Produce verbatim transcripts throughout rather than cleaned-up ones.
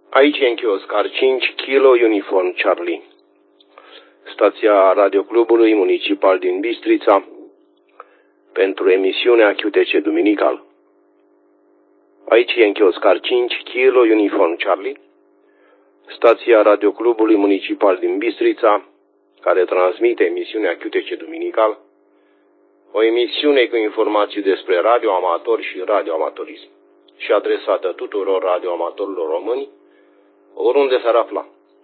Aici e închei Oscar cinci, Kilo Uniform Charlie. Stația Radioclubului Municipal din Bistrița pentru emisiunea Q T C Duminical. Aici e închei Oscar cinci, Kilo Uniform Charlie. Stația Radioclubului Municipal din Bistrița, care transmite emisiunea Q T C Duminical, o emisiune cu informații despre radioamatori și radioamatorism și adresată tuturor radioamatorilor români, oriunde s-ar afla.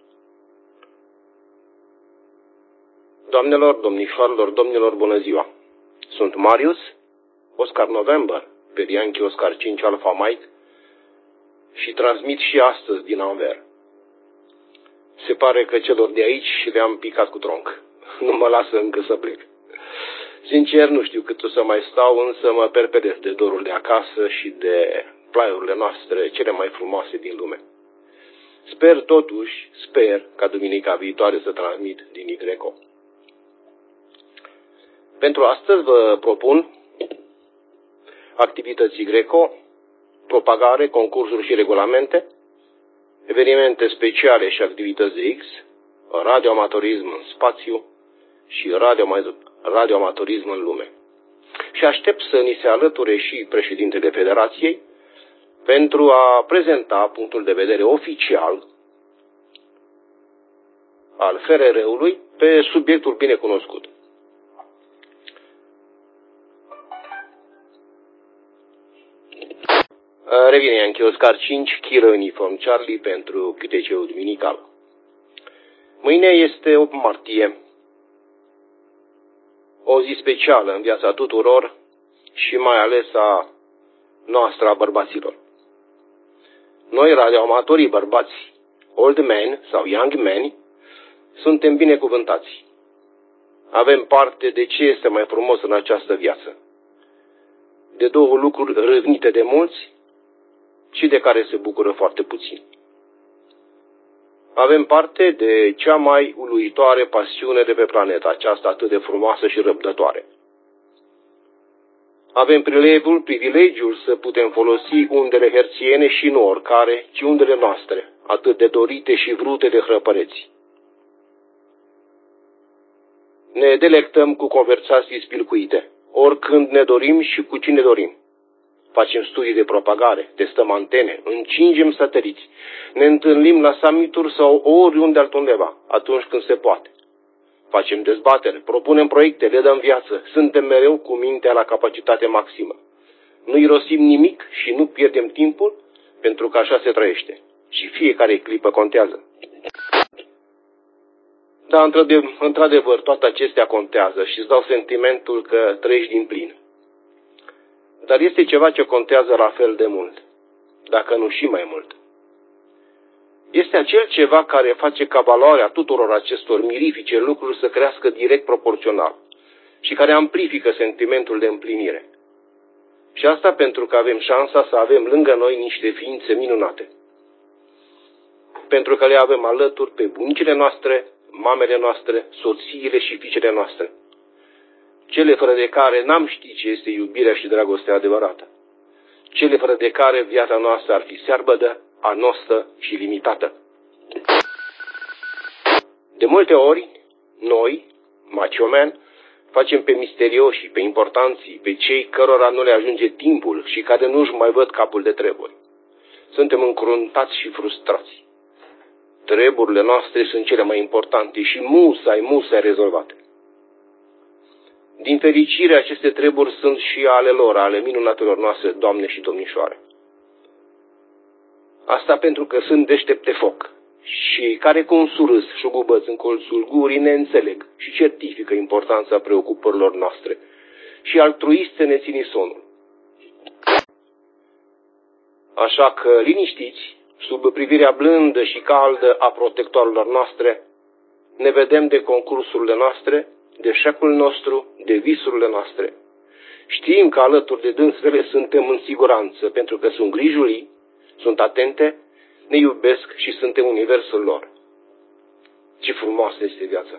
Doamnelor, domnișoarelor, domnilor, bună ziua! Sunt Marius, Oscar November, pe Yankee Oscar cinci Alpha Mike și transmit și astăzi din Anvers. Se pare că celor de aici le-am picat cu tronc. Nu mă lasă încă să plec. Sincer, nu știu cât o să mai stau, însă mă perpedesc de dorul de acasă și de plaiurile noastre cele mai frumoase din lume. Sper totuși, sper ca duminica viitoare să transmit din Y. Pentru astăzi vă propun activități Greco, propagare, concursuri și regulamente, evenimente speciale și activități de X, radioamatorism în spațiu și radioamatorism în lume. Și aștept să ni se alăture și președintele Federației pentru a prezenta punctul de vedere oficial al F R R-ului pe subiectul binecunoscut. Revine Yankee Oscar cinci, Kilo Uniform Charlie pentru Q T C-ul Duminical. Mâine este opt martie, o zi specială în viața tuturor și mai ales a noastră, a bărbaților. Noi, radioamatorii bărbați, old men sau young men, suntem binecuvântați. Avem parte de ce este mai frumos în această viață. De două lucruri râvnite de mulți și de care se bucură foarte puțin. Avem parte de cea mai uluitoare pasiune de pe planeta aceasta atât de frumoasă și răbdătoare. Avem prilegiul, privilegiul să putem folosi undele herțiene și nu oricare, ci undele noastre, atât de dorite și vrute de hrăpăreți. Ne delectăm cu conversații spilcuite, oricând ne dorim și cu cine dorim. Facem studii de propagare, testăm antene, încingem sateliți, ne întâlnim la summituri sau oriunde altundeva, atunci când se poate. Facem dezbatere, propunem proiecte, le dăm viață, suntem mereu cu mintea la capacitate maximă. Nu irosim nimic și nu pierdem timpul, pentru că așa se trăiește. Și fiecare clipă contează. Dar, într-adevăr, toate acestea contează și îți dau sentimentul că trăiești din plin. Dar este ceva ce contează la fel de mult, dacă nu și mai mult. Este acel ceva care face ca valoarea tuturor acestor mirifice lucruri să crească direct proporțional și care amplifică sentimentul de împlinire. Și asta pentru că avem șansa să avem lângă noi niște ființe minunate. Pentru că le avem alături pe bunicile noastre, mamele noastre, soțiile și fiicele noastre. Cele fără de care n-am ști ce este iubirea și dragostea adevărată. Cele fără de care viața noastră ar fi searbădă, anostă și limitată. De multe ori, noi, macho man, facem pe misterioși, pe importanții, pe cei cărora nu le ajunge timpul și care nu-și mai văd capul de treburi. Suntem încruntați și frustrați. Treburile noastre sunt cele mai importante și musai, musai rezolvate. Din fericire, aceste treburi sunt și ale lor, ale minunatelor noastre, doamne și domnișoare. Asta pentru că sunt deștepte foc și care cu un surâs șugubăți în colțul gurii ne înțeleg și certifică importanța preocupărilor noastre și altruiste ne ține sonul. Așa că, liniștiți, sub privirea blândă și caldă a protectorilor noastre, ne vedem de concursurile noastre, de șeful nostru, de visurile noastre. Știm că alături de dânsele suntem în siguranță, pentru că sunt grijulii, sunt atente, ne iubesc și suntem universul lor. Ce frumoasă este viața!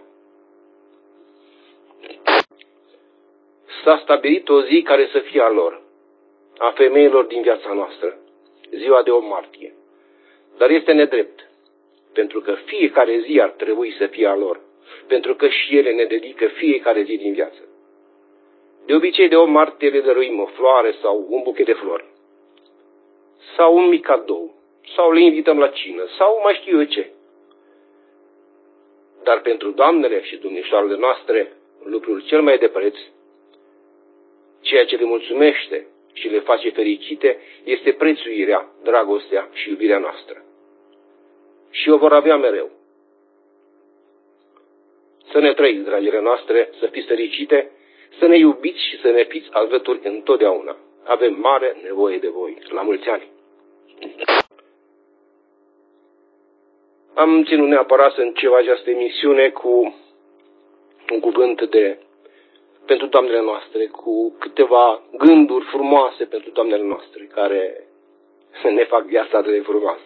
S-a stabilit o zi care să fie a lor, a femeilor din viața noastră, ziua de opt martie. Dar este nedrept, pentru că fiecare zi ar trebui să fie a lor, pentru că și ele ne dedică fiecare zi din viață. De obicei, de o martie le dăruim o floare sau un buchet de flori, sau un mic cadou, sau le invităm la cină, sau mai știu eu ce. Dar pentru doamnele și domnișoarele noastre, lucrul cel mai de preț, ceea ce le mulțumește și le face fericite, este prețuirea, dragostea și iubirea noastră. Și o vor avea mereu. Să ne trăiți, dragile noastre, să fiți fericite, să ne iubiți și să ne fiți alături întotdeauna. Avem mare nevoie de voi. La mulți ani! Am ținut neapărat să încep această emisiune cu un cuvânt de pentru doamnele noastre, cu câteva gânduri frumoase pentru doamnele noastre, care ne fac viața atât de frumoasă.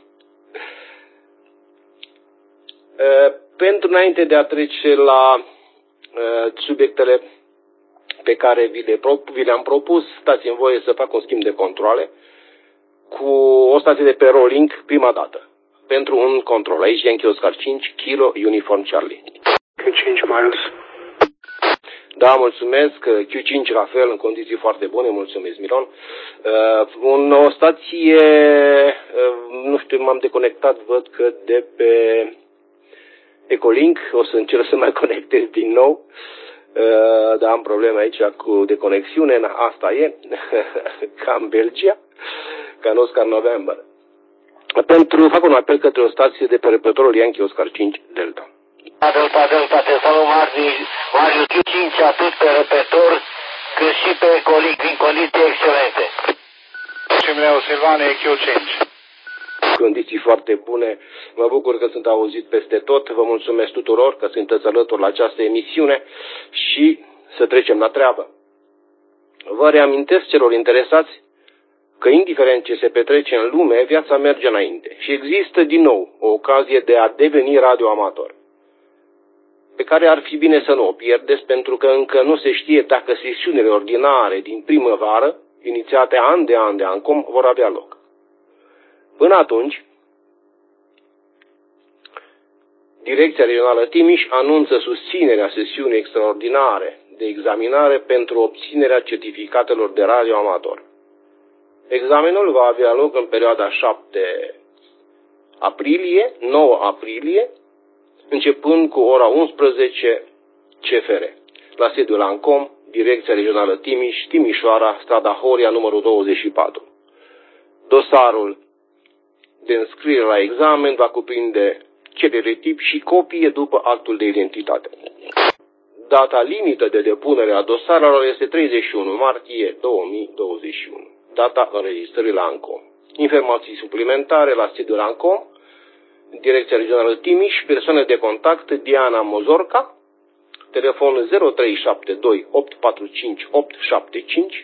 Pentru înainte de a trece la subiectele pe care vi, le, vi le-am propus, stați-mi voie să fac un schimb de controle cu o stație de pe rolling prima dată. Pentru un control. Aici Yankee Oscar cinci, Kilo Uniform Charlie. Q cinci miles. Da, mulțumesc. Q cinci la fel, în condiții foarte bune. Mulțumesc, Miron. Uh, un, o stație, uh, nu știu, m-am deconectat, văd că de pe Ecolink, o să încerc să mai conectez din nou. Uh, dar am probleme aici cu deconexiune, asta e, ca în Belgia, ca în Oscar November. Pentru, fac un apel către o stație de pe repertoriul Yankee Oscar cinci Delta. Delta, Delta, te salut, Marius Q cinci, atât pe repertor, cât și pe colic, din condiții excelente. Cimleu Silvane, Q cinci. Condiții foarte bune. Mă bucur că sunt auzit peste tot. Vă mulțumesc tuturor că sunteți alături la această emisiune și să trecem la treabă. Vă reamintesc celor interesați că indiferent ce se petrece în lume, viața merge înainte și există din nou o ocazie de a deveni radioamator, pe care ar fi bine să nu o pierdeți, pentru că încă nu se știe dacă sesiunile ordinare din primăvară, inițiate an de an de ANCOM, vor avea loc. Până atunci, Direcția Regională Timiș anunță susținerea sesiunii extraordinare de examinare pentru obținerea certificatelor de radioamator. Examenul va avea loc în perioada șapte aprilie, nouă aprilie, începând cu ora unsprezece C F R, la sediul ANCOM, Direcția Regională Timiș, Timișoara, strada Horia, numărul douăzeci și patru. Dosarul de înscriere la examen va cuprinde cerere tip și copie după actul de identitate. Data limită de depunere a dosarelor este treizeci și unu martie două mii douăzeci și unu. Data înregistrării la ANCOM. Informații suplimentare la sediul ANCOM, Direcția Regională Timiș, persoane de contact Diana Mozorca, telefon zero trei șapte doi opt patru cinci opt șapte cinci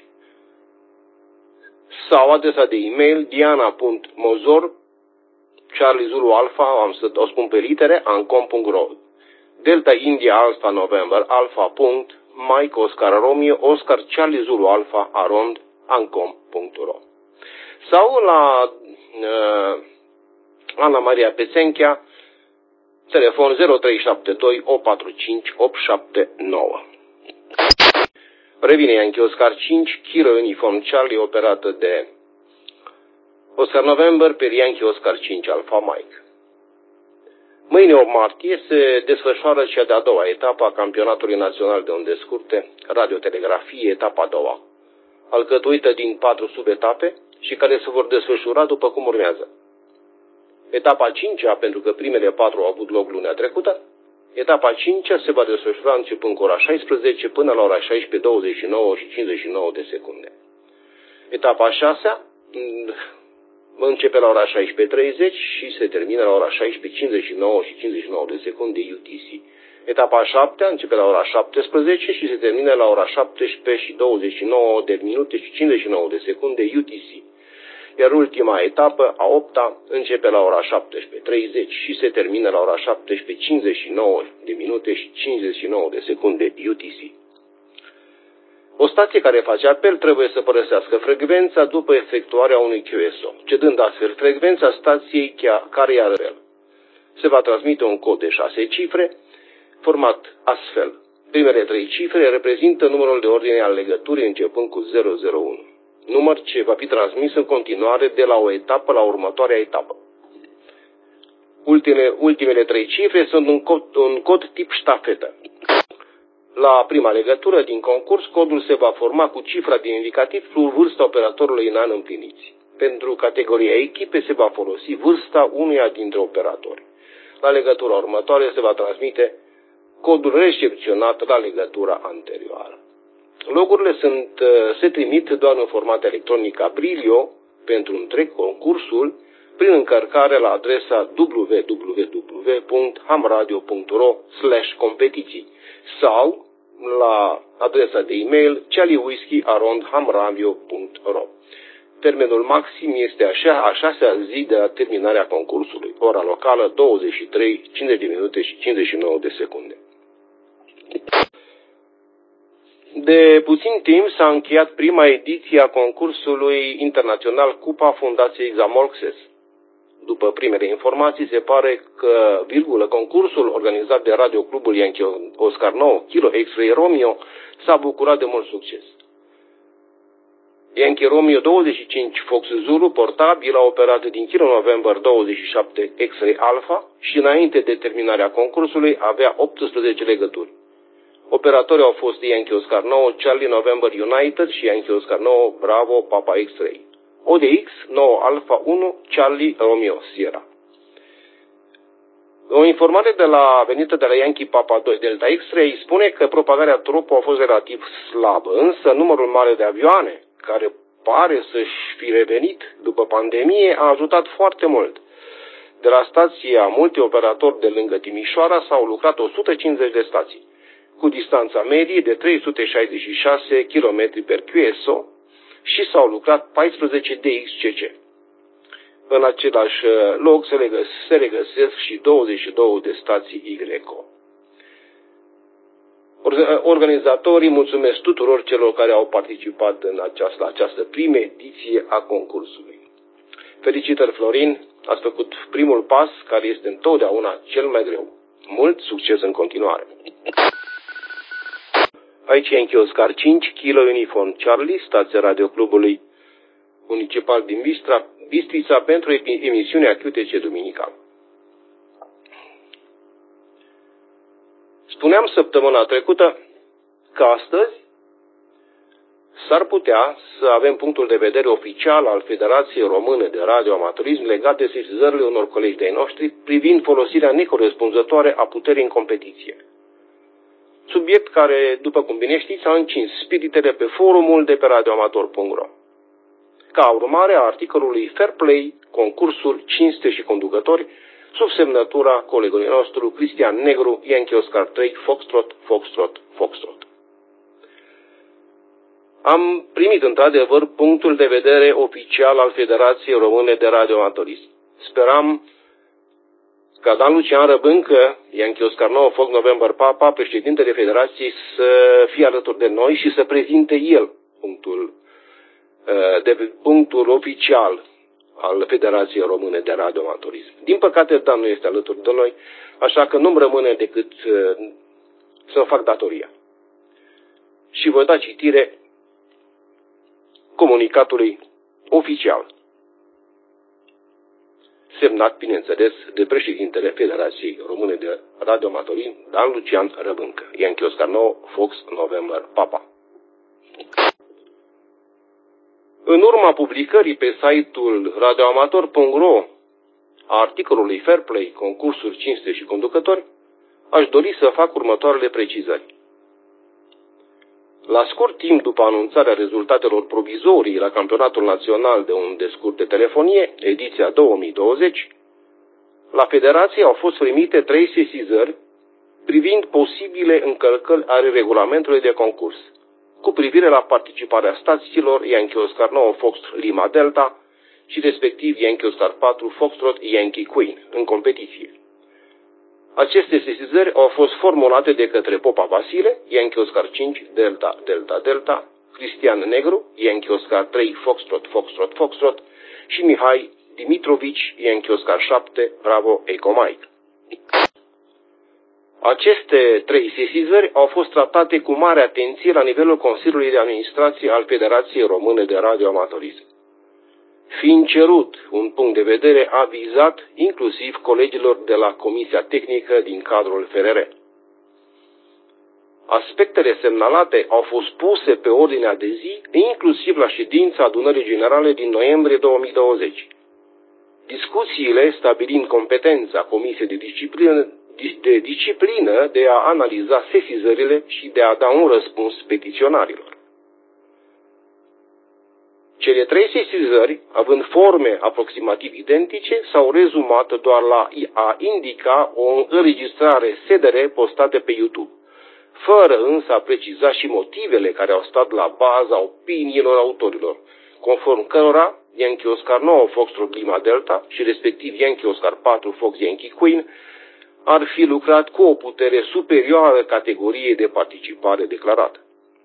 sau adresa de e-mail diana punct mozor Charlie Zulu Alpha, am să o spun pe litere, ancom punct ro. Delta India Alpha November Alpha punct Mike Oscar Romeo Oscar Charlie Zulu Alpha arond ancom punct ro. Sau la uh, Ana Maria Pețenchea, telefon zero trei șapte doi opt patru cinci opt șapte nouă. Revine Yankee Oscar cinci, Kilo Uniform Charlie, operată de Oscar November pe Yankee Oscar cinci Alpha Mike. Mâine opt martie se desfășoară cea de-a doua etapă a Campionatului Național de Unde Scurte, Radiotelegrafie, etapa a doua, alcătuită din patru subetape și care se vor desfășura după cum urmează. Etapa a cincea, pentru că primele patru au avut loc lunea trecută, etapa a cincea se va desfășura începând cu ora șaisprezece până la ora șaisprezece douăzeci și nouă și cincizeci și nouă de secunde. Etapa a șasea începe la ora șaisprezece treizeci și se termină la ora șaisprezece cincizeci și nouă și cincizeci și nouă de secunde U T C. Etapa a șaptea începe la ora șaptesprezece și se termină la ora șaptesprezece și douăzeci și nouă de minute și cincizeci și nouă de secunde U T C. Iar ultima etapă, a opta, începe la ora șaptesprezece treizeci și se termină la ora șaptesprezece cincizeci și nouă de minute și cincizeci și nouă de secunde U T C. O stație care face apel trebuie să părăsească frecvența după efectuarea unui Q S O, cedând astfel frecvența stației care i-a apel. Se va transmite un cod de șase cifre, format astfel. Primele trei cifre reprezintă numărul de ordine al legăturii începând cu zero zero unu, număr ce va fi transmis în continuare de la o etapă la următoarea etapă. Ultimele, ultimele trei cifre sunt un cod, un cod tip ștafetă. La prima legătură din concurs, codul se va forma cu cifra din indicativ plus vârsta operatorului în an împliniți. Pentru categoria echipe se va folosi vârsta unuia dintre operatori. La legătura următoare se va transmite codul recepționat la legătura anterioară. Logurile sunt, se trimit doar în format electronic Abrilio pentru întreg concursul prin încărcare la adresa w w w punct hamradio punct ro slash competiții sau la adresa de e-mail charliewhiskey arond hamradio punct ro. Termenul maxim este așa, a șasea zi de la terminarea concursului, ora locală douăzeci și trei, cincizeci de minute și cincizeci și nouă de secunde. De puțin timp s-a încheiat prima ediție a concursului internațional Cupa Fundației Xamolxes. După primele informații, se pare că, virgulă, concursul organizat de radioclubul Yankee Oscar nouă, Kilo X-Ray Romeo, s-a bucurat de mult succes. Yankee Romeo douăzeci și cinci Fox Zulu portabil a operat din Kilo November douăzeci și șapte X-Ray Alpha și înainte de terminarea concursului avea optsprezece legături. Operatorii au fost Yankee Oscar nouă Charlie November United și Yankee Oscar nouă Bravo Papa X-Ray. O D X nouă Alpha unu Charlie Romeo Sierra. O informare de la, venită de la Yankee Papa doi Delta X-Ray spune că propagarea trupului a fost relativ slabă, însă numărul mare de avioane, care pare să-și fi revenit după pandemie, a ajutat foarte mult. De la stația multioperator de lângă Timișoara s-au lucrat o sută cincizeci de stații, cu distanța medie de trei sute șaizeci și șase kilometri per Q S O și s-au lucrat paisprezece D X C C. În același loc se, regăs, se regăsesc și douăzeci și două de stații Y O. Organizatorii mulțumesc tuturor celor care au participat în această, la această primă ediție a concursului. Felicitări, Florin, ați făcut primul pas, care este întotdeauna cel mai greu. Mult succes în continuare! Aici Yankee Oscar cinci, Kilo Uniform Charlie, stația radioclubului municipal din Bistra, Bistrița pentru emisiunea Q T C Duminical. Spuneam săptămâna trecută că astăzi s-ar putea să avem punctul de vedere oficial al Federației Române de Radioamatorism legat de sesizările unor colegi de-ai noștri privind folosirea necorespunzătoare a puterii în competiție. Subiect care, după cum bine știți, a încins spiritele pe forumul de pe radioamator punct ro. Ca urmare a articolului Fair Play, concursul, cinste și conducători, sub semnătura colegului nostru Cristian Negru, Yankee Oscar trei, Foxtrot, Foxtrot, Foxtrot. Am primit într-adevăr punctul de vedere oficial al Federației Române de Radioamatorism. Speram ca Dan Lucian Răbâncă, Yankee Oscar nouă, Fox November Papa, președintele Federației, să fie alături de noi și să prezinte el punctul, de, punctul oficial al Federației Române de Radioamatorism. Din păcate, Dan nu este alături de noi, așa că nu-mi rămâne decât să fac datoria. Și voi da citire comunicatului oficial, semnat, bineînțeles, de președintele Federației Române de Radioamatorism, Dan Lucian Răbâncă, Yankee Oscar nouă, Fox November Papa. În urma publicării pe site-ul radioamator punct ro a articolului Fair Play, concursuri, cinste și conducători, aș dori să fac următoarele precizări. La scurt timp după anunțarea rezultatelor provizorii la Campionatul Național de Unde Scurt de Telefonie, ediția două mii douăzeci, la Federație au fost primite trei sesizări privind posibile încălcări ale regulamentului de concurs, cu privire la participarea stațiilor Yankee Oscar nouă Fox Lima Delta și respectiv Yankee Oscar patru Foxtrot Yankee Queen în competiție. Aceste sesizări au fost formulate de către Popa Vasile, Yankee Oscar cinci, Delta, Delta, Delta, Cristian Negru, Yankee Oscar trei, Foxtrot, Foxtrot, Foxtrot și Mihai Dimitrovici, Yankee Oscar șapte, Bravo, Echo Mike. Aceste trei sesizări au fost tratate cu mare atenție la nivelul Consiliului de Administrație al Federației Române de Radioamatorism, fiind cerut un punct de vedere avizat inclusiv colegilor de la Comisia Tehnică din cadrul F R R. Aspectele semnalate au fost puse pe ordinea de zi, inclusiv la ședința Adunării Generale din noiembrie două mii douăzeci. Discuțiile stabilind competența Comisiei de Disciplină de disciplină de a analiza sesizările și de a da un răspuns petiționarilor. Cele trei sesizări, având forme aproximativ identice, s-au rezumat doar la a indica o înregistrare S D R postată pe YouTube, fără însă a preciza și motivele care au stat la baza opiniilor autorilor, conform cărora Yankee Oscar nouă Foxtrot Lima Delta și respectiv Yankee Oscar patru Fox Yankee Queen ar fi lucrat cu o putere superioară categoriei de participare declarată.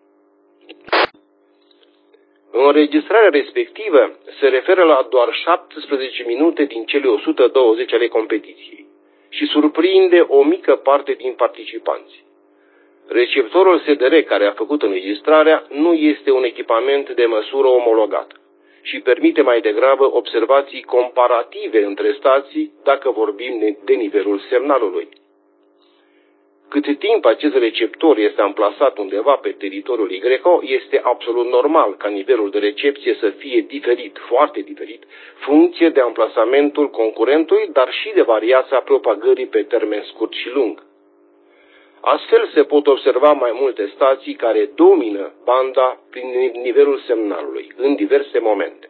Înregistrarea respectivă se referă la doar șaptesprezece minute din cele o sută douăzeci ale competiției și surprinde o mică parte din participanți. Receptorul S D R care a făcut înregistrarea nu este un echipament de măsură omologat și permite mai degrabă observații comparative între stații dacă vorbim de nivelul semnalului. Cât timp acest receptor este amplasat undeva pe teritoriul Y R E C O, este absolut normal ca nivelul de recepție să fie diferit, foarte diferit, funcție de amplasamentul concurentului, dar și de variația propagării pe termen scurt și lung. Astfel se pot observa mai multe stații care domină banda prin nivelul semnalului, în diverse momente.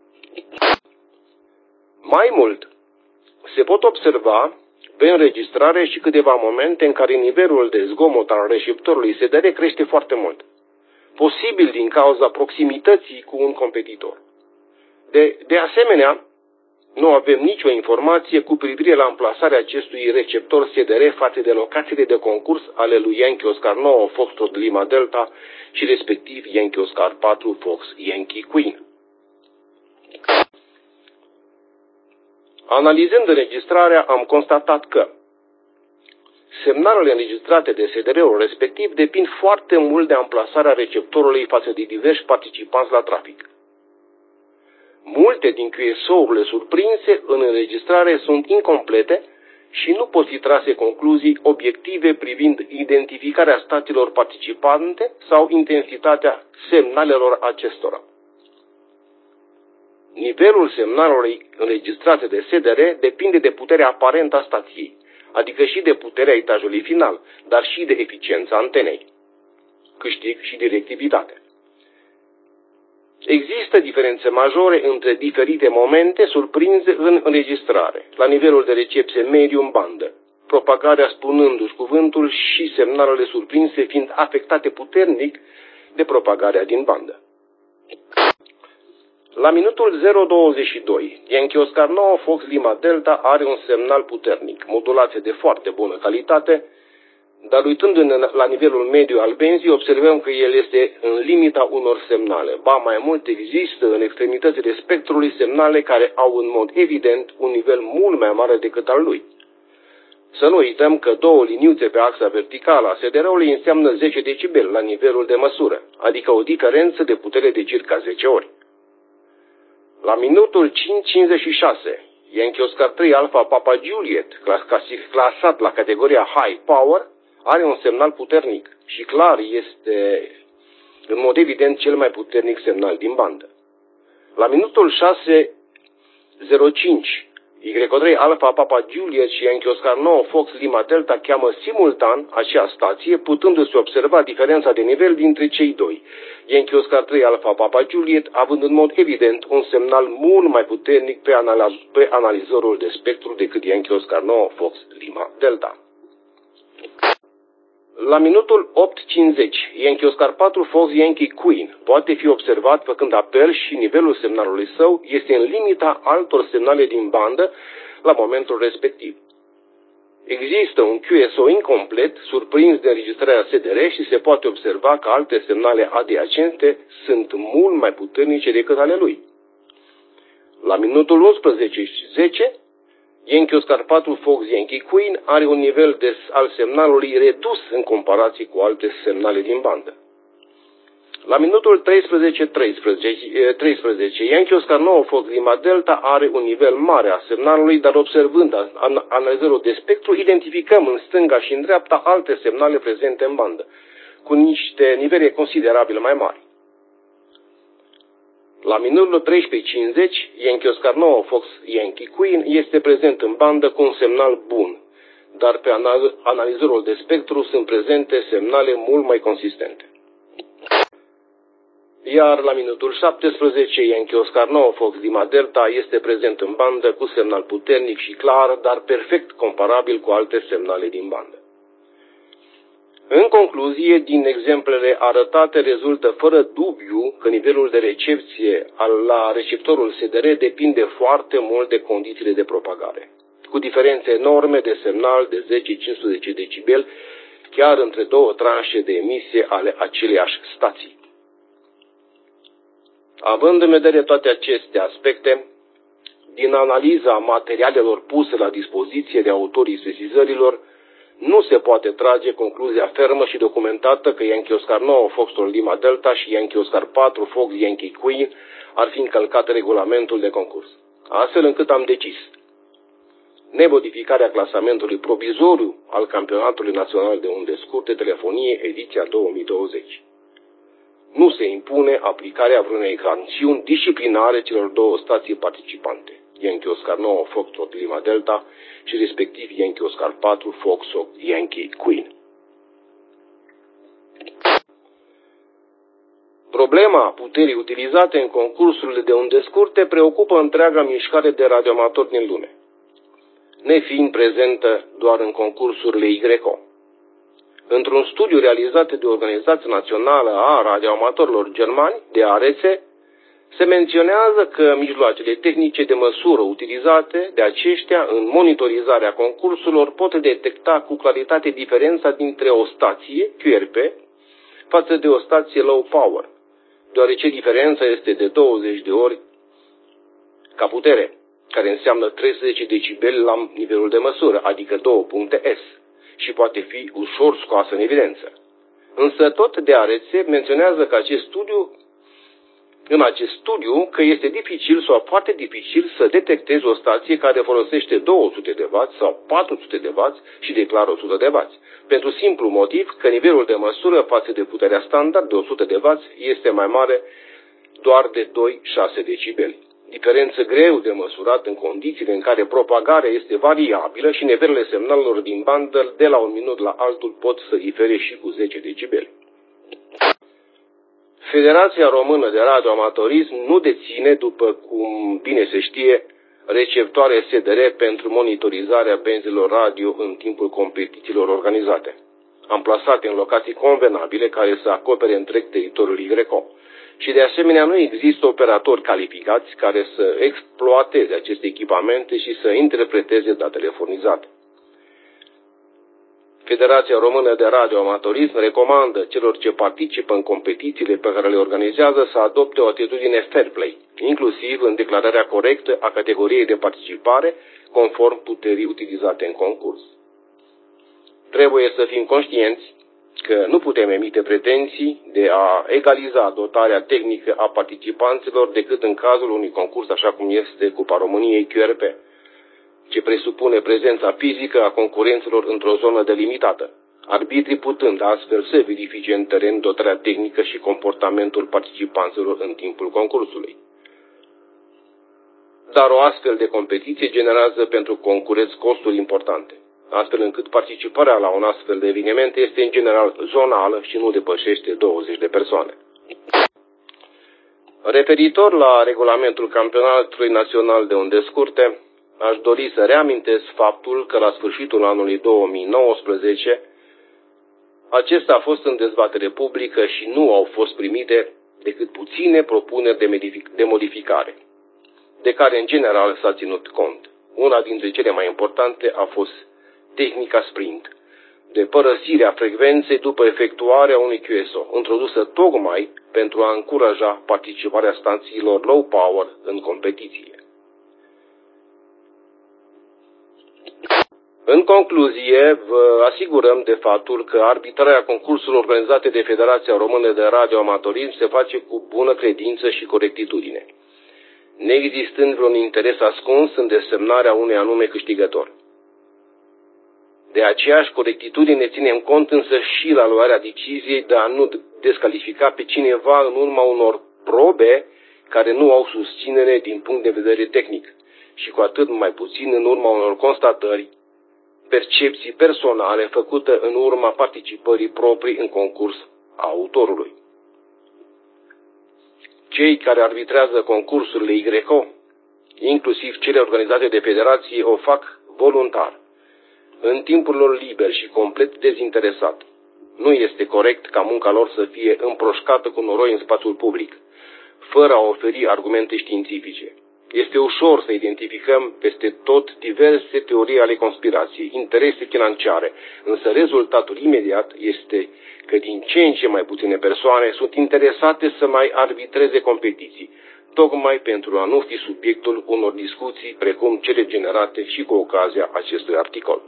Mai mult, se pot observa pe înregistrare și câteva momente în care nivelul de zgomot al receptorului S D R crește foarte mult, posibil din cauza proximității cu un competitor. De, de asemenea, nu avem nicio informație cu privire la amplasarea acestui receptor S D R față de locațiile de concurs ale lui Yankee Oscar nouă Foxtrot Lima Delta și respectiv Yankee Oscar patru Fox Yankee Queen. Analizând înregistrarea, am constatat că semnalele înregistrate de S D R-ul respectiv depind foarte mult de amplasarea receptorului față de diversi participanți la trafic. Multe din Q S O-urile surprinse în înregistrare sunt incomplete și nu pot fi trase concluzii obiective privind identificarea stațiilor participante sau intensitatea semnalelor acestora. Nivelul semnalului înregistrate de S D R depinde de puterea aparentă a stației, adică și de puterea etajului final, dar și de eficiența antenei, câștig și directivitate. Există diferențe majore între diferite momente surprinse în înregistrare, la nivelul de recepție mediu în bandă, propagarea spunându-și cuvântul și semnalele surprinse fiind afectate puternic de propagarea din bandă. La minutul zero douăzeci și doi, Yankee Oscar nouă Fox Lima Delta are un semnal puternic, modulație de foarte bună calitate, dar uitându-ne la nivelul mediu al benzii, observăm că el este în limita unor semnale. Ba mai mult, există în extremitățile spectrului semnale care au în mod evident un nivel mult mai mare decât al lui. Să nu uităm că două liniuțe pe axa verticală a S D R-ului înseamnă zece decibeli la nivelul de măsură, adică o diferență de putere de circa zece ori. La minutul cinci cincizeci și șase, Yankee Oscar trei Alpha Papa Juliet, clasat la categoria High Power, are un semnal puternic și clar este în mod evident cel mai puternic semnal din bandă. La minutul șase zero cinci, Y trei Alpha Papa Juliet și Yankee Oscar nouă Fox Lima Delta cheamă simultan acea stație, putându-se observa diferența de nivel dintre cei doi. Yankee Oscar trei Alpha Papa Juliet având în mod evident un semnal mult mai puternic pe, analiz pe analizorul de spectru decât Yankee Oscar nouă Fox Lima Delta. La minutul opt cincizeci, Yankee Oscar patru Fox Yankee Queen poate fi observat făcând apel și nivelul semnalului său este în limita altor semnale din bandă la momentul respectiv. Există un Q S O incomplet, surprins de înregistrarea S D R și se poate observa că alte semnale adiacente sunt mult mai puternice decât ale lui. La minutul unsprezece și zece, Yankee Oscar patru Fox Yankee Queen are un nivel de, al semnalului redus în comparație cu alte semnale din bandă. La minutul treisprezece treisprezece, Yankee Oscar nouă Fox Lima Delta are un nivel mare a semnalului, dar observând analizărul de spectru, identificăm în stânga și în dreapta alte semnale prezente în bandă, cu niște nivele considerabil mai mari. La minutul treisprezece cincizeci, Yankee Oscar nouă Fox Yankee Queen este prezent în bandă cu un semnal bun, dar pe analizorul de spectru sunt prezente semnale mult mai consistente. Iar la minutul șaptesprezece, Yankee Oscar nouă Fox Lima Delta este prezent în bandă cu semnal puternic și clar, dar perfect comparabil cu alte semnale din bandă. În concluzie, din exemplele arătate rezultă fără dubiu că nivelul de recepție la receptorul S D R depinde foarte mult de condițiile de propagare, cu diferențe enorme de semnal de zece cincisprezece decibeli, chiar între două tranșe de emisie ale aceleiași stații. Având în vedere toate aceste aspecte, din analiza materialelor puse la dispoziție de autorii sesizărilor, nu se poate trage concluzia fermă și documentată că Yankee Oscar nouă Foxtrot Lima Delta și Yankee Oscar patru Fox Yankee Queen ar fi încălcat regulamentul de concurs, astfel încât am decis nemodificarea clasamentului provizoriu al Campionatului Național de Unde Scurte Telefonie ediția două mii douăzeci. Nu se impune aplicarea vreunei sancțiuni disciplinare celor două stații participante, Yankee Oscar nouă Foxtrot Lima Delta și respectiv Yankee Oscar patru Foxtrot Yankee Queen. Problema puterii utilizate în concursurile de unde scurte preocupă întreaga mișcare de radioamatori din lume, nefiind prezentă doar în concursurile Y O. Într-un studiu realizat de Organizația Națională a Radioamatorilor Germani, de A R C, se menționează că mijloacele tehnice de măsură utilizate de aceștia în monitorizarea concursurilor pot detecta cu claritate diferența dintre o stație Q R P față de o stație low power, deoarece diferența este de douăzeci de ori ca putere, care înseamnă treisprezece decibeli la nivelul de măsură, adică două puncte S, și poate fi ușor scoasă în evidență. Însă tot de A R C menționează că acest studiu, în acest studiu că este dificil sau foarte dificil să detectezi o stație care folosește două sute de watt sau patru sute de watt și declară o sută de watt, pentru simplu motiv că nivelul de măsură față de puterea standard de o sută de watt este mai mare doar de doi virgulă șase decibeli. Diferență greu de măsurat în condițiile în care propagarea este variabilă și nivelele semnalelor din bandă de la un minut la altul pot să difere și cu zece decibeli. Federația Română de Radioamatorism nu deține, după cum bine se știe, receptoare S D R pentru monitorizarea benzelor radio în timpul competițiilor organizate, amplasate în locații convenabile care să acopere întreg teritoriul Y R C O. Și de asemenea nu există operatori calificați care să exploateze aceste echipamente și să interpreteze datele furnizate. Federația Română de Radioamatorism recomandă celor ce participă în competițiile pe care le organizează să adopte o atitudine fair play, inclusiv în declararea corectă a categoriei de participare conform puterii utilizate în concurs. Trebuie să fim conștienți că nu putem emite pretenții de a egaliza dotarea tehnică a participanților decât în cazul unui concurs așa cum este Cupa României Q R P, ce presupune prezența fizică a concurenților într-o zonă delimitată, arbitrii putând astfel să verifice în teren dotarea tehnică și comportamentul participanților în timpul concursului. Dar o astfel de competiție generează pentru concurenți costuri importante, astfel încât participarea la un astfel de eveniment este în general zonală și nu depășește douăzeci de persoane. Referitor la regulamentul Campionatului Național de Unde Scurte, aș dori să reamintesc faptul că la sfârșitul anului două mii nouăsprezece acesta a fost în dezbatere publică și nu au fost primite decât puține propuneri de modificare, de care în general s-a ținut cont. Una dintre cele mai importante a fost tehnica Sprint, de părăsirea frecvenței după efectuarea unui Q S O, introdusă tocmai pentru a încuraja participarea stațiilor low power în competiție. În concluzie, vă asigurăm de faptul că arbitrarea concursurilor organizate de Federația Română de Radioamatorism se face cu bună credință și corectitudine, neexistând vreun interes ascuns în desemnarea unui anume câștigător. De aceeași corectitudine ținem cont însă și la luarea deciziei de a nu descalifica pe cineva în urma unor probe care nu au susținere din punct de vedere tehnic și cu atât mai puțin în urma unor constatări, percepții personale făcute în urma participării proprii în concurs a autorului. Cei care arbitrează concursurile Y C O, inclusiv cele organizate de federație, o fac voluntar, în timpul lor liber și complet dezinteresat. Nu este corect ca munca lor să fie împroșcată cu noroi în spațiul public, fără a oferi argumente științifice. Este ușor să identificăm peste tot diverse teorii ale conspirației, interese financiare, însă rezultatul imediat este că din ce în ce mai puține persoane sunt interesate să mai arbitreze competiții, tocmai pentru a nu fi subiectul unor discuții precum cele generate și cu ocazia acestui articol.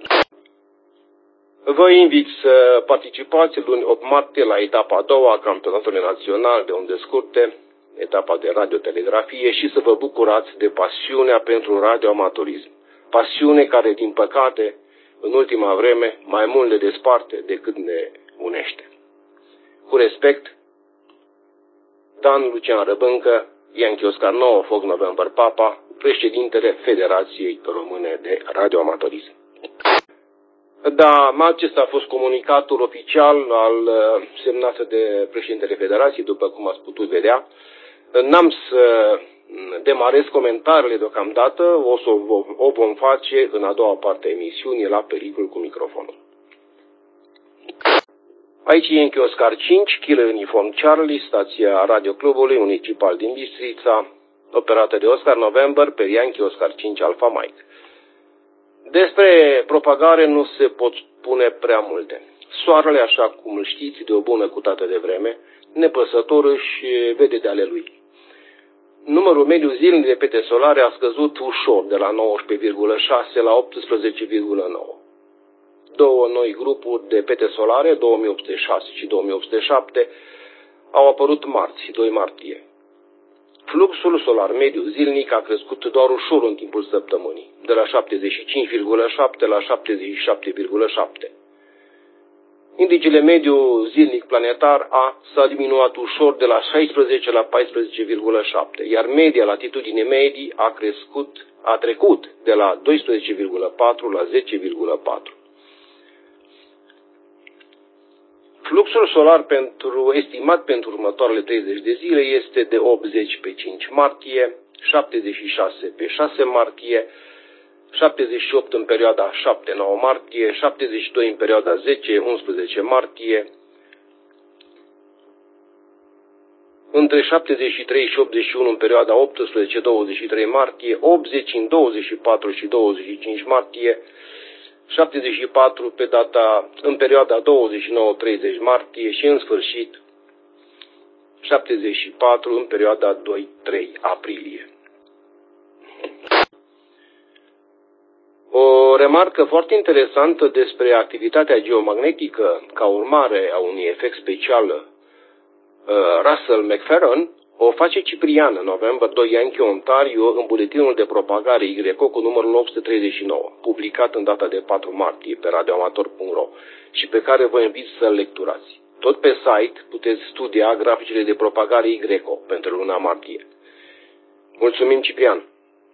Vă invit să participați luni opt martie la etapa a doua a Campionatului Național de Unde Scurte, etapa de radiotelegrafie, și să vă bucurați de pasiunea pentru radioamatorism, pasiune care, din păcate, în ultima vreme, mai mult ne desparte decât ne unește. Cu respect, Dan Lucian Răbâncă, Yankee Oscar nouă Fox November Papa, președintele Federației Române de Radioamatorism. Da, acesta a fost comunicatul oficial al semnat de președintele Federației, după cum ați putut vedea. N-am să demarez comentariile deocamdată, o să o vom face în a doua parte a emisiunii la Pericol cu microfonul. Aici e Yankee Oscar cinci, Kilo Uniform Charlie, stația radioclubului municipal din Bistrița, operată de Oscar November pe Yankee Oscar cinci Alpha Mike. Despre propagare nu se pot spune prea multe. Soarele, așa cum îl știți de o bună cutate de vreme, nepăsător își vede de ale lui. Numărul mediu zilnic de pete solare a scăzut ușor de la nouăsprezece virgulă șase la optsprezece virgulă nouă. Două noi grupuri de pete solare, două mii opt sute șase și două mii opt sute șapte, au apărut marți, doi martie. Fluxul solar mediu zilnic a crescut doar ușor în timpul săptămânii, de la șaptezeci și cinci virgulă șapte la șaptezeci și șapte virgulă șapte. Indicele mediu zilnic planetar A s-a diminuat ușor de la șaisprezece la paisprezece virgulă șapte, iar media latitudine medii a crescut, a trecut de la doisprezece virgulă patru la zece virgulă patru. Fluxul solar pentru, estimat pentru următoarele treizeci de zile este de optzeci pe cinci martie, șaptezeci și șase pe șase martie, șaptezeci și opt în perioada șapte nouă martie, șaptezeci și doi în perioada zece unsprezece martie, între șaptezeci și trei și optzeci și unu în perioada optsprezece douăzeci și trei martie, optzeci în douăzeci și patru și douăzeci și cinci martie, șaptezeci și patru pe data, în perioada douăzeci și nouă treizeci martie și, în sfârșit, șaptezeci și patru în perioada doi trei aprilie. O remarcă foarte interesantă despre activitatea geomagnetică ca urmare a unui efect special Russell McFerron o face Ciprian în November doi Yankee Ontario în buletinul de propagare Y C O cu numărul opt sute treizeci și nouă, publicat în data de patru martie pe radioamator punct ro și pe care vă invit să-l lecturați. Tot pe site puteți studia graficele de propagare Y C O pentru luna martie. Mulțumim, Ciprian!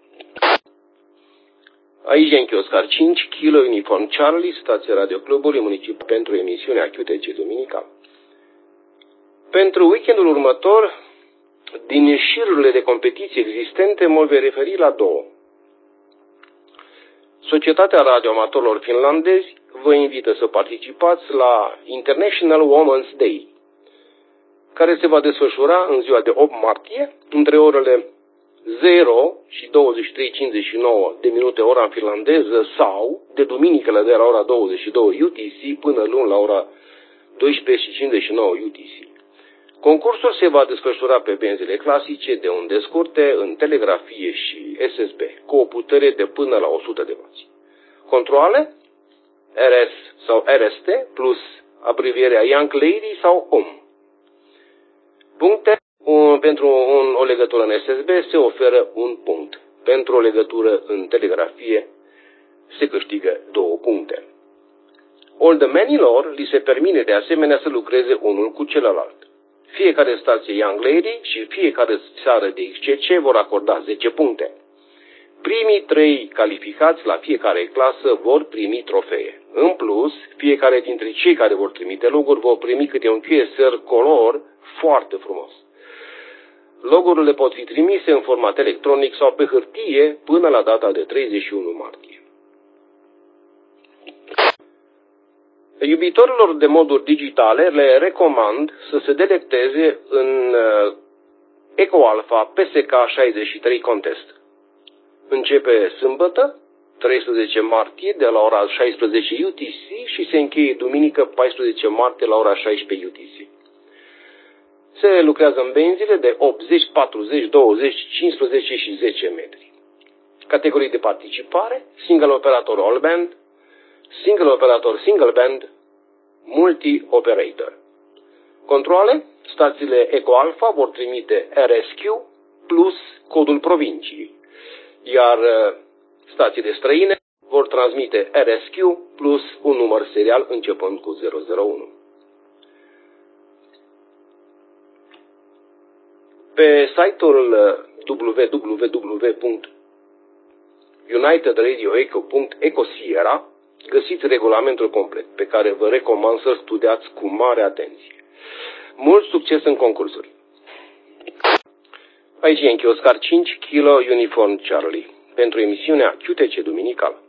Aici Yankee Oscar cinci, Kilo Uniform Charlie, stația radioclubului municipal pentru emisiunea Q T C Duminical. Pentru weekendul următor, din șirurile de competiții existente, mă voi referi la două. Societatea radioamatorilor finlandezi vă invită să participați la International Women's Day, care se va desfășura în ziua de opt martie, între orele zero și douăzeci și trei cincizeci și nouă de minute ora în finlandeză sau de duminicele de la ora douăzeci și două U T C până luni la ora douăsprezece și cincizeci și nouă U T C. Concursul se va desfășura pe benzile clasice de unde scurte în telegrafie și S S B cu o putere de până la o sută de wați. Controale R S sau R S T plus abrevierea Young Lady sau O M. Puncte. Un, pentru un, o legătură în S S B se oferă un punct. Pentru o legătură în telegrafie se câștigă două puncte. Oldemenilor li se permite de asemenea să lucreze unul cu celălalt. Fiecare stație Young Lady și fiecare țară de X C C vor acorda zece puncte. Primii trei calificați la fiecare clasă vor primi trofee. În plus, fiecare dintre cei care vor trimite loguri vor primi câte un Q S R color foarte frumos. Logurile pot fi trimise în format electronic sau pe hârtie până la data de treizeci și unu martie. Iubitorilor de moduri digitale le recomand să se delecteze în EcoAlpha P S K șaizeci și trei Contest. Începe sâmbătă, treisprezece martie, de la ora șaisprezece U T C și se încheie duminică, paisprezece martie, la ora șaisprezece U T C. Se lucrează în benzile de optzeci, patruzeci, douăzeci, cincisprezece și zece metri. Categorii de participare: single operator all band, single operator single band, multi-operator. Controle: stațiile EcoAlpha vor trimite R S Q plus codul provinciei, iar stațiile străine vor transmite R S Q plus un număr serial începând cu zero zero unu. Pe site-ul w w w punct united radio echo punct ecosierra găsiți regulamentul complet, pe care vă recomand să-l studiați cu mare atenție. Mult succes în concursuri! Aici e în Chioscar cinci Kilo Uniform Charlie, pentru emisiunea Q T C Duminical.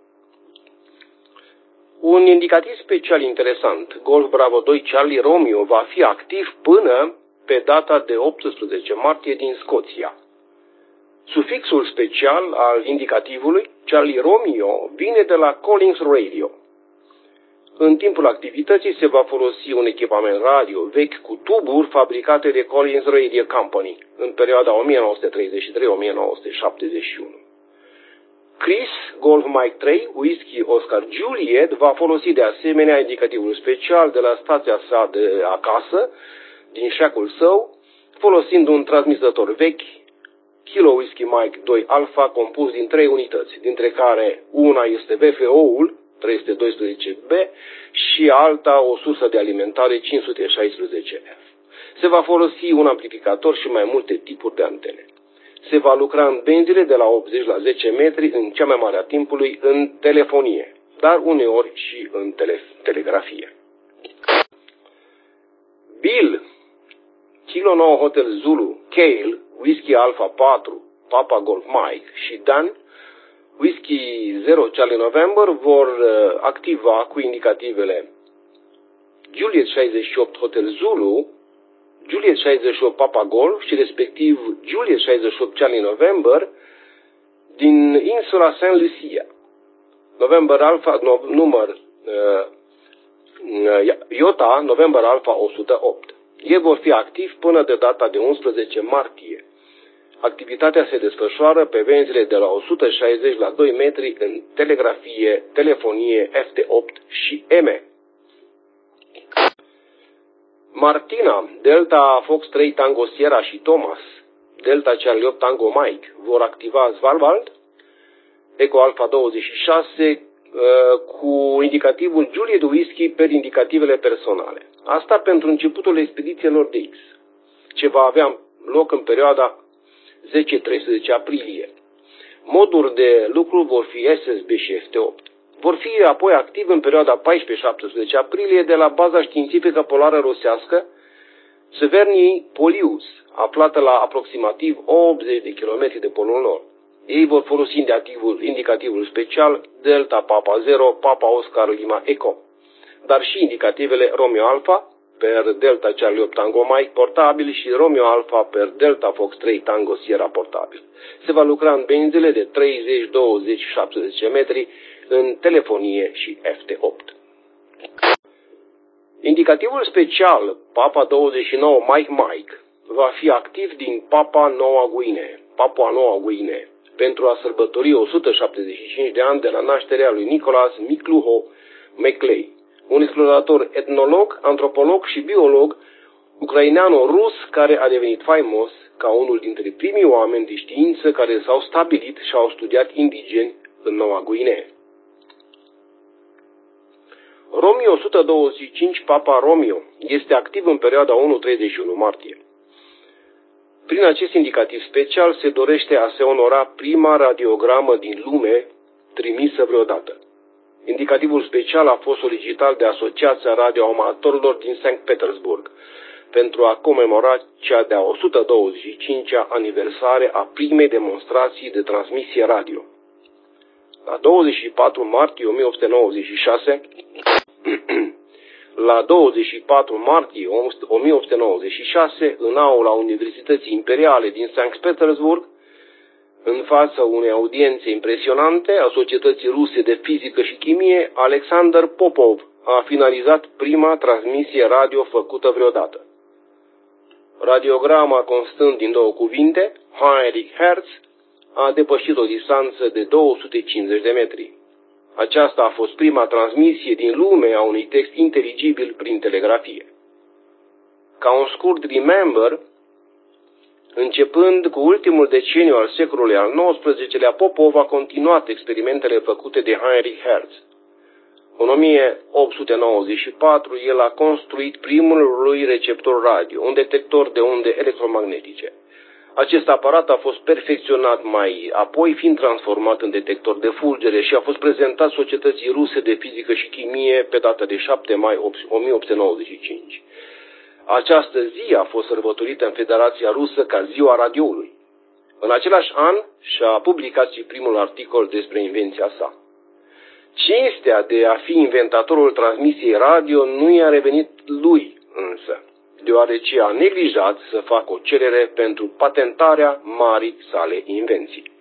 Un indicativ special interesant, Golf Bravo doi Charlie Romeo, va fi activ până pe data de optsprezece martie din Scoția. Sufixul special al indicativului Charlie Romeo vine de la Collins Radio. În timpul activității se va folosi un echipament radio vechi cu tuburi fabricate de Collins Radio Company în perioada o mie nouă sute treizeci și trei - o mie nouă sute șaptezeci și unu. Chris Golf Mike trei Whiskey Oscar Juliet va folosi de asemenea indicativul special de la stația sa de acasă, din șacul său, folosind un transmisător vechi Kilo Whiskey Mike doi Alpha compus din trei unități, dintre care una este V F O-ul trei sute doisprezece B și alta o sursă de alimentare cinci sute șaisprezece F. Se va folosi un amplificator și mai multe tipuri de antene. Se va lucra în benzile de la optzeci la zece metri în cea mai mare a timpului în telefonie, dar uneori și în tele telegrafie. Bill, Kilo nouă Hotel Zulu, Cale, Whiskey Alpha patru, Papa Golf Mike și Dan, Whiskey zero Charlie November vor activa cu indicativele Juliet șaizeci și opt Hotel Zulu, Juliet șaizeci și opt Papa Golf și respectiv Juliet șaizeci și opt Charlie November din insula Saint Lucia. November Alpha no, număr uh, Iota November Alpha o sută opt. Ei vor fi activi până de data de unsprezece martie. Activitatea se desfășoară pe benzile de la o sută șaizeci la doi metri în telegrafie, telefonie, F T opt și M. Martina, Delta Fox trei Tango Sierra și Thomas, Delta Charlie opt Tango Mike vor activa Svalbard, Eco Alpha douăzeci și șase cu indicativul Juliet Whiskey pe indicativele personale. Asta pentru începutul expedițiilor de X, ce va avea loc în perioada zece - treisprezece aprilie. Moduri de lucru vor fi S S B și F T opt. Vor fi apoi activi în perioada paisprezece - șaptesprezece aprilie de la baza științifică polară rusească Severny Polius, aflată la aproximativ optzeci de kilometri de polul nord. Ei vor folosi indicativul, indicativul special Delta Papa zero Papa Oscar Lima Echo, dar și indicativele Romeo Alpha, per Delta Charlie opt Tango Mike portabil și Romeo Alpha per Delta Fox trei Tango Sierra portabil. Se va lucra în benzile de treizeci, douăzeci și șaptesprezece metri în telefonie și F T opt. Indicativul special Papa douăzeci și nouă Mike Mike va fi activ din Papua Noua Guinee, Papua Noua Guinee, pentru a sărbători o sută șaptezeci și cinci de ani de la nașterea lui Nicholas Mikluho Maclay, un explorator etnolog, antropolog și biolog ucraineano-rus care a devenit faimos ca unul dintre primii oameni de știință care s-au stabilit și au studiat indigeni în Noua Guinee. Romeo o sută douăzeci și cinci Papa Romeo este activ în perioada unu treizeci și unu martie. Prin acest indicativ special se dorește a se onora prima radiogramă din lume trimisă vreodată. Indicativul special a fost solicitat de Asociația Radioamatorilor din Sankt Petersburg pentru a comemora cea de-a o sută douăzeci și cincea aniversare a primei demonstrații de transmisie radio. La douăzeci și patru martie o mie opt sute nouăzeci și șase, la douăzeci și patru martie o mie opt sute nouăzeci și șase, în aula Universității Imperiale din Sankt Petersburg, în fața unei audiențe impresionante a Societății Ruse de Fizică și Chimie, Alexander Popov a finalizat prima transmisie radio făcută vreodată. Radiograma, constând din două cuvinte, Heinrich Hertz, a depășit o distanță de două sute cincizeci de metri. Aceasta a fost prima transmisie din lume a unui text inteligibil prin telegrafie. Ca un scurt remember, începând cu ultimul deceniu al secolului al nouăsprezecelea, Popov a continuat experimentele făcute de Heinrich Hertz. În o mie opt sute nouăzeci și patru, el a construit primul lui receptor radio, un detector de unde electromagnetice. Acest aparat a fost perfecționat mai apoi, fiind transformat în detector de fulgere și a fost prezentat Societății Ruse de Fizică și Chimie pe data de șapte mai o mie opt sute nouăzeci și cinci. Această zi a fost sărbătorită în Federația Rusă ca Ziua Radioului. În același an și-a publicat și primul articol despre invenția sa. Cinstea de a fi inventatorul transmisiei radio nu i-a revenit lui însă, deoarece a neglijat să facă o cerere pentru patentarea marii sale invenții.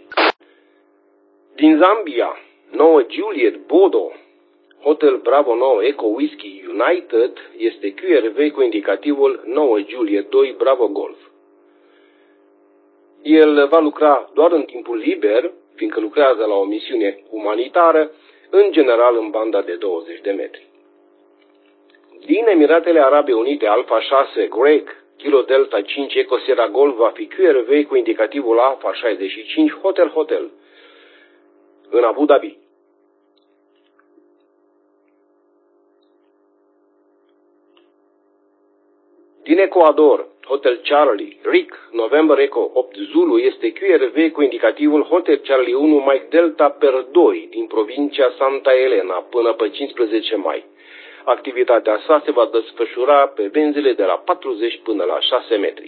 Din Zambia, nouă Juliet Bodo, Hotel Bravo nouă Eco Whisky United este Q R V cu indicativul nouă Juliet doi Bravo Golf. El va lucra doar în timpul liber, fiindcă lucrează la o misiune umanitară, în general în banda de douăzeci de metri. Din Emiratele Arabe Unite, Alpha șase Greg, Kilo Delta cinci Eco Sierra Golf va fi Q R V cu indicativul Alpha șaizeci și cinci Hotel Hotel în Abu Dhabi. Din Ecuador, Hotel Charlie, Rick, November Echo opt Zulu este Q R V cu indicativul Hotel Charlie unu Mike Delta per doi din provincia Santa Elena până pe cincisprezece mai. Activitatea sa se va desfășura pe benzile de la patruzeci până la șase metri.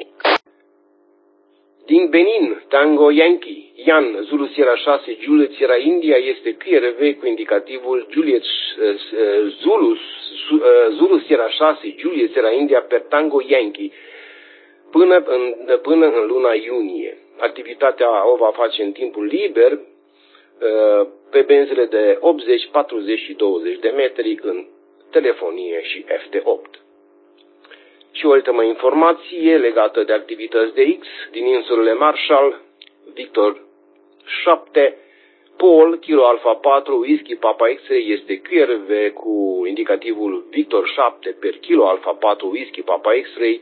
Din Benin, Tango Yankee, Ian, Zulu Sierra șase, Juliet Sierra India este Q R V cu indicativul Juliet Zulu, Zulu Sierra șase, Juliet Sierra India per Tango Yankee până în, până în luna iunie. Activitatea o va face în timpul liber pe benzile de optzeci, patruzeci și douăzeci de metri în telefonie și F T opt. Și o ultimă informație legată de activități de X din insulele Marshall, Victor șapte, Paul, Kilo Alpha patru, Whisky Papa X-Ray este Q R V cu indicativul Victor șapte per Kilo Alpha patru, Whisky Papa X-Ray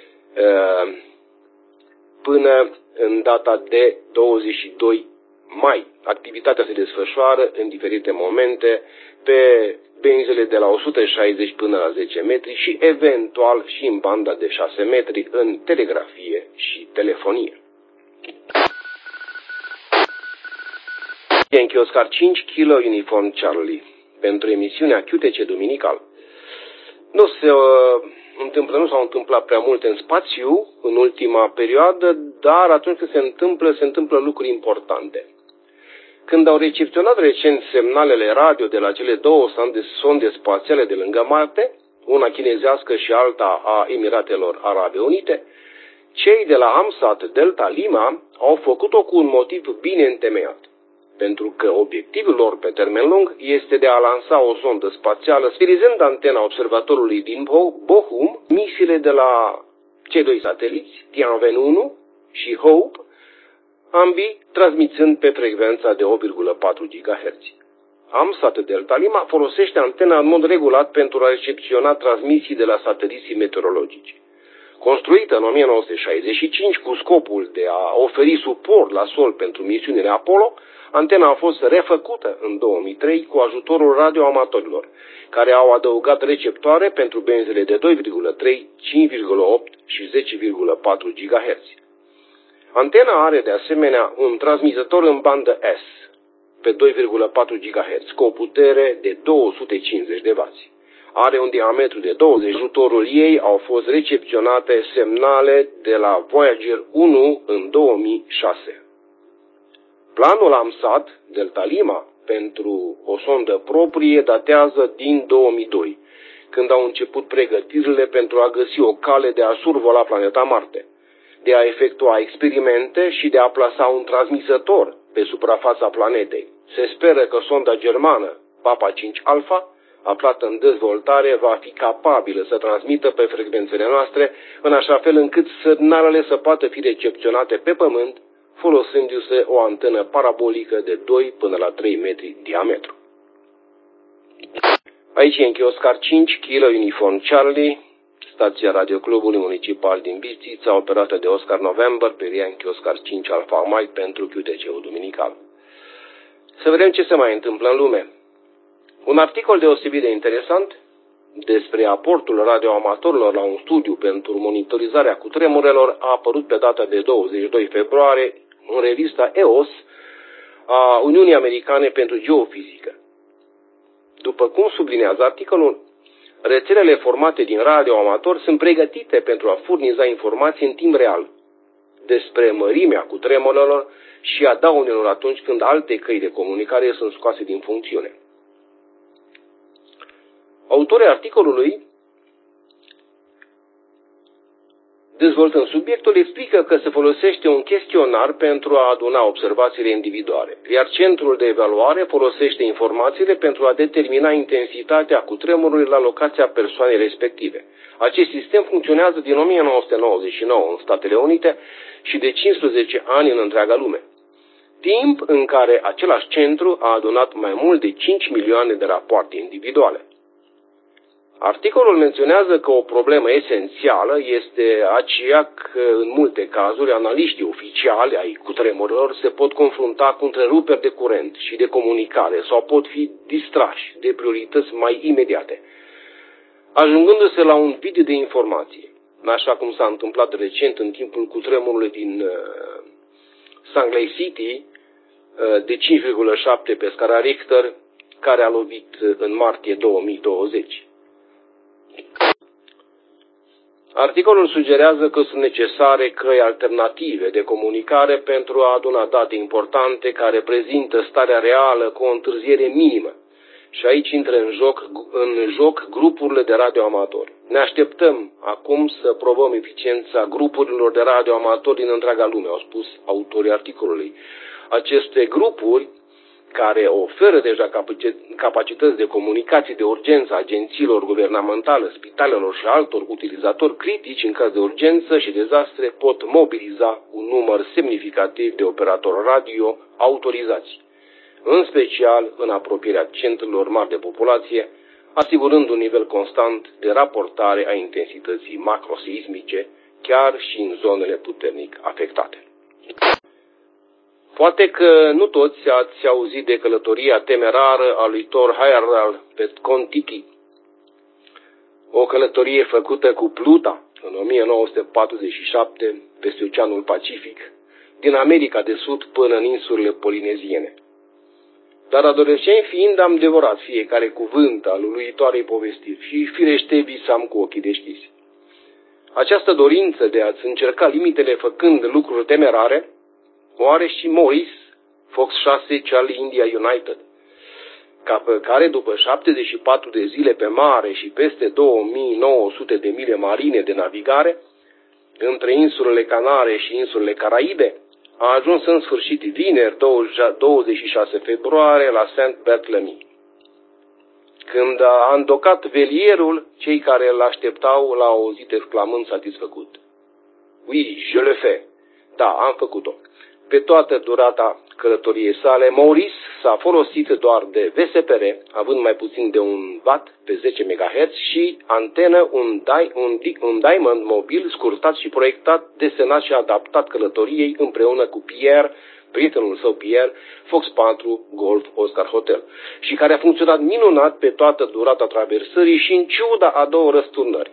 până în data de douăzeci și doi mai. Activitatea se desfășoară în diferite momente pe benzile de la o sută șaizeci până la zece metri și eventual și în banda de șase metri în telegrafie și telefonie. Yankee Oscar cinci Kilo Uniform Charlie pentru emisiunea Q T C Duminical. Nu se uh, întâmplă, nu s-au întâmplat prea multe în spațiu în ultima perioadă, dar atunci când se întâmplă, se întâmplă lucruri importante. Când au recepționat recent semnalele radio de la cele două sonde spațiale de lângă Marte, una chinezească și alta a Emiratelor Arabe Unite, cei de la AMSAT Delta Lima au făcut-o cu un motiv bine întemeiat, pentru că obiectivul lor pe termen lung este de a lansa o sondă spațială, sfirizând antena observatorului din Bochum, misiile de la cei doi sateliți, Tianwen unu și Hope, ambii transmițând pe frecvența de opt virgulă patru gigahertz. AMSAT Delta Lima folosește antena în mod regulat pentru a recepționa transmisii de la sateliții meteorologici. Construită în o mie nouă sute șaizeci și cinci cu scopul de a oferi suport la sol pentru misiunile Apollo, antena a fost refăcută în două mii trei cu ajutorul radioamatorilor, care au adăugat receptoare pentru benzile de doi virgulă trei, cinci virgulă opt și zece virgulă patru gigahertz. Antena are de asemenea un transmisător în bandă S pe doi virgulă patru gigahertz cu o putere de două sute cincizeci de wați. Are un diametru de douăzeci. Ajutorul ei au fost recepționate semnale de la Voyager unu în două mii șase. Planul AMSAT Delta Lima pentru o sondă proprie datează din două mii doi, când au început pregătirile pentru a găsi o cale de a survola planeta Marte, de a efectua experimente și de a plasa un transmisător pe suprafața planetei. Se speră că sonda germană Papa cinci Alpha, aflată în dezvoltare, va fi capabilă să transmită pe frecvențele noastre, în așa fel încât semnalele să poată fi recepționate pe Pământ, folosindu-se o antenă parabolică de doi până la trei metri diametru. Aici e Yankee Oscar cinci, Kilo Uniform Charlie, stația Radioclubului Municipal din Bistrița, operată de Oscar November pe Yankee Oscar cinci Alpha Mike pentru Q T C-ul duminical. Să vedem ce se mai întâmplă în lume. Un articol deosebit de interesant despre aportul radioamatorilor la un studiu pentru monitorizarea cutremurelor a apărut pe data de douăzeci și doi februarie în revista E O S a Uniunii Americane pentru Geofizică. După cum sublinează articolul, rețelele formate din radioamatori sunt pregătite pentru a furniza informații în timp real despre mărimea cutremurelor și a daunelor atunci când alte căi de comunicare sunt scoase din funcțiune. Autorii articolului, dezvoltând subiectul, explică că se folosește un chestionar pentru a aduna observațiile individuale, iar centrul de evaluare folosește informațiile pentru a determina intensitatea cutremurului la locația persoanei respective. Acest sistem funcționează din o mie nouă sute nouăzeci și nouă în Statele Unite și de cincisprezece ani în întreaga lume, timp în care același centru a adunat mai mult de cinci milioane de rapoarte individuale. Articolul menționează că o problemă esențială este aceea că, în multe cazuri, analiștii oficiali ai cutremurilor se pot confrunta cu întreruperi de curent și de comunicare sau pot fi distrași de priorități mai imediate, ajungându-se la un vid de informație, așa cum s-a întâmplat recent în timpul cutremurului din uh, Salt Lake City uh, de cinci virgulă șapte pe scara Richter, care a lovit în martie două mii douăzeci. Articolul sugerează că sunt necesare căi alternative de comunicare pentru a aduna date importante care prezintă starea reală cu o întârziere minimă. Și aici intră în joc, în joc grupurile de radioamatori. Ne așteptăm acum să probăm eficiența grupurilor de radioamatori din întreaga lume, au spus autorii articolului. Aceste grupuri, care oferă deja capacități de comunicații de urgență agențiilor guvernamentale, spitalelor și altor utilizatori critici în caz de urgență și dezastre, pot mobiliza un număr semnificativ de operatori radio autorizați, în special în apropierea centrelor mari de populație, asigurând un nivel constant de raportare a intensității macroseismice, chiar și în zonele puternic afectate. Poate că nu toți ați auzit de călătoria temerară a lui Thor Heyerdahl pe Kon-Tiki, o călătorie făcută cu pluta în o mie nouă sute patruzeci și șapte peste Oceanul Pacific, din America de Sud până în insulele polineziene. Dar adolescent fiind, am devorat fiecare cuvânt al uluitoarei povestiri și firește visam cu ochii deschiși. Această dorință de a-ți încerca limitele făcând lucruri temerare o are și Morris, Fox șase Charlie India United. care după șaptezeci și patru de zile pe mare și peste două mii nouă sute de mile marine de navigare, între insulele Canare și insulele Caraibe, a ajuns în sfârșit vineri douăzeci și șase februarie la Saint-Barthélemy. Când a îndocat velierul, cei care îl așteptau l-au auzit exclamând satisfăcut: "Oui, je le fais." Da, am făcut-o. Pe toată durata călătoriei sale, Maurice s-a folosit doar de V S P R, având mai puțin de un watt pe zece megahertz și antenă, un, di un, di un diamond mobil scurtat și proiectat, desenat și adaptat călătoriei împreună cu Pierre, prietenul său Pierre, Fox patru Golf Oscar Hotel, și care a funcționat minunat pe toată durata traversării și în ciuda a două răsturnări.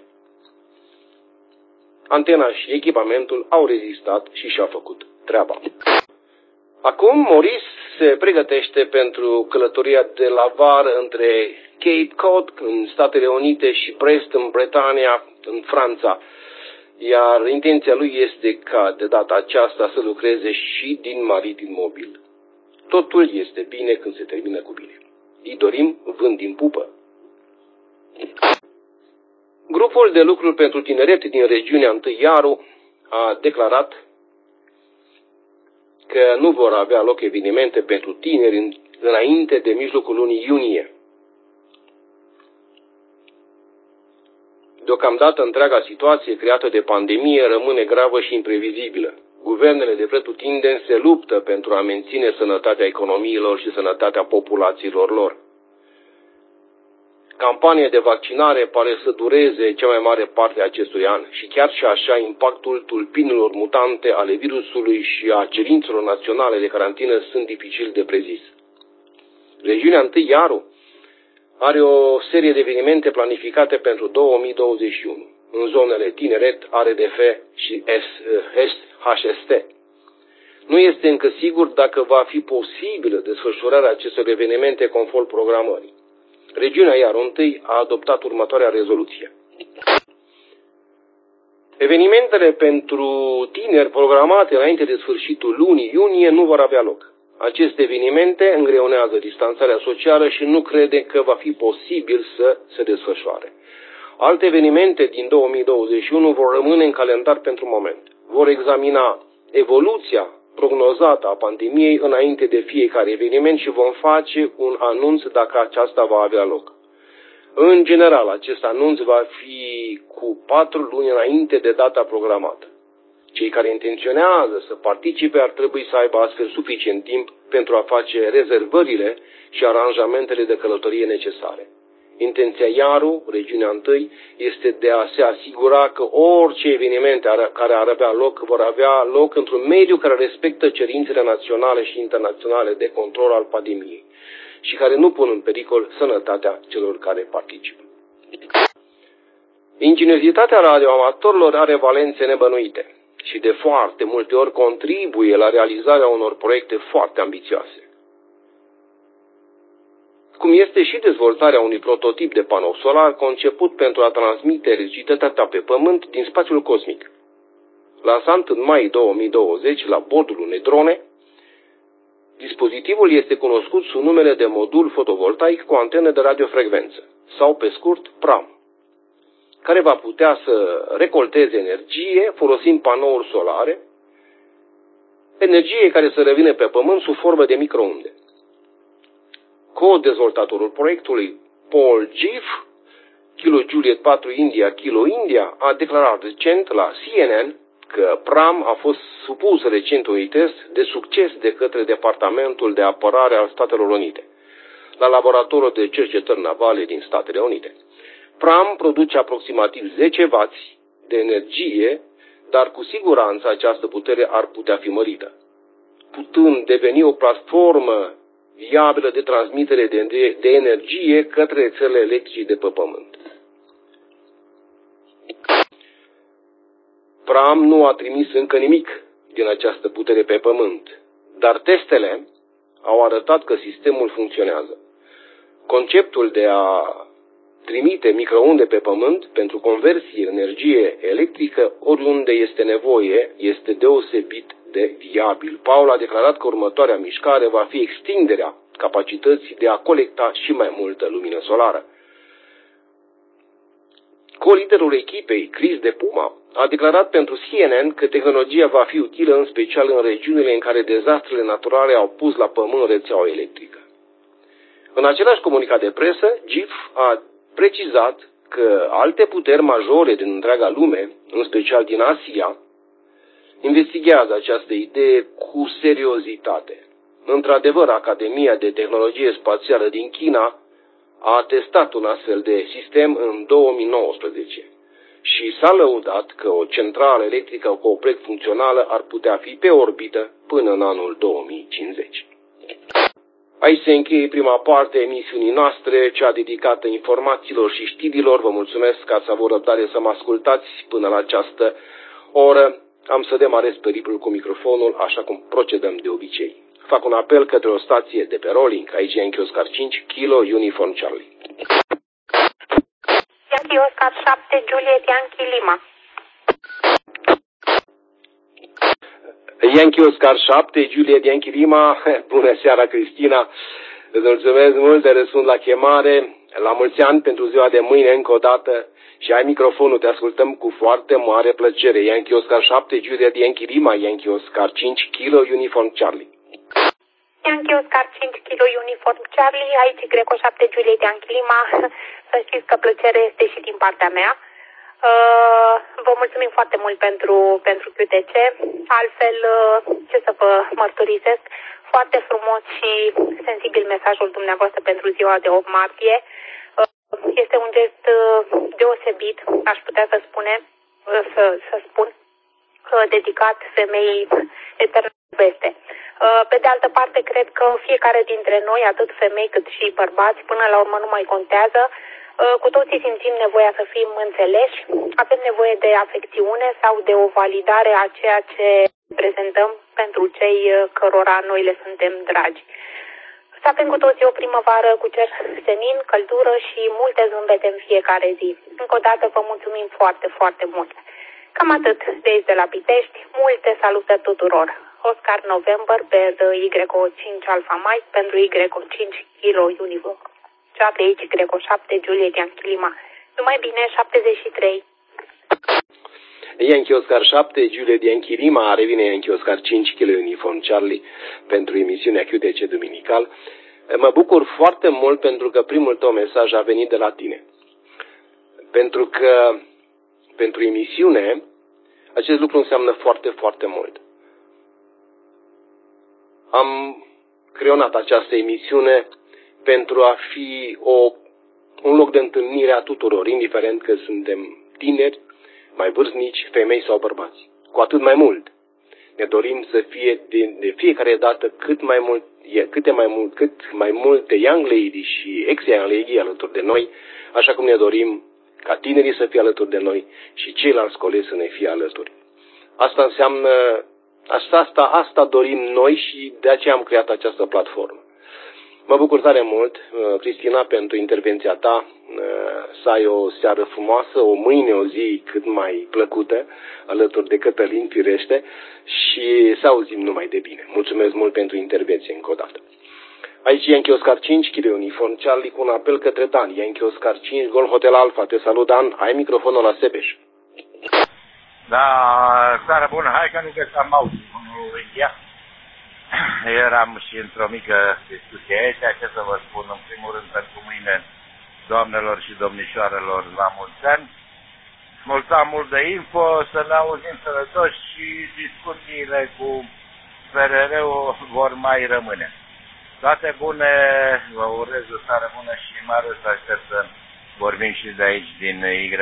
Antena și echipamentul au rezistat și și-au făcut treaba. Acum Maurice se pregătește pentru călătoria de la vară între Cape Cod în Statele Unite și Brest în Bretania, în Franța, iar intenția lui este ca de data aceasta să lucreze și din maritim mobil. Totul este bine când se termină cu bine. Îi dorim vânt din pupă. Grupul de lucru pentru tineret din regiunea întâi Iaru a declarat că nu vor avea loc evenimente pentru tineri înainte de mijlocul lunii iunie. Deocamdată întreaga situație creată de pandemie rămâne gravă și imprevizibilă. Guvernele de pretutindeni se luptă pentru a menține sănătatea economiilor și sănătatea populațiilor lor. Campania de vaccinare pare să dureze cea mai mare parte a acestui an și chiar și așa impactul tulpinilor mutante ale virusului și a cerințelor naționale de carantină sunt dificil de prezis. Regiunea întâi Iaru are o serie de evenimente planificate pentru două mii douăzeci și unu în zonele Tineret, R D F și H S T. Nu este încă sigur dacă va fi posibilă desfășurarea acestor evenimente conform programării. Regiunea Iaru întâi a adoptat următoarea rezoluție: evenimentele pentru tineri programate înainte de sfârșitul lunii iunie nu vor avea loc. Aceste evenimente îngreunează distanțarea socială și nu crede că va fi posibil să se desfășoare. Alte evenimente din două mii douăzeci și unu vor rămâne în calendar pentru moment. Vor examina evoluția prognozată a pandemiei înainte de fiecare eveniment și vom face un anunț dacă aceasta va avea loc. În general, acest anunț va fi cu patru luni înainte de data programată. Cei care intenționează să participe ar trebui să aibă astfel suficient timp pentru a face rezervările și aranjamentele de călătorie necesare. Intenția Iaru, regiunea întâi, este de a se asigura că orice evenimente care ar avea loc vor avea loc într-un mediu care respectă cerințele naționale și internaționale de control al pandemiei și care nu pun în pericol sănătatea celor care participă. Ingeniozitatea radioamatorilor are valențe nebănuite și de foarte multe ori contribuie la realizarea unor proiecte foarte ambițioase, cum este și dezvoltarea unui prototip de panou solar conceput pentru a transmite electricitatea pe Pământ din spațiul cosmic. Lansat în mai două mii douăzeci la bordul unei drone, dispozitivul este cunoscut sub numele de modul fotovoltaic cu antenă de radiofrecvență, sau pe scurt PRAM, care va putea să recolteze energie folosind panouri solare, energie care să revină pe Pământ sub formă de microunde. Co-dezvoltatorul proiectului, Paul Giff, Kilo Juliet patru India, Kilo India, a declarat recent la C N N că PRAM a fost supus recent unui test de succes de către Departamentul de Apărare al Statelor Unite, la laboratorul de cercetări navale din Statele Unite. PRAM produce aproximativ zece wați de energie, dar cu siguranță această putere ar putea fi mărită, putând deveni o platformă viabilă de transmitere de, de energie către rețelele electrice de pe Pământ. PRAM nu a trimis încă nimic din această putere pe Pământ, dar testele au arătat că sistemul funcționează. Conceptul de a trimite microunde pe Pământ pentru conversie în energie electrică oriunde este nevoie este deosebit de viabil. Paul a declarat că următoarea mișcare va fi extinderea capacități de a colecta și mai multă lumină solară. Co-liderul echipei, Chris de Puma, a declarat pentru C N N că tehnologia va fi utilă în special în regiunile în care dezastrele naturale au pus la pământ rețeaua electrică. În același comunicat de presă, G I F a precizat că alte puteri majore din întreaga lume, în special din Asia, investigează această idee cu seriozitate. Într-adevăr, Academia de Tehnologie Spațială din China a testat un astfel de sistem în două mii nouăsprezece și s-a lăudat că o centrală electrică cu o proiect funcțională ar putea fi pe orbită până în anul două mii cincizeci. Aici se încheie prima parte a emisiunii noastre, cea dedicată informațiilor și știrilor. Vă mulțumesc că ați avut răbdare să mă ascultați până la această oră. Am să demarez periplul cu microfonul, așa cum procedăm de obicei. Fac un apel către o stație de pe Rolling, aici Yankee Oscar cinci, Kilo Uniform Charlie. Yankee Oscar șapte, Juliet Yankee Lima. Yankee Oscar șapte, Juliet Yankee Lima. Bună seara, Cristina. Îți mulțumesc mult de răspuns la chemare. La mulți ani pentru ziua de mâine încă o dată. Și ai microfonul, te ascultăm cu foarte mare plăcere. Yankee Oscar șapte, Juliet Yankee Lima, Yankee Oscar cinci, Kilo Uniform Charlie. Yankee Oscar cinci, Kilo Uniform Charlie, aici Greco șapte, Juliet Yankee Lima. Să știți că plăcerea este și din partea mea. Uh, vă mulțumim foarte mult pentru, pentru Q T C. Altfel, uh, ce să vă mărturisesc, foarte frumos și sensibil mesajul dumneavoastră pentru ziua de opt martie. Uh, este un gest uh, deosebit, aș putea să spune, uh, să, să spun, uh, dedicat femeii eterne veste. Uh, pe de altă parte, cred că fiecare dintre noi, atât femei cât și bărbați, până la urmă nu mai contează. Cu toții simțim nevoia să fim înțeleși, avem nevoie de afecțiune sau de o validare a ceea ce prezentăm pentru cei cărora noi le suntem dragi. Să avem cu toții o primăvară cu cer senin, căldură și multe zâmbete în fiecare zi. Încă o dată vă mulțumim foarte, foarte mult. Cam atât de aici de la Pitești, multe salutări tuturor. Oscar November pe Y cinci Alpha Mike pentru Y cinci Kilo Uniform. Charlie aici, Greco șapte, Juliet Yankee Lima. Numai bine, șaptezeci și trei. Yankee Oscar șapte, Juliet Yankee Lima, revine Yankee Oscar cinci, Kilo Uniform Charlie pentru emisiunea Q T C Duminical. Mă bucur foarte mult pentru că primul tău mesaj a venit de la tine. Pentru că pentru emisiune acest lucru înseamnă foarte, foarte mult. Am creionat această emisiune pentru a fi o, un loc de întâlnire a tuturor, indiferent că suntem tineri, mai vârstnici, femei sau bărbați. Cu atât mai mult ne dorim să fie de, de fiecare dată cât mai mult, câte mai mult, cât mai multe young lady și ex-young lady alături de noi, așa cum ne dorim ca tinerii să fie alături de noi și ceilalți colegi să ne fie alături. Asta înseamnă, asta, asta, asta dorim noi și de aceea am creat această platformă. Mă bucur tare mult, Cristina, pentru intervenția ta, să ai o seară frumoasă, o mâine, o zi cât mai plăcută, alături de Cătălin, firește, și să auzim numai de bine. Mulțumesc mult pentru intervenție încă o dată. Aici Yankee Oscar cinci, Kilo Uniform Charlie, cu un apel către Dan. Yankee Oscar cinci, Golf Hotel Alpha. Te salut, Dan. Ai microfonul la Sebeș. Da, seara bună. Hai că nu găseam auzi. Ia. Eram și într-o mică discuție aici, ce să vă spun, în primul rând pentru mâine, doamnelor și domnișoarelor, la mulți ani. Mulțumim mult de info, să ne auzim sănătoși și discuțiile cu P R R-ul vor mai rămâne. Toate bune, vă urez o seară bună și mai ales aștept să vorbim și de aici, din Y.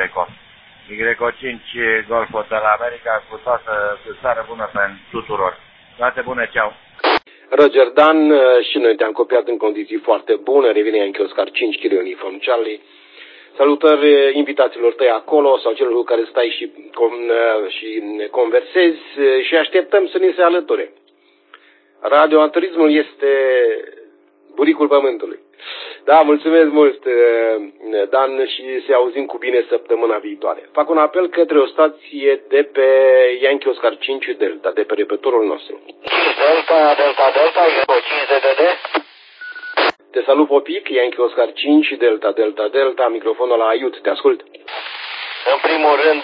Y cinci Golf Hotel America, cu toată cu seară bună pentru tuturor. Toate bune, ceau! Roger Dan, și noi te-am copiat în condiții foarte bune, revine Yankee Oscar cinci, Kilo Uniform Charlie. Salutări invitațiilor tăi acolo sau celor cu care stai și, și conversezi și așteptăm să ne se alăture. Radioamatorismul este buricul pământului. Da, mulțumesc mult, Dan, și se auzim cu bine săptămâna viitoare. Fac un apel către o stație de pe Yankee Oscar cinci Delta, de pe repetorul nostru. cinci Delta, Delta, Delta, cinci D D D. Te salut, Popic, Yankee Oscar cinci, Delta, Delta, Delta, microfonul la Aiut, te ascult. În primul rând,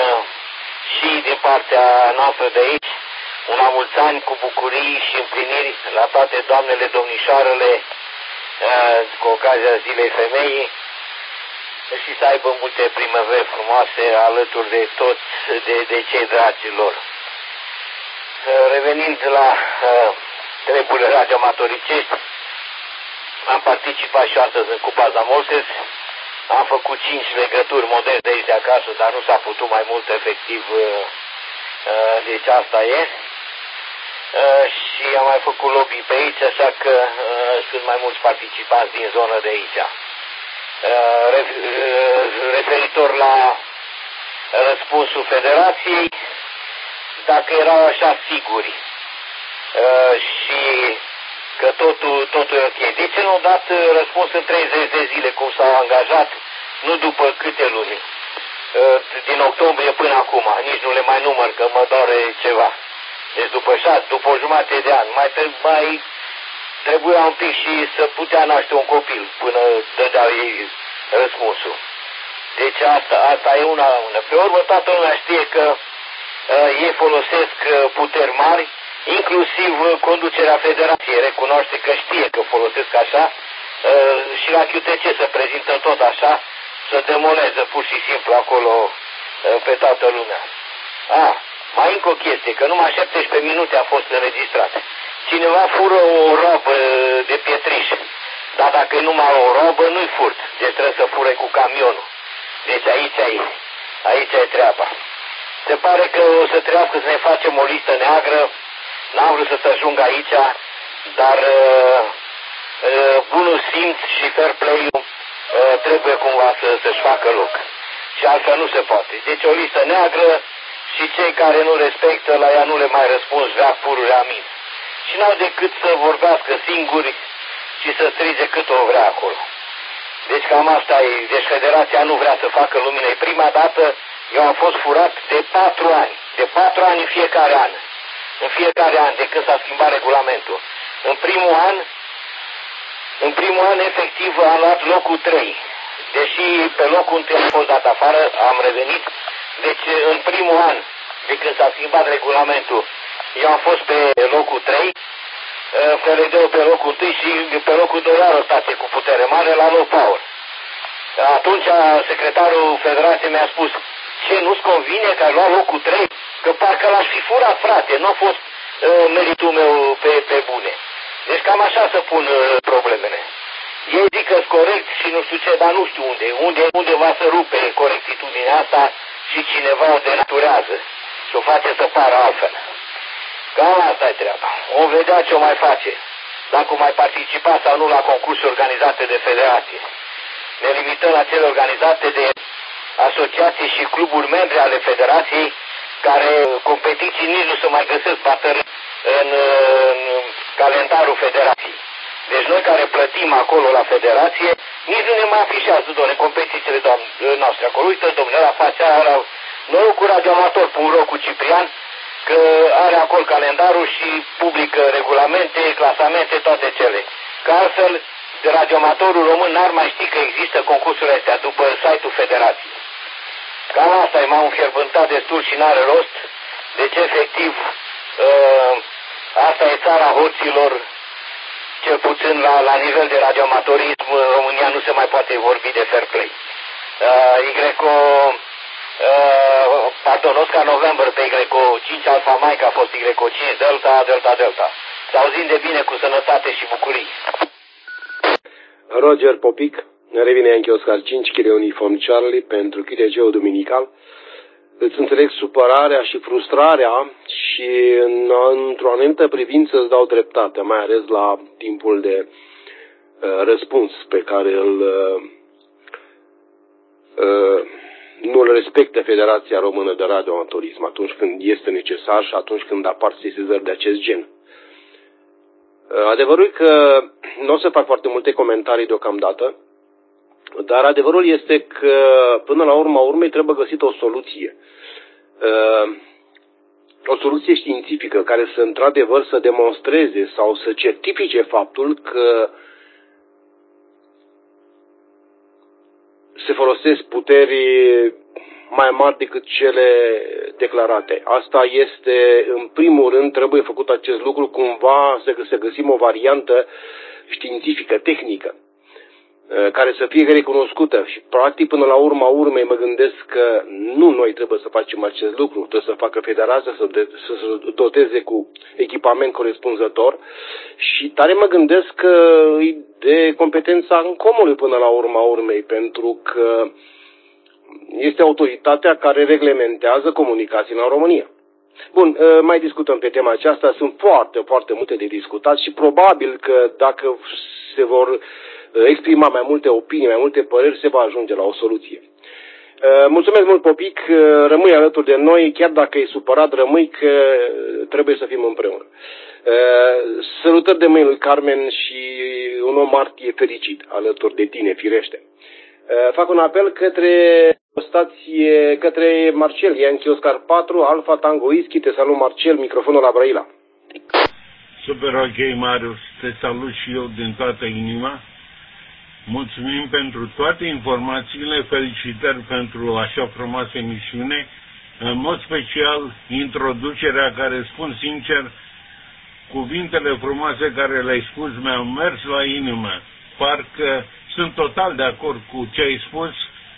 și din partea noastră de aici, un la mulți ani cu bucurii și împliniri la toate doamnele, domnișoarele, cu ocazia Zilei Femeii, și să aibă multe primăveri frumoase alături de toți, de, de cei dragi lor. Revenind la uh, treburile radioamatoricești, am participat și astăzi în Cupa Zamolses, am făcut cinci legături moderne de aici de acasă, dar nu s-a putut mai mult efectiv, uh, uh, deci asta e. Uh, și am mai făcut lobby pe aici, așa că uh, sunt mai mulți participanți din zonă de aici. Uh, referitor la răspunsul Federației, dacă erau așa siguri uh, și că totul, totul e ok, de ce nu-au dat răspuns în treizeci de zile cum s-au angajat, nu după câte luni, uh, din octombrie până acum, nici nu le mai număr că mă doare ceva, deci după șase, după o jumătate de an, mai, mai trebuia un pic și să putea naște un copil până dădeau ei răspunsul. Deci asta, asta e una la una. Pe urmă toată lumea știe că uh, ei folosesc uh, puteri mari, inclusiv uh, conducerea Federației recunoaște că știe că folosesc așa uh, și la Q T C se prezintă tot așa, să demoleze pur și simplu acolo uh, pe toată lumea. Ah, mai încă o chestie, că numai șaptesprezece minute a fost înregistrat. Cineva fură o robă de pietriș, dar dacă e numai o robă, nu-i furt, deci trebuie să fure cu camionul. Deci aici e, aici e treaba. Se pare că o să trească să ne facem o listă neagră, n-am vrut să te ajung aici, dar uh, uh, bunul simț și fair play-ul uh, trebuie cumva să, să-și facă loc. Și altfel nu se poate. Deci o listă neagră și cei care nu respectă, la ea nu le mai răspuns, vrea pururi amin. Și n-au decât să vorbească singuri și să strige cât o vrea acolo. Deci cam asta e. Deci Federația nu vrea să facă lumină. E prima dată eu am fost furat de patru ani. De patru ani în fiecare an. În fiecare an de când s-a schimbat regulamentul. În primul an, în primul an efectiv am luat locul trei. Deși pe locul întâi am fost dat afară, am revenit. Deci în primul an de când s-a schimbat regulamentul, eu am fost pe locul trei. F R D-ul pe locul întâi și pe locul doi are o stație cu putere mare la low power. Atunci secretarul Federației mi-a spus: ce, nu-ți convine că ai luat locul trei? Că parcă l-aș fi furat, frate, nu a fost uh, meritul meu pe, pe bune. Deci cam așa să pun uh, problemele. Ei zic că-s corect și nu știu ce, dar nu știu unde. Unde, unde va să rupe corectitudinea asta și cineva o denaturează și o face să pară altfel. Cam asta e treaba. O vedea ce o mai face, dacă o mai participa sau nu la concursuri organizate de Federație. Ne limităm la cele organizate de asociații și cluburi membri ale Federației, care competiții nici nu se mai găsesc batări în, în calendarul Federației. Deci noi care plătim acolo la Federație, nici nu ne mai afișează, doamne, competițiile noastre acolo. Uite, domnule, la fața aia, noi cu radioamator punct ro cu Ciprian, că are acolo calendarul și publică regulamente, clasamente, toate cele. Că altfel, de radioamatorul român n-ar mai ști că există concursurile astea după site-ul Federației. Cam asta e, m-am înfierbântat destul și n-are rost. Deci, efectiv, uh, asta e țara hoților, cel puțin la, la nivel de radioamatorism, în România nu se mai poate vorbi de fair play. Uh, Y-o, uh, pardon, Oscar November pe Y-o cinci Alfa Mike a fost Y-o cinci Delta, Delta, Delta. Să auzim de bine, cu sănătate și bucurii. Roger Popic, revine Yankee Oscar cinci, Kilo Uniform Charlie pentru Q T C-ul duminical. Îți înțeleg supărarea și frustrarea și în, într-o anumită privință îți dau dreptate, mai ales la timpul de uh, răspuns pe care îl uh, uh, nu îl respectă Federația Română de Radioamatorism atunci când este necesar și atunci când apar sesizări de acest gen. Uh, adevărul e că nu o să fac foarte multe comentarii deocamdată, dar adevărul este că până la urma urmei trebuie găsit o soluție. O soluție științifică care să într-adevăr să demonstreze sau să certifice faptul că se folosesc puteri mai mari decât cele declarate. Asta este, în primul rând, trebuie făcut acest lucru cumva să găsim o variantă științifică, tehnică, care să fie recunoscută și practic până la urma urmei mă gândesc că nu noi trebuie să facem acest lucru, trebuie să facă federația să, de, să se doteze cu echipament corespunzător și tare mă gândesc că e de competența încomului până la urma urmei, pentru că este autoritatea care reglementează comunicațiile în România. Bun, mai discutăm pe tema aceasta, sunt foarte, foarte multe de discutat și probabil că dacă se vor exprima mai multe opinii, mai multe păreri, se va ajunge la o soluție. Mulțumesc mult, Popic, rămâi alături de noi, chiar dacă e supărat, rămâi că trebuie să fim împreună. Salutări de mâini lui Carmen și un om martie fericit alături de tine, firește. Fac un apel către o stație, către Marcel, Yankee Oscar patru, Alfa Tango Whisky, te salut Marcel, microfonul la Brăila. Super ok, Marius, te salut și eu din toată inima. Mulțumim pentru toate informațiile, felicitări pentru așa frumoasă emisiune, în mod special introducerea care, spun sincer, cuvintele frumoase care le-ai spus mi-au mers la inimă. Parcă sunt total de acord cu ce ai spus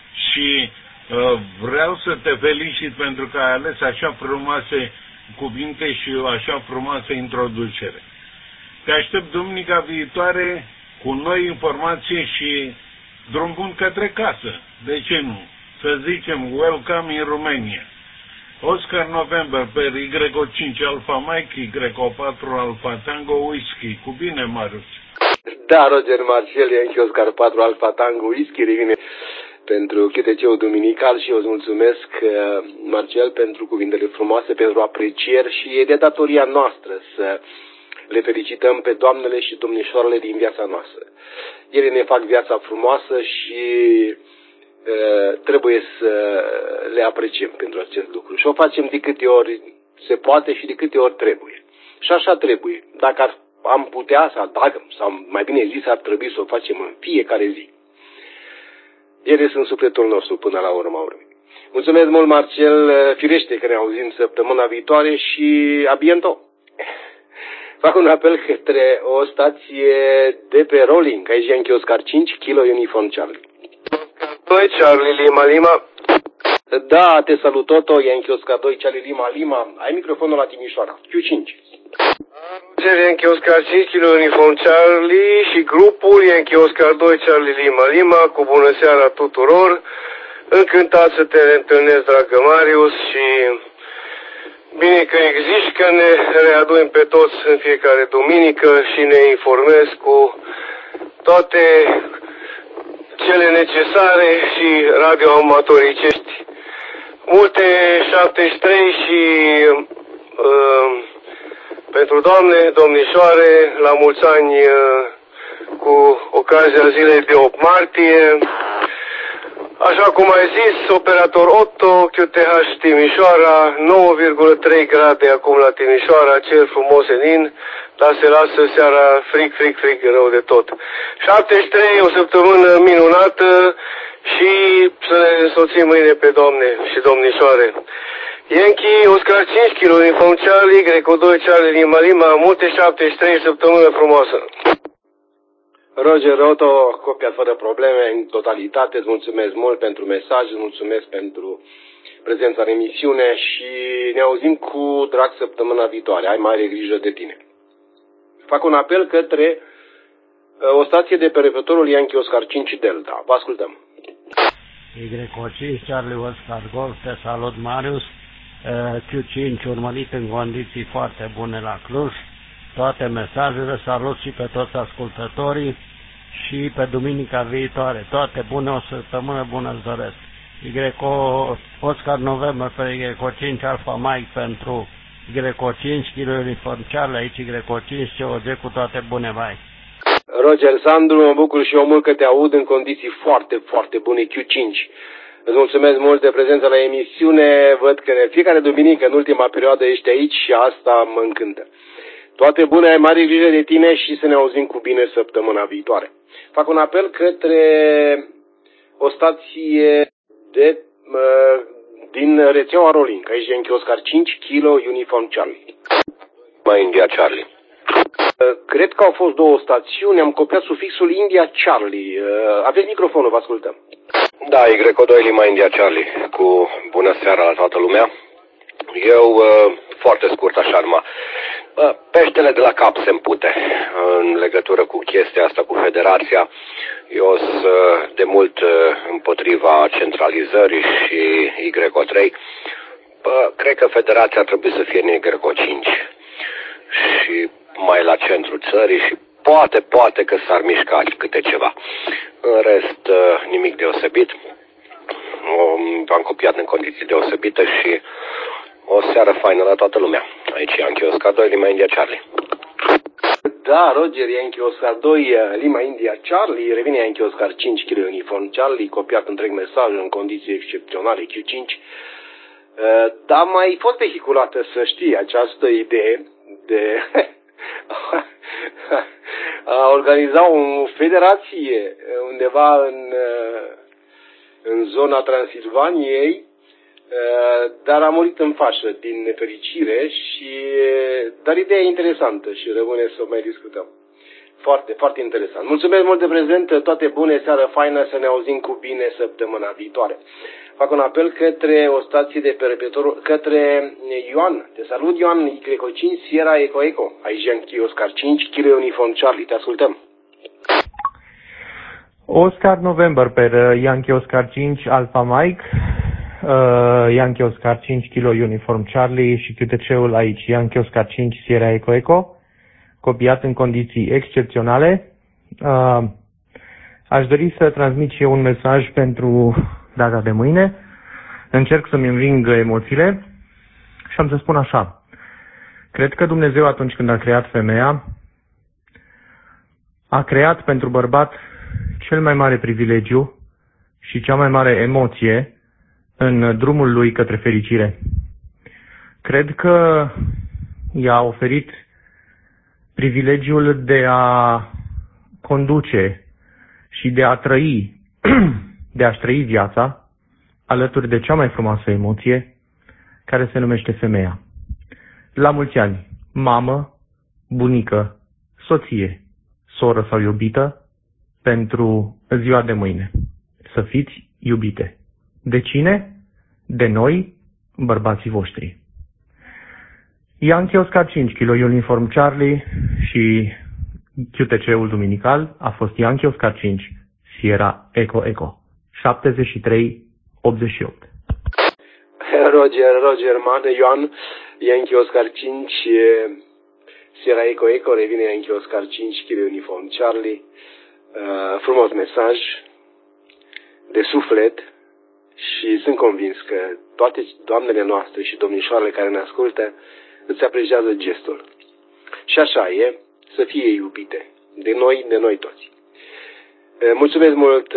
și uh, vreau să te felicit pentru că ai ales așa frumoase cuvinte și o așa frumoasă introducere. Te aștept duminica viitoare cu noi informații și drum bun către casă. De ce nu? Să zicem welcome in Romania. Oscar November pe Y O cinci Alfa Mike, Y O patru Alfa Tango Whisky. Cu bine, Marius. Da, Roger Marcel, Yankee Oscar patru Alfa Tango Whisky revine pentru Q T C-ul duminical și eu îți mulțumesc, Marcel, pentru cuvintele frumoase, pentru aprecieri și e de datoria noastră să le felicităm pe doamnele și domnișoarele din viața noastră. Ele ne fac viața frumoasă și uh, trebuie să le apreciem pentru acest lucru. Și o facem de câte ori se poate și de câte ori trebuie. Și așa trebuie. Dacă ar, am putea, sau, dacă, sau mai bine zis, ar trebui să o facem în fiecare zi. Ele sunt sufletul nostru până la urma urmei. Mulțumesc mult, Marcel. Firește că ne auzim săptămâna viitoare și a bientôt. Fac un apel către o stație de pe Rolling, aici Yankee Oscar cinci, Kilo Uniform Charlie. doi, Charlie Lima Lima. Da, te salut, Toto, Yankee Oscar doi, Charlie Lima Lima. Ai microfonul la Timișoara, Q cinci. Yankee Oscar cinci, Kilo Uniform Charlie și grupul Yankee Oscar doi, Charlie Lima Lima, cu bună seara tuturor. Încântat să te reîntâlnesc, dragă Marius, și bine că existi, că ne readuim pe toți în fiecare duminică și ne informezi cu toate cele necesare și radioamatoricești. Multe șaptezeci și trei și uh, pentru doamne, domnișoare, la mulți ani uh, cu ocazia zilei de opt martie. Așa cum ai zis, operator Otto, Q T H Timișoara, nouă virgulă trei grade acum la Timișoara, cer frumos senin, dar se lasă seara frig, frig, frig, rău de tot. șaptezeci și trei, o săptămână minunată și să ne însoțim mâine pe doamne și domnișoare. Yankee Oscar cinci, Kilo Uniform Charlie, Greco doi, Charlie Lima Lima, multe șaptezeci și trei, săptămână frumoasă. Roger Roto, copia fără probleme, în totalitate, îți mulțumesc mult pentru mesaj, îți mulțumesc pentru prezența în emisiune și ne auzim cu drag săptămâna viitoare. Ai mare grijă de tine. Fac un apel către o stație de pe repetorul Yankee Oscar cinci Delta. Vă ascultăm. Y O cinci, Charlie Oscar Golf, te salut, Marius. Q cinci urmărit în condiții foarte bune la Cluj. Toate mesajele, salut și pe toți ascultătorii și pe duminica viitoare. Toate bune, o săptămână bună îți doresc. Y Oscar November pe Y O cinci Alfa Mike pentru Y O cinci, Kilo Uniform Charlie, aici Y O cinci, C O G cu toate bune, vai. Roger Sandru, mă bucur și eu mult că te aud în condiții foarte, foarte bune, Q cinci. Îți mulțumesc mult de prezența la emisiune, văd că fiecare duminică în ultima perioadă ești aici și asta mă încântă. Toate bune, ai mare grijă de tine și să ne auzim cu bine săptămâna viitoare. Fac un apel către o stație de, uh, din rețeaua Rolling. Aici Yankee Oscar cinci, Kilo Uniform Charlie. Lima India Charlie. Uh, cred că au fost două stațiuni, am copiat sufixul India Charlie. Uh, aveți microfonul, vă ascultăm. Da, Y doi Lima India Charlie. Cu bună seara la toată lumea. Eu, uh, foarte scurt așa numai, uh, peștele de la cap se împute în legătură cu chestia asta, cu federația. Eu sunt uh, de mult uh, împotriva centralizării și Y trei. Bă, cred că federația trebuie să fie în Y cinci și mai la centrul țării și poate, poate că s-ar mișca câte ceva. În rest, uh, nimic deosebit. V-am copiat în condiții deosebite și o seară faină la toată lumea. Aici Yankee Oscar doi, Lima India Charlie. Da, Roger, Yankee Oscar doi, Lima India Charlie, revine Yankee Oscar cinci, Kilo Uniform Charlie, copiat întreg mesajul în condiții excepționale, Q cinci. Dar mai fost vehiculată, să știi, această idee de a organiza o federație undeva în, în zona Transilvaniei, dar a murit în fașă, din nefericire, și, dar ideea e interesantă și rămâne să o mai discutăm. Foarte, foarte interesant. Mulțumesc mult de prezent, toate bune, seară faină, să ne auzim cu bine săptămâna viitoare. Fac un apel către o stație de perpetor, către Ioan. Te salut, Ioan, Y cinci, Sierra Eco Eco. Aici Yankee Oscar cinci, Kilo Uniform Charlie, te ascultăm. Oscar November per Yankee Oscar cinci, Alpha Mike. Uh, Yankee Oscar cinci, Kilo Uniform Charlie și Q T C-ul aici, Yankee Oscar cinci, Sierra Eco Eco, copiat în condiții excepționale. Uh, aș dori să transmit și eu un mesaj pentru data de mâine. Încerc să-mi înving emoțiile și am să spun așa. Cred că Dumnezeu, atunci când a creat femeia, a creat pentru bărbat cel mai mare privilegiu și cea mai mare emoție în drumul lui către fericire. Cred că i-a oferit privilegiul de a conduce și de a trăi, de a-și trăi viața alături de cea mai frumoasă emoție, care se numește femeia. La mulți ani, mamă, bunică, soție, soră sau iubită, pentru ziua de mâine. Să fiți iubite. De cine? De noi, bărbații voștri. Yankee Oscar cinci, Kilo Uniform Charlie și Q T C-ul duminical a fost Yankee Oscar cinci, Sierra Eco Eco, șaptezeci și trei optzeci și opt. Roger, Roger, Man, Ioan, Yankee Oscar cinci, Sierra Eco Eco, revine Yankee Oscar cinci, Kilo Uniform Charlie. Uh, frumos mesaj, de suflet, și sunt convins că toate doamnele noastre și domnișoarele care ne ascultă îți apreciază gestul. Și așa e, să fie iubite, de noi, de noi toți. Mulțumesc mult,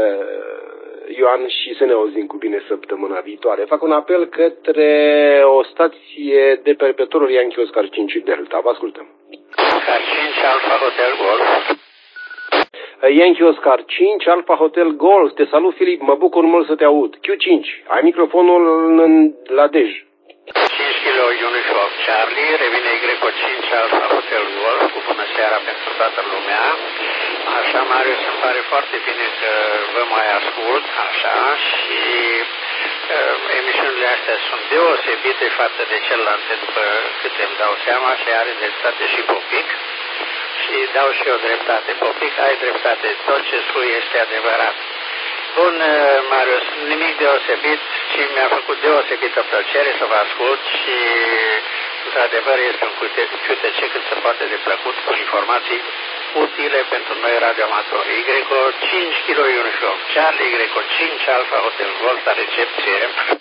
Ioan, și să ne auzim cu bine săptămâna viitoare. Fac un apel către o stație de perpetuarul Yankee Oscar cinci Delta. Vă ascultăm. Oscar cinci, Alfa Hotel Golf. Yankee Oscar cinci, Alfa Hotel Golf. Te salut, Filip, mă bucur mult să te aud. Q cinci, ai microfonul în, la dej. cinci Kilo Uniform Charlie, revine Y cinci, Alfa Hotel Golf, cu bună seara pentru toată lumea. Așa, Marius, îmi pare foarte bine că vă mai ascult, așa, și uh, emisiunile astea sunt deosebite față de celelalte, după câte îmi dau seama, și are dreptate și Popic. Și dau și eu dreptate. Popic, ai dreptate. Tot ce spui este adevărat. Bun, Marius, nimic deosebit, ci mi-a făcut deosebită plăcere să vă ascult și, într-adevăr, este un Q T C cât se poate de plăcut, cu informații utile pentru noi radioamatori. Y cinci Kilo Uniform Charlie, Y cinci Alfa Hotel Golf, la recepție.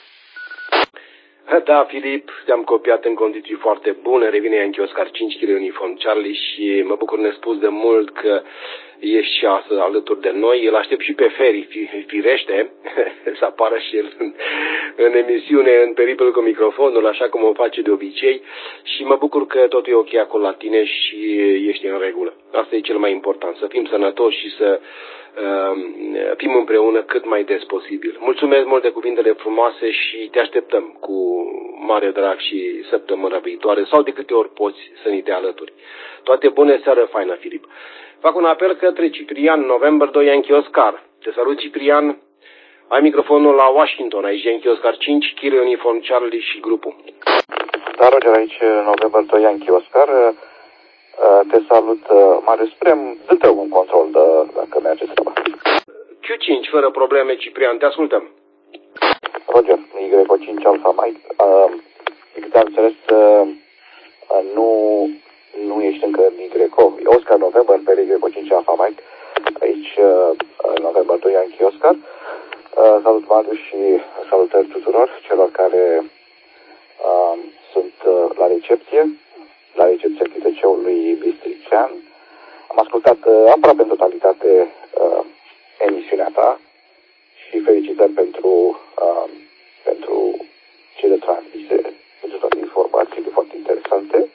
Da, Filip, te-am copiat în condiții foarte bune, revine Yankee Oscar cinci, Kilo Uniform Charlie, și mă bucur nespus de mult că ești și astăzi alături de noi. Îl aștept și pe Feri, firește, să apară și el în, în emisiune, în peripel cu microfonul, așa cum o face de obicei. Și mă bucur că totul e ok acolo la tine și ești în regulă. Asta e cel mai important, să fim sănătoși și să uh, fim împreună cât mai des posibil. Mulțumesc mult de cuvintele frumoase și te așteptăm cu mare drag și săptămâna viitoare sau de câte ori poți să ni te alături. Toate bune, seară faină, Filip. Fac un apel către Ciprian, November doi, Yankee Oscar. Te salut, Ciprian. Ai microfonul la Washington, aici Yankee Oscar cinci, Kilo Uniform Charlie și grupul. Da, Roger, aici November doi, Yankee Oscar. Te salut, Marius Prem. Dă-te un control de, dacă merge treaba. Q cinci, fără probleme, Ciprian, te ascultăm. Roger, Y cinci Alpha Mike. De câte am înțeles, nu... nu ești încă în Y. Oscar November pe Y cinci Alpha Mike. Aici November doi Yankee Oscar. Salut, Marius, și salutări tuturor celor care uh, sunt uh, la recepție, la recepția Q T C-ului Bistrițean. Am ascultat uh, aproape în totalitate uh, emisiunea ta și felicitări pentru, uh, pentru cele transmise, pentru toate informațiile foarte interesante.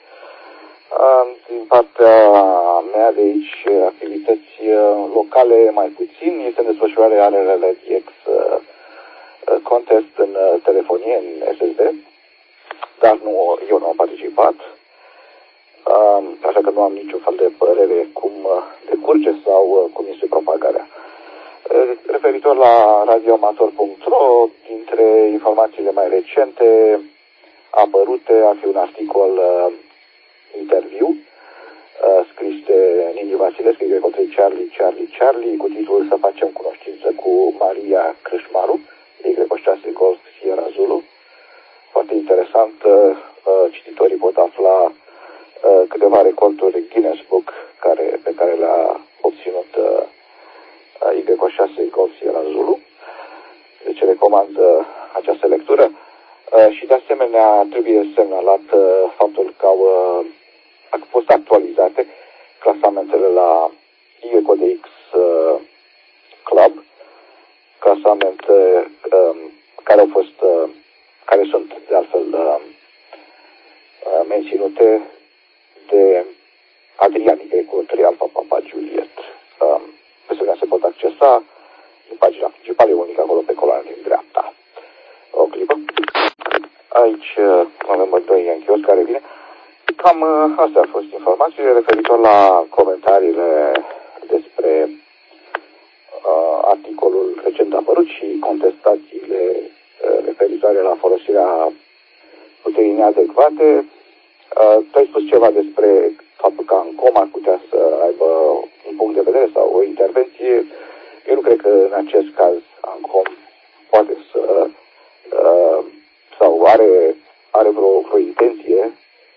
Din partea mea de aici, activități locale mai puțin, este în desfășurare R R L D X contest în telefonie, în S S D, dar nu, eu nu am participat, așa că nu am niciun fel de părere cum decurge sau cum este propagarea. Referitor la radioamator punct ro, dintre informațiile mai recente apărute ar fi un articol interviu uh, scris de Nini Vasilescu, Y trei Charlie, Charlie, Charlie, cu titlul Să facem cunoștință cu Maria Crâșmaru, Y șase Golf Sierra Zulu. Foarte interesant, uh, cititorii pot afla uh, câteva recorduri Guinness Book care, pe care le-a obținut uh, Y șase Golf Sierra Zulu. Deci recomand uh, această lectură. Uh, și de asemenea trebuie semnalat uh, faptul că au uh, au fost actualizate clasamentele la Y C D X uh, Club, clasamente uh, care au fost, uh, care sunt de altfel uh, uh, menținute de Adrian Y trei Alpha Papa Juliet. Uh, Pe se pot accesa în pagina principală, e un link acolo pe coloana din dreapta. O clipă. Aici uh, November doi Yankee Oscar care vine. Cam uh, astea au fost informațiile referitor la comentariile despre uh, articolul recent apărut și contestațiile uh, referitoare la folosirea puterii neadecvate. Uh, tu ai spus ceva despre faptul că ANCOM ar putea să aibă un punct de vedere sau o intervenție. Eu nu cred că în acest caz ANCOM poate să uh, sau are, are vreo, vreo intenție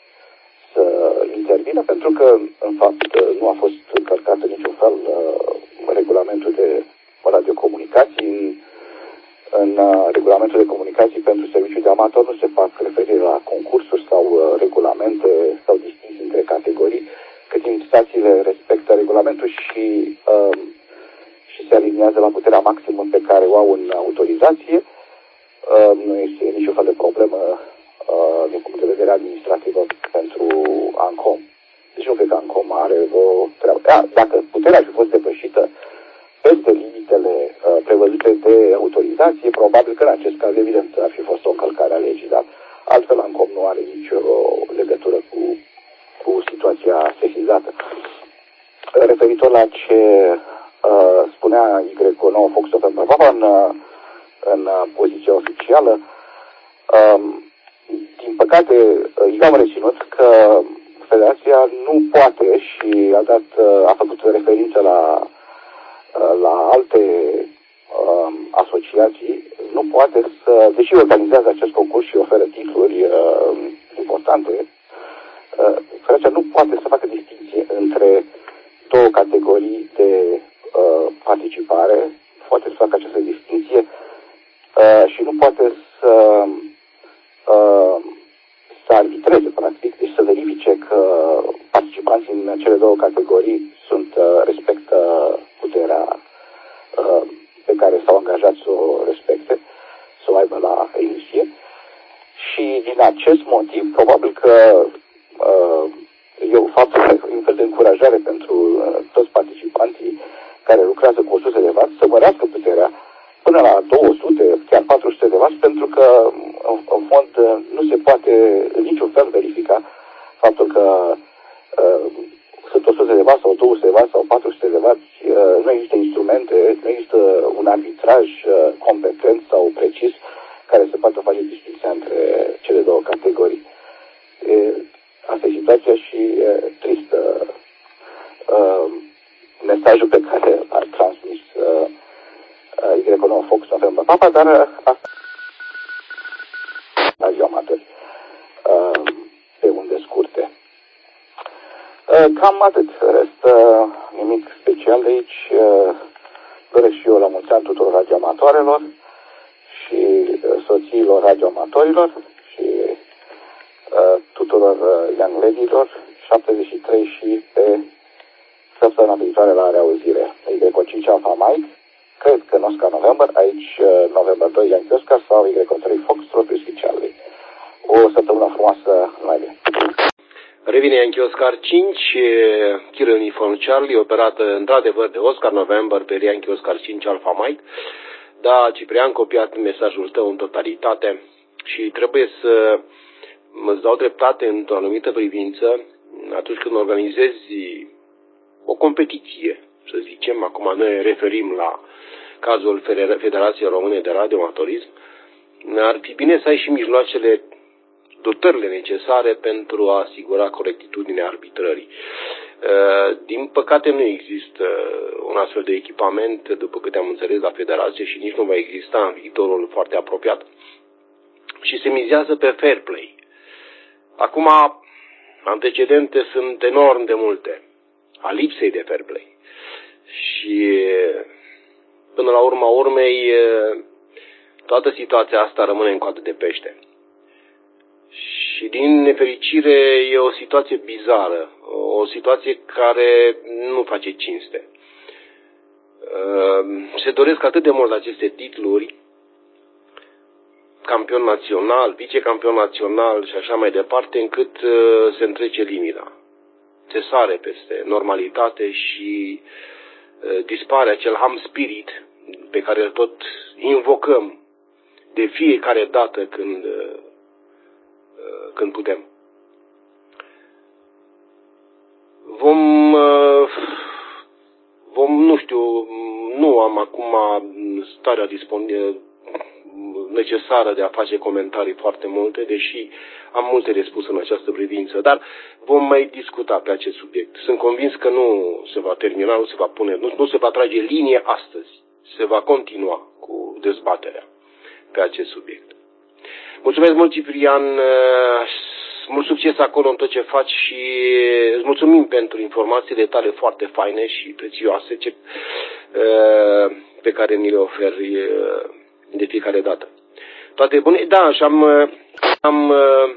să intervină, pentru că, în fapt, nu a fost încălcat în niciun fel uh, regulamentul de radiocomunicații. În, în uh, regulamentul de comunicații pentru serviciul de amator nu se fac referire la concursuri sau uh, regulamente sau distinții între categorii, cât timp stațiile respectă regulamentul și, uh, și se aliniază la puterea maximă pe care o au în autorizație. Uh, nu este niciun fel de problemă Uh, din punct de vedere administrativ pentru ANCOM. Deci nu cred că ANCOM are o treabă. Da, dacă puterea ar fi fost depășită peste limitele uh, prevăzute de autorizație, probabil că în acest caz, evident, ar fi fost o încălcare a legii, dar altfel ANCOM nu are nicio legătură cu, cu situația sesizată. Referitor la ce uh, spunea Y nouă Fox of Papa în, în poziția oficială, um, din păcate, eu am reținut că Federația nu poate și a, dat, a făcut referință la, la alte um, asociații, nu poate să, deși organizează acest concurs și oferă titluri uh, importante, uh, Federația nu poate să facă distinție între două categorii de uh, participare, poate să facă această distinție uh, și nu poate să Uh, să arbitreze, practic, deci să verifice că participanții în cele două categorii sunt, uh, respectă s-au angajat să o respecte, să o aibă la emisie. Și din acest motiv, probabil că uh, eu faptul că un fel de încurajare pentru uh, toți participanții care lucrează cu o sută de watt să mărească puterea până la două sute, chiar patru sute de watt, pentru că în, în fond nu se poate în niciun fel verifica faptul că uh, sunt o sută de watt sau două sute de watt sau patru sute de watt, uh, nu există instrumente, nu există un arbitraj uh, competent sau precis care se poate face distinția între cele două categorii. E, asta e situația și e tristă. Uh, mesajul pe care l-a transmis uh, uh, Y nouă Fox November Papa, dar uh, asta radioamatori uh, pe unde scurte. Uh, cam atât. Restă nimic special de aici. Uh, doresc și eu la mulți ani tuturor radioamatoarelor și uh, soțiilor radioamatorilor și uh, tuturor uh, young lady-ilor, șaptezeci și trei și pe săptămâna viitoare la reauzire. Y cinci Alpha Mike, cred că în Oscar November, aici uh, November doi Yankee Oscar sau Y trei Foxtrot Whiskey Charlie. O săptămână frumoasă, la bine. Revine Yankee Oscar cinci, Kilo Uniform Charlie, operată într-adevăr de Oscar November pe Yankee Oscar cinci Alpha Mike. Da, Ciprian, copiat mesajul tău în totalitate și trebuie să îți dau dreptate într-o anumită privință atunci când organizezi o competiție, să zicem, acum ne referim la cazul Federației Române de Radioamatorism, ar fi bine să ai și mijloacele, dotările necesare pentru a asigura corectitudinea arbitrării. Din păcate nu există un astfel de echipament, după câte am înțeles, la Federație și nici nu va exista în viitorul foarte apropiat. Și se mizează pe fair play. Acum, antecedente sunt enorm de multe a lipsei de fair play. Și până la urma urmei, toată situația asta rămâne în coadă de pește. Și din nefericire e o situație bizară, o situație care nu face cinste. Se doresc atât de mult aceste titluri, campion național, vicecampion național și așa mai departe, încât se întrece limita. Se sare peste normalitate și dispare acel ham spirit pe care îl tot invocăm de fiecare dată când, când putem. Vom, vom, nu știu, nu am acum starea disponibilă necesară de a face comentarii foarte multe, deși am multe de spus în această privință, dar vom mai discuta pe acest subiect. Sunt convins că nu se va termina, nu se va pune, nu, nu se va trage linie astăzi. Se va continua cu dezbaterea pe acest subiect. Mulțumesc mult, Ciprian, mult succes acolo în tot ce faci și îți mulțumim pentru informațiile tale foarte faine și prețioase ce, pe care ni le oferi de fiecare dată. Toate bune? Da, și am, am,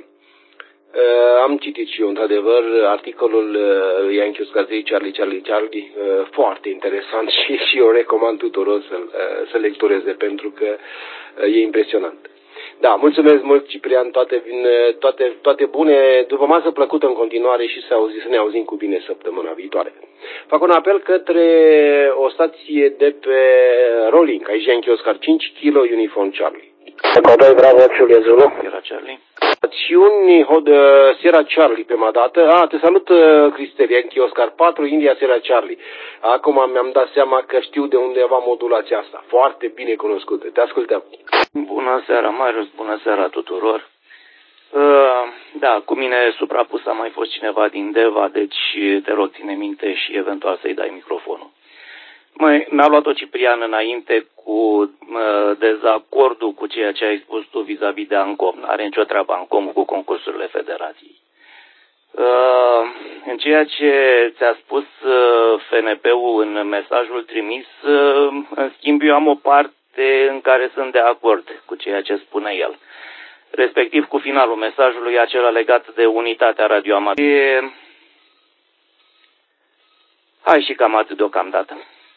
am citit și eu, într-adevăr, articolul Yankee Oscar Charlie, Charlie, Charlie, foarte interesant și, și eu recomand tuturor să-l, să lectureze, pentru că e impresionant. Da, mulțumesc mult, Ciprian, toate, toate, toate bune, după masă plăcută în continuare și să, auzi, să ne auzim cu bine săptămâna viitoare. Fac un apel către o stație de pe Rolling, aici Yankee Oscar cinci, Kilo Uniform Charlie. doi, Bravo, Julia Zulu. Sierra Charlie. Stațiuni Hod Sierra Charlie prima dată. Ah, te salut, Cristel, Yankee Oscar patru, India Sierra Charlie. Acum mi-am dat seama că știu de undeva modulația asta. Foarte bine cunoscută. Te ascultăm. Bună seara, Marius, bună seara tuturor. Uh, da, cu mine suprapus a mai fost cineva din Deva, deci te rog, ține minte și eventual să-i dai microfonul. Măi, mi-a luat-o Ciprian înainte cu uh, dezacordul cu ceea ce ai spus tu vis-a-vis de ANCOM. N-are nicio treabă ANCOM cu concursurile federației. Uh, în ceea ce ți-a spus uh, F N P-ul în mesajul trimis, uh, în schimb eu am o parte în care sunt de acord cu ceea ce spune el. Respectiv cu finalul mesajului, acela legat de unitatea radioamatorie. Hai și cam atât deocamdată.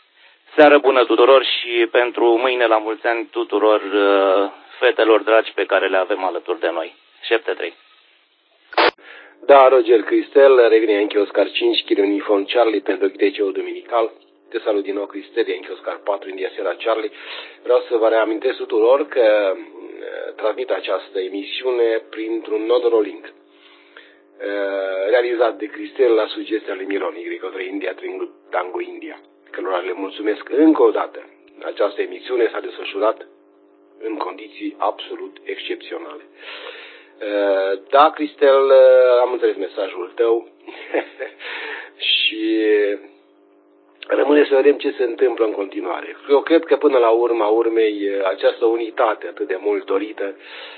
Seară bună tuturor și pentru mâine la mulți ani tuturor uh, fetelor dragi pe care le avem alături de noi. șapte trei. Da, Roger Cristel, revine Yankee Oscar cinci, Kilo Uniform Charlie pentru Q T C-ul Duminical. Te salut din nou, Cristel, Yankee Oscar patru, India Sierra Charlie. Vreau să vă reamintesc tuturor că transmit această emisiune printr-un nod rolling realizat de Cristel la sugestia lui Miron, Y trei India, Tango India, cărora le mulțumesc încă o dată. Această emisiune s-a desfășurat în condiții absolut excepționale. Da, Cristel, am înțeles mesajul tău și rămâne să vedem ce se întâmplă în continuare. Eu cred că până la urma urmei această unitate atât de mult dorită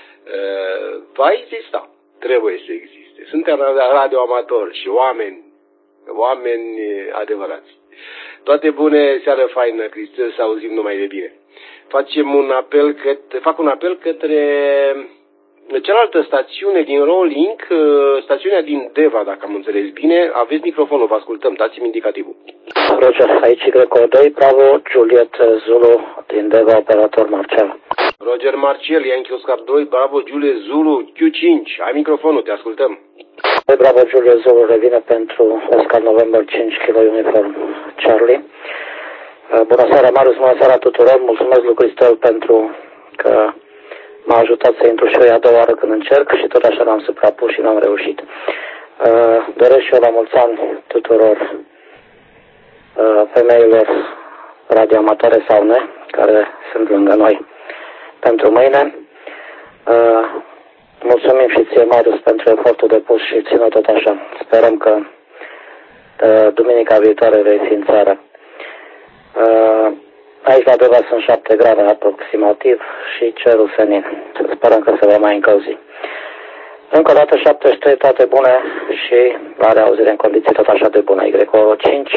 va exista, trebuie să existe. Suntem radioamatori și oameni, oameni adevărați. Toate bune, seară faină, Cristel, să auzim numai de bine. Facem un apel către, fac un apel către cealaltă stațiune din Rolling, stațiunea din Deva, dacă am înțeles bine. Aveți microfonul, vă ascultăm, dați-mi indicativul. Roger, aici Y doi, Bravo, Juliet Zulu, din Deva, operator Marcel. Roger Marcel, Yankee Oscar doi, Bravo, Juliet Zulu, Q cinci, ai microfonul, te ascultăm. Bravo, Juliet Zulu, revine pentru Oscar November cinci, Kilo Uniform Charlie. Bună seara, Marius, bună seara tuturor, mulțumesc lui Cristel pentru că m-a ajutat să intru și eu a doua oară când încerc și tot așa l-am suprapus și n-am reușit. Uh, doresc și eu la mulți ani tuturor uh, femeilor radioamatoare sau ne, care sunt lângă noi pentru mâine. Uh, mulțumim și ție, Marius, pentru efortul depus și țină tot așa. Sperăm că uh, duminica viitoare vei fi în țară. Uh, Aici la Deva sunt șapte grade aproximativ și cerul senin. Sperăm că se va mai încălzi. Încă o dată șaptezeci și trei, toate bune și la reauzire în condiții tot așa de bune. Y cinci,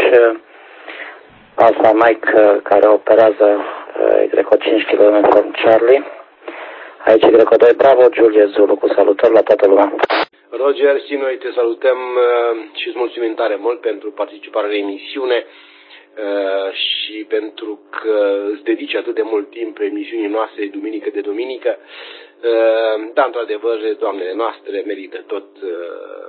Alpha Mike care operează Y cinci Kilo Uniform Charlie. Aici Y doi, Bravo, Juliet Zulu, cu salutări la toată lumea. Roger, și noi te salutăm și îți mulțumim tare mult pentru participarea la emisiune. Uh, și pentru că îți dedici atât de mult timp emisiunii noastre duminică de duminică. Uh, da, într-adevăr, doamnele noastre merită tot uh,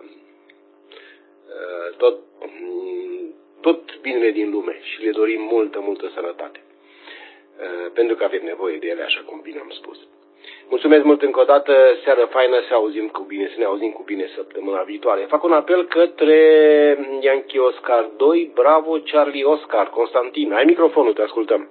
uh, tot, um, tot binele din lume și le dorim multă, multă sănătate. Uh, pentru că avem nevoie de ele, așa cum bine am spus. Mulțumesc mult încă o dată, seară faină, să auzim cu bine, să ne auzim cu bine săptămâna viitoare. Fac un apel către Yankee Oscar doi, Bravo, Charlie Oscar. Constantin, ai microfonul, te ascultăm.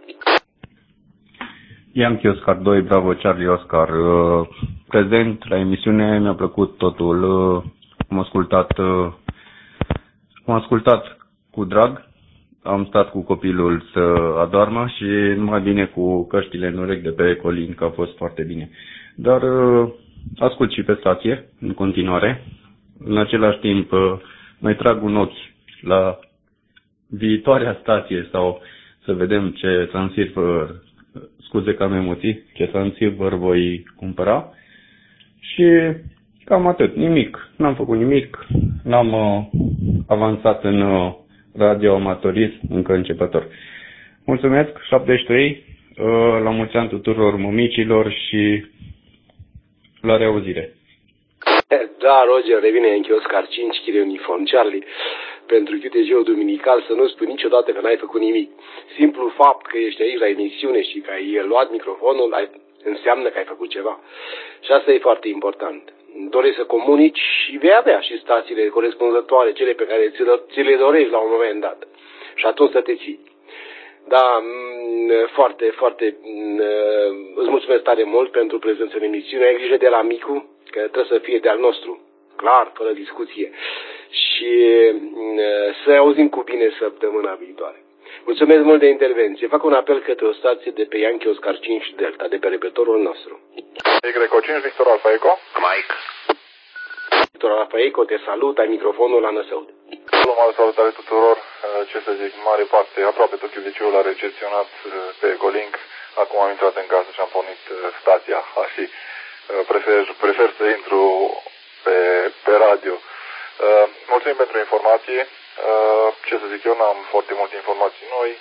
Yankee Oscar doi, Bravo, Charlie Oscar. Prezent la emisiune, mi-a plăcut totul. Am ascultat, am ascultat cu drag. Am stat cu copilul să adoarmă și numai bine cu căștile în urechi de pe Ecolin, că a fost foarte bine. Dar uh, ascult și pe stație, în continuare. În același timp, uh, mai trag un ochi la viitoarea stație sau să vedem ce transfer, scuze că am emoții, ce transfer voi cumpăra. Și cam atât, nimic. N-am făcut nimic, n-am uh, avansat în... Uh, radioamatorism încă începător. Mulțumesc, șaptezeci și trei, la mulți ani tuturor mămicilor și la reauzire. Da, Roger, revine Yankee Oscar cinci, Kilo Uniform Charlie, pentru Q T C-ul duminical, să nu spui niciodată că n-ai făcut nimic. Simplul fapt că ești aici la emisiune și că ai luat microfonul, ai, înseamnă că ai făcut ceva. Și asta e foarte important. Dorești să comunici și vei avea și stațiile corespunzătoare, cele pe care ți le dorești la un moment dat. Și atunci să te ții. Da, foarte, foarte, îți mulțumesc tare mult pentru prezența în emisiune. Ai grijă de la micu, că trebuie să fie de-al nostru. Clar, fără discuție. Și să auzim cu bine săptămâna viitoare. Mulțumesc mult de intervenție. Fac un apel către o stație de pe Yankee Oscar cinci Delta, de pe repetorul nostru. Y cinci, Victor Alfa Eco. Mike. Victor Alfa Eco, te salut, ai microfonul la Năsăud. Mare salutare tuturor, ce să zic, mare parte, aproape tot Q T C-ul a recepționat pe Ecolink. Acum am intrat în casă și am pornit stația, așa. Prefer, prefer să intru pe, pe radio. Mulțumim pentru informații. Ce să zic eu, n-am foarte multe informații noi.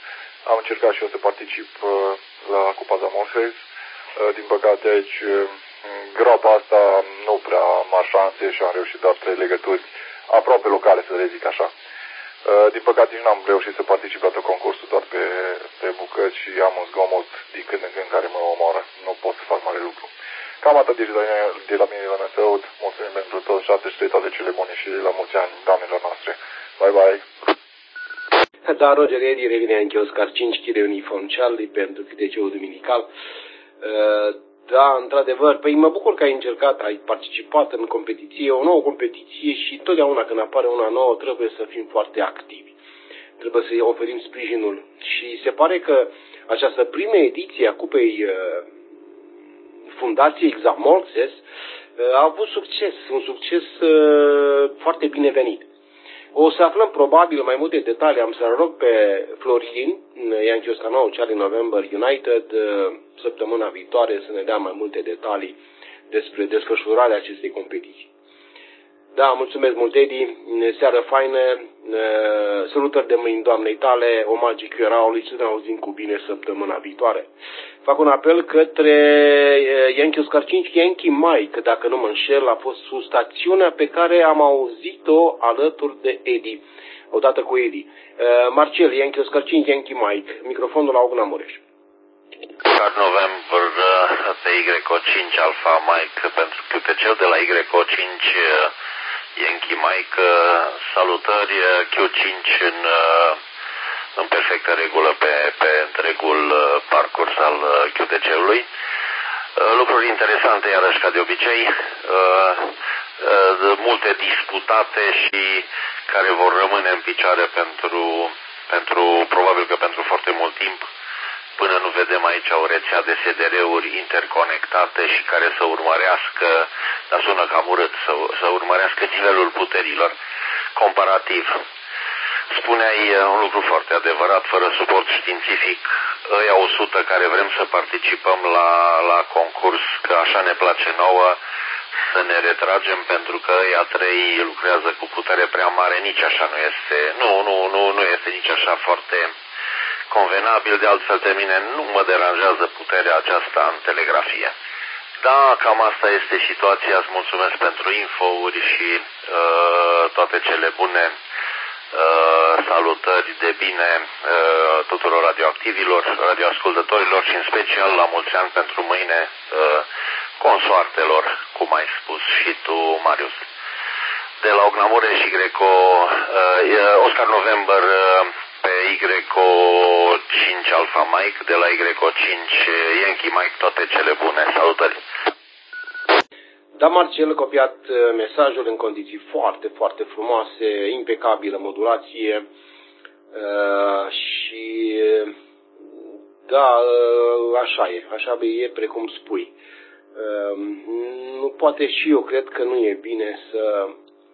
Am încercat și eu să particip la Cupa Zamolses. Din păcate aici, groapa asta nu prea mari șanse și am reușit doar trei legături aproape locale, să le zic așa. Din păcate nici n-am reușit să particip la tot concursul, doar pe, pe bucăți și am un zgomot din când în când care mă omoară. Nu pot să fac mare lucru. Cam atât de la, de la mine, la Năsăud. Mulțumim pentru tot, șaptezeci și trei, toate cele bune și la mulți ani, doamnelor noastre. Bye, bye! Da, Roger Eddy revine anche Oscar cinci kilograme Uniform Charlie pentru câteceul duminical. Da, într-adevăr, păi mă bucur că ai încercat, ai participat în competiție, o nouă competiție și totdeauna când apare una nouă trebuie să fim foarte activi. Trebuie să-i oferim sprijinul și se pare că această primă ediție a Cupei Fundației Xamolses a avut succes, un succes foarte binevenit. O să aflăm probabil mai multe detalii. Am să rog pe Florin, Yankee Oscar nouă, Charlie November United, săptămâna viitoare să ne dea mai multe detalii despre desfășurarea acestei competiții. Da, mulțumesc mult, Edi, seară faină, salutări de mâini doamnei tale, omagii Chieraului, să ne auzim cu bine săptămâna viitoare. Fac un apel către Yankee Oscar cinci, Yankee Mike, dacă nu mă înșel, a fost stațiunea pe care am auzit-o alături de Edi, odată cu Edi. Marcel, Yankee Oscar cinci, Yankee Mike, microfonul la Ogna Mureș. Oscar November pe Y O cinci Alpha Mike, pentru că pe cel de la Y O cinci Yankee Mike, salutări, Q cinci în, în perfectă regulă pe, pe întregul parcurs al Q T C-ului. Lucruri interesante, iarăși ca de obicei, multe disputate și care vor rămâne în picioare pentru, pentru probabil că pentru foarte mult timp, până nu vedem aici o rețea de S D R-uri interconectate și care să urmărească, dar sună cam urât, să, să urmărească nivelul puterilor comparativ. Spuneai un lucru foarte adevărat, fără suport științific, ăia o sută care vrem să participăm la, la concurs, că așa ne place nouă, să ne retragem pentru că ăia trei lucrează cu putere prea mare, nici așa nu este, nu, nu, nu, nu este nici așa foarte convenabil, de altfel pe mine nu mă deranjează puterea aceasta în telegrafie. Da, cam asta este situația, îți mulțumesc pentru infouri și uh, toate cele bune, uh, salutări de bine uh, tuturor radioactivilor, radioascultătorilor și în special la mulți ani pentru mâine uh, consoartelor, cum ai spus și tu, Marius. De la Ognamure și Greco, uh, Oscar November uh, pe Y O cinci Alpha Mike, de la Y O cinci Yankee Mike, toate cele bune. Salutări! Da, Marcel, copiat mesajul în condiții foarte, foarte frumoase, impecabilă modulație uh, și da, uh, așa e, așa e precum spui. Uh, nu poate și eu cred că nu e bine să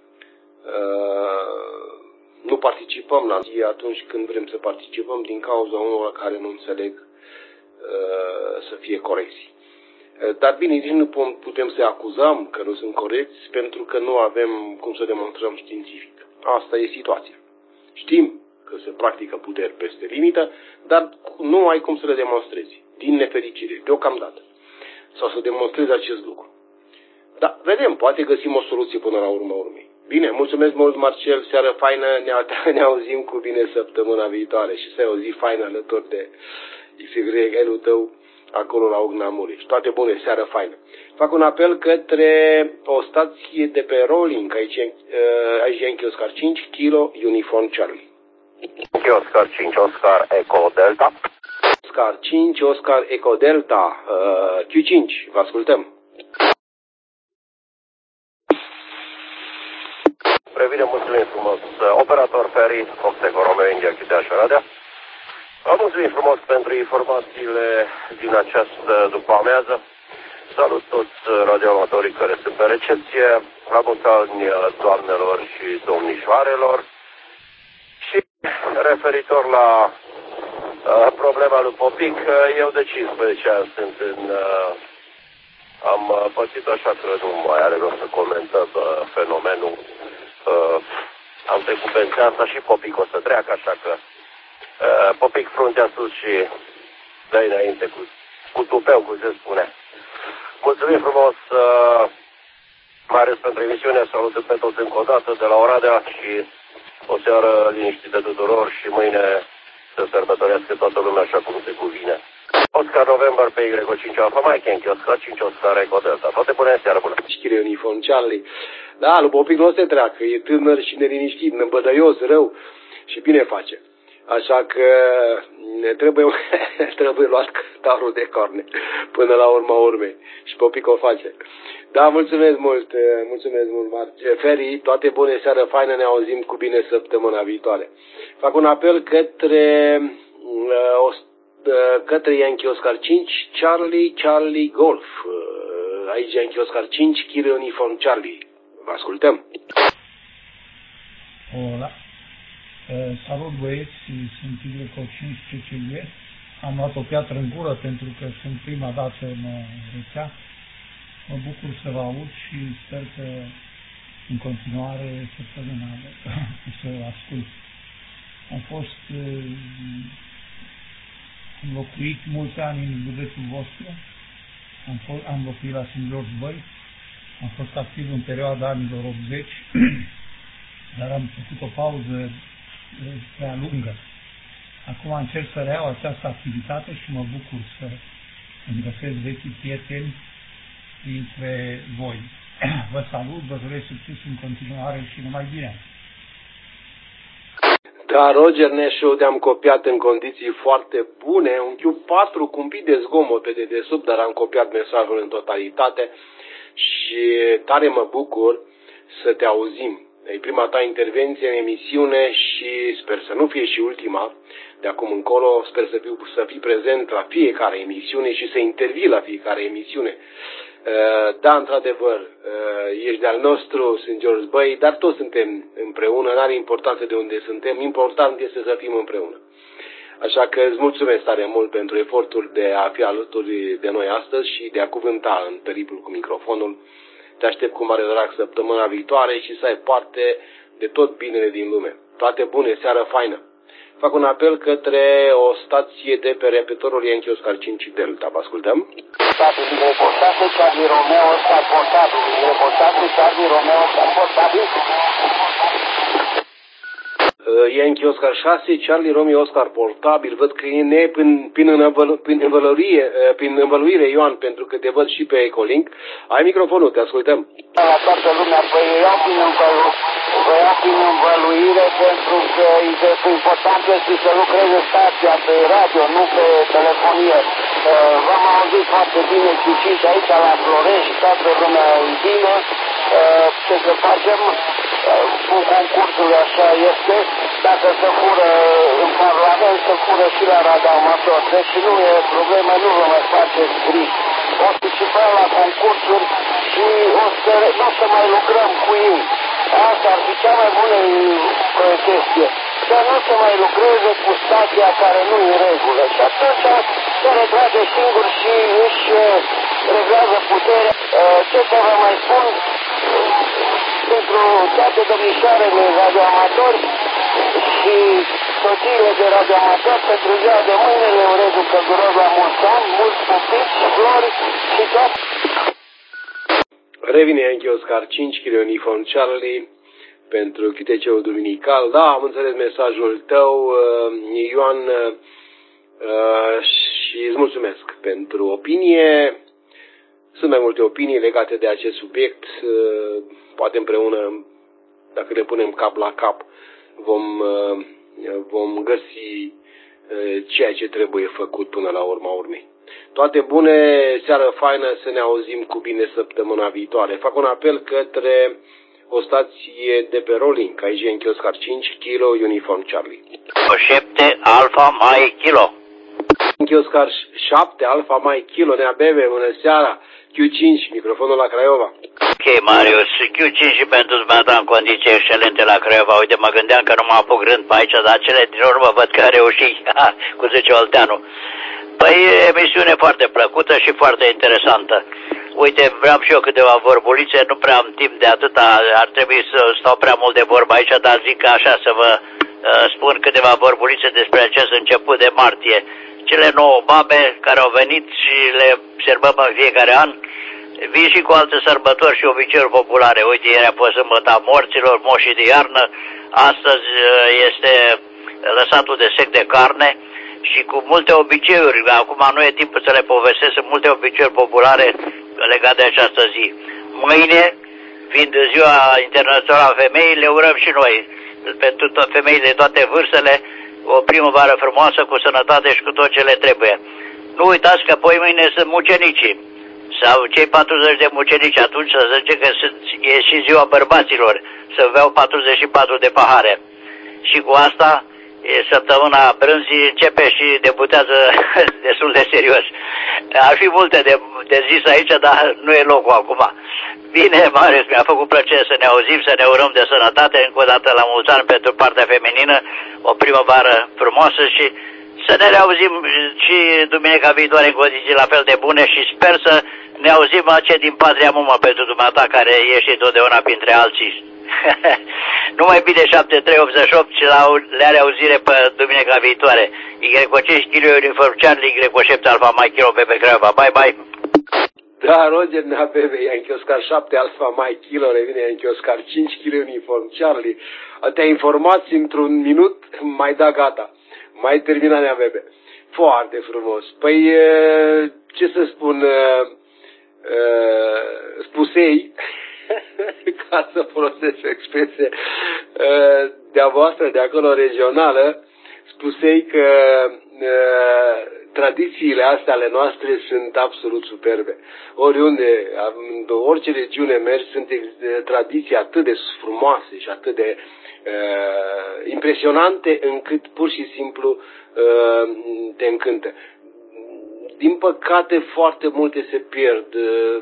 uh, nu participăm la zi atunci când vrem să participăm din cauza unor care nu înțeleg uh, să fie corecți. Dar bine, nici nu putem să acuzăm că nu sunt corecți pentru că nu avem cum să demonstrăm științific. Asta e situația. Știm că se practică puteri peste limită, dar nu ai cum să le demonstrezi, din nefericire, deocamdată. Sau să demonstrezi acest lucru. Dar vedem, poate găsim o soluție până la urmă urmei. Bine, mulțumesc mult, Marcel, seară faină, ne, ne auzim cu bine săptămâna viitoare și să ai o zi faină alături de X Y L-ul tău acolo la Ogna Mureș. Toate bune, seară faină. Fac un apel către o stație de pe Rolling, aici, aici Yankee Oscar cinci, Kilo Uniform Charlie. Yankee Oscar cinci, Oscar Eco Delta. Oscar cinci, Oscar Eco Delta, uh, Q cinci, vă ascultăm. Previne, mulțumim frumos, operator Ferry, Oxeco Romeo India, Chiteaș Oradea. Vă mulțumim frumos pentru informațiile din această după-amiază. Salut toți radioamatorii care sunt pe recepție, la mulți ani doamnelor și domnișoarelor. Și referitor la uh, problema lui Popic, eu de cincisprezece ani sunt în... Uh, am pățit așa că nu mai are rost să comentăm uh, fenomenul. Uh, am trecut pe asta și Popic o să treacă, așa că Uh, popic fruntea sus și dă înainte cu, cu tupeu, cum se spune. Mulțumim frumos, uh, mai ales pentru emisiunea, salutăm pe toți încă o dată de la Oradea și o seară liniștită tuturor și mâine să sărbătorească toată lumea așa cum se cuvine. Oscar November pe Y cinci Alfa Mike, Yankee Oscar cinci Oscar Eco Delta. Toate bune, seară bună. Șchire uniform Charlie. Da, lui Popic nu o să treacă, e tânăr și neliniștit, năbădăios, rău și bine face. Așa că ne trebuie, trebuie luat cătarul de carne până la urma urmei. Și Popic o face. Da, mulțumesc mult, mulțumesc mult, Marce. Feri, toate bune, seară faină, ne auzim cu bine săptămâna viitoare. Fac un apel către, către Yankee Oscar cinci, Charlie, Charlie Golf. Aici Yankee Oscar cinci, Kilo Uniform Charlie. Vă ascultăm. Hola. Uh, salut băieți, sunt Y cinci C C G. Am luat o piatră în gură pentru că sunt prima dată în rețea. Mă bucur să vă aud și sper că în continuare săptămâna să ascult. Am fost uh, înlocuit mulți ani în județul vostru. Am, fost, am locuit la Saint George Băi. Am fost activ în perioada anilor optzeci, dar am făcut o pauză prea lungă. Acum încerc să reiau această activitate și mă bucur să îmi găsesc vechi prieteni dintre voi. Vă salut, vă doresc succes în continuare și numai bine. Da, Roger Neșu, te-am copiat în condiții foarte bune, un Q patru cu un pic de zgomot pe dedesubt, dar am copiat mesajul în totalitate și tare mă bucur să te auzim. E prima ta intervenție în emisiune și sper să nu fie și ultima. De acum încolo sper să fiu, să fii prezent la fiecare emisiune și să intervii la fiecare emisiune. Da, într-adevăr, ești de-al nostru, sunt George Băi, dar toți suntem împreună, n-are importanță de unde suntem, important este să fim împreună. Așa că îți mulțumesc tare mult pentru efortul de a fi alături de noi astăzi și de a cuvânta în periplul cu microfonul. Te aștept cu mare drag săptămâna viitoare și să ai parte de tot binele din lume. Toate bune, seară faină. Fac un apel către o stație de pe repetorul Yankee Oscar cinci Delta. Vă ascultăm. Reportate Charlie Romeo Oscar portabil. Reportate Charlie Romeo Oscar portabil. Yankee Oscar șase, Charlie Romeo Oscar portabil. Văd că e ne prin, prin, învălu, prin, învăluire, prin învăluire, Ioan, pentru că te văd și pe Ecolink. Ai microfonul, te ascultăm. La toată lumea, păi iau prin, învălu, iau prin învăluire pentru că important este să lucreze stația pe radio, nu pe telefonie. V-am auzit foarte bine cu cinci aici la Florești, toată lumea e bine. Ce să facem? Cu concursul așa este, dacă se fură în Parlament, se fură și la radioamator. Deci nu e problemă, nu vă mai faceți griji. O participa la concursuri și o să, nu o să mai lucrăm cu ei. Asta ar fi cea mai bună chestie. Să nu se mai lucreze cu stația care nu e în regulă. Și atunci se retrage singur și își reglează puterea. Ce să vă mai spun? Pentru toate domnișoarele radioamatori și soțiile de radioamatori, pentru ziua de mâine le urez un călduros la mulți ani, mulți pupici, flori și tot. Revine Yankee Oscar cinci, Kilo Uniform Charlie, pentru Q T C-ul duminical. Da, am înțeles mesajul tău, Ioan, și îți mulțumesc pentru opinie. Sunt mai multe opinii legate de acest subiect. Poate împreună, dacă le punem cap la cap, vom, vom găsi ceea ce trebuie făcut până la urma urmei. Toate bune, seară faină, să ne auzim cu bine săptămâna viitoare. Fac un apel către o stație de pe Rolling, aici în Oscar cinci, Kilo Uniform Charlie. șapte Alfa Mai Kilo. Oscar șapte Alfa Mai Kilo, Nea Bebe, bună seara. Q cinci, microfonul la Craiova. Ok, Marius, Q cinci pentru dumneata în condiții excelente la Craiova. Uite, mă gândeam că nu mă apuc rând pe aici, dar cele din urmă văd că a reușit, cu zice Olteanu. Păi, emisiune foarte plăcută și foarte interesantă. Uite, vreau și eu câteva vorbulițe, nu prea am timp de atâta, ar trebui să stau prea mult de vorbă aici, dar zic că așa să vă spun câteva vorbulițe despre acest început de martie. Cele nouă babe care au venit și le observăm în fiecare an, vin și cu alte sărbători și obiceiuri populare. Uite, ieri a fost sâmbăta morților, moșii de iarnă, astăzi este lăsatul de sec de carne și cu multe obiceiuri. Acum nu e timpul să le povestesc, sunt multe obiceiuri populare legate de această zi. Mâine, fiind ziua internațională a femeii, le urăm și noi, pentru femeile de toate vârstele, o primăvară frumoasă, cu sănătate și cu tot ce le trebuie. Nu uitați că poi mâine sunt mucenicii, sau cei patruzeci de mucenici, atunci să zice că sunt, e și ziua bărbaților, să beau patruzeci și patru de pahare. Și cu asta, e săptămâna brânzii începe și debutează destul de serios. Ar fi multe de, de zis aici, dar nu e locul acum. Bine, Marius, mi-a făcut plăcere să ne auzim, să ne urăm de sănătate, încă o dată la mulți ani pentru partea feminină, o primăvară frumoasă și să ne reauzim și duminica viitoare în condiții la fel de bune și sper să ne auzim ce din Patria Mumă pentru dumneata care ești întotdeauna printre alții. Numai bine, șapte trei optzeci și opt și la le reauzire pe duminica viitoare. Y cinci Kilo Uniform Charlie, Y șapte Alfa Mike Kilo Bebe Craiova. Bye bye. Da, Roger, nea bebe, Yankee Oscar șapte Alfa Mike Kilo, revine Yankee Oscar cinci Kilo Uniform Charlie. Te-ai informat într-un minut, mai da gata. Mai terminat, nea bebe. Foarte frumos. Păi, ce să spun, spusei, ca să folosesc o expresie de-a voastră, de acolo regională, spusei că tradițiile astea ale noastre sunt absolut superbe. Oriunde, în orice regiune mergi, sunt tradiții atât de frumoase și atât de uh, impresionante încât pur și simplu uh, te încântă. Din păcate, foarte multe se pierd uh,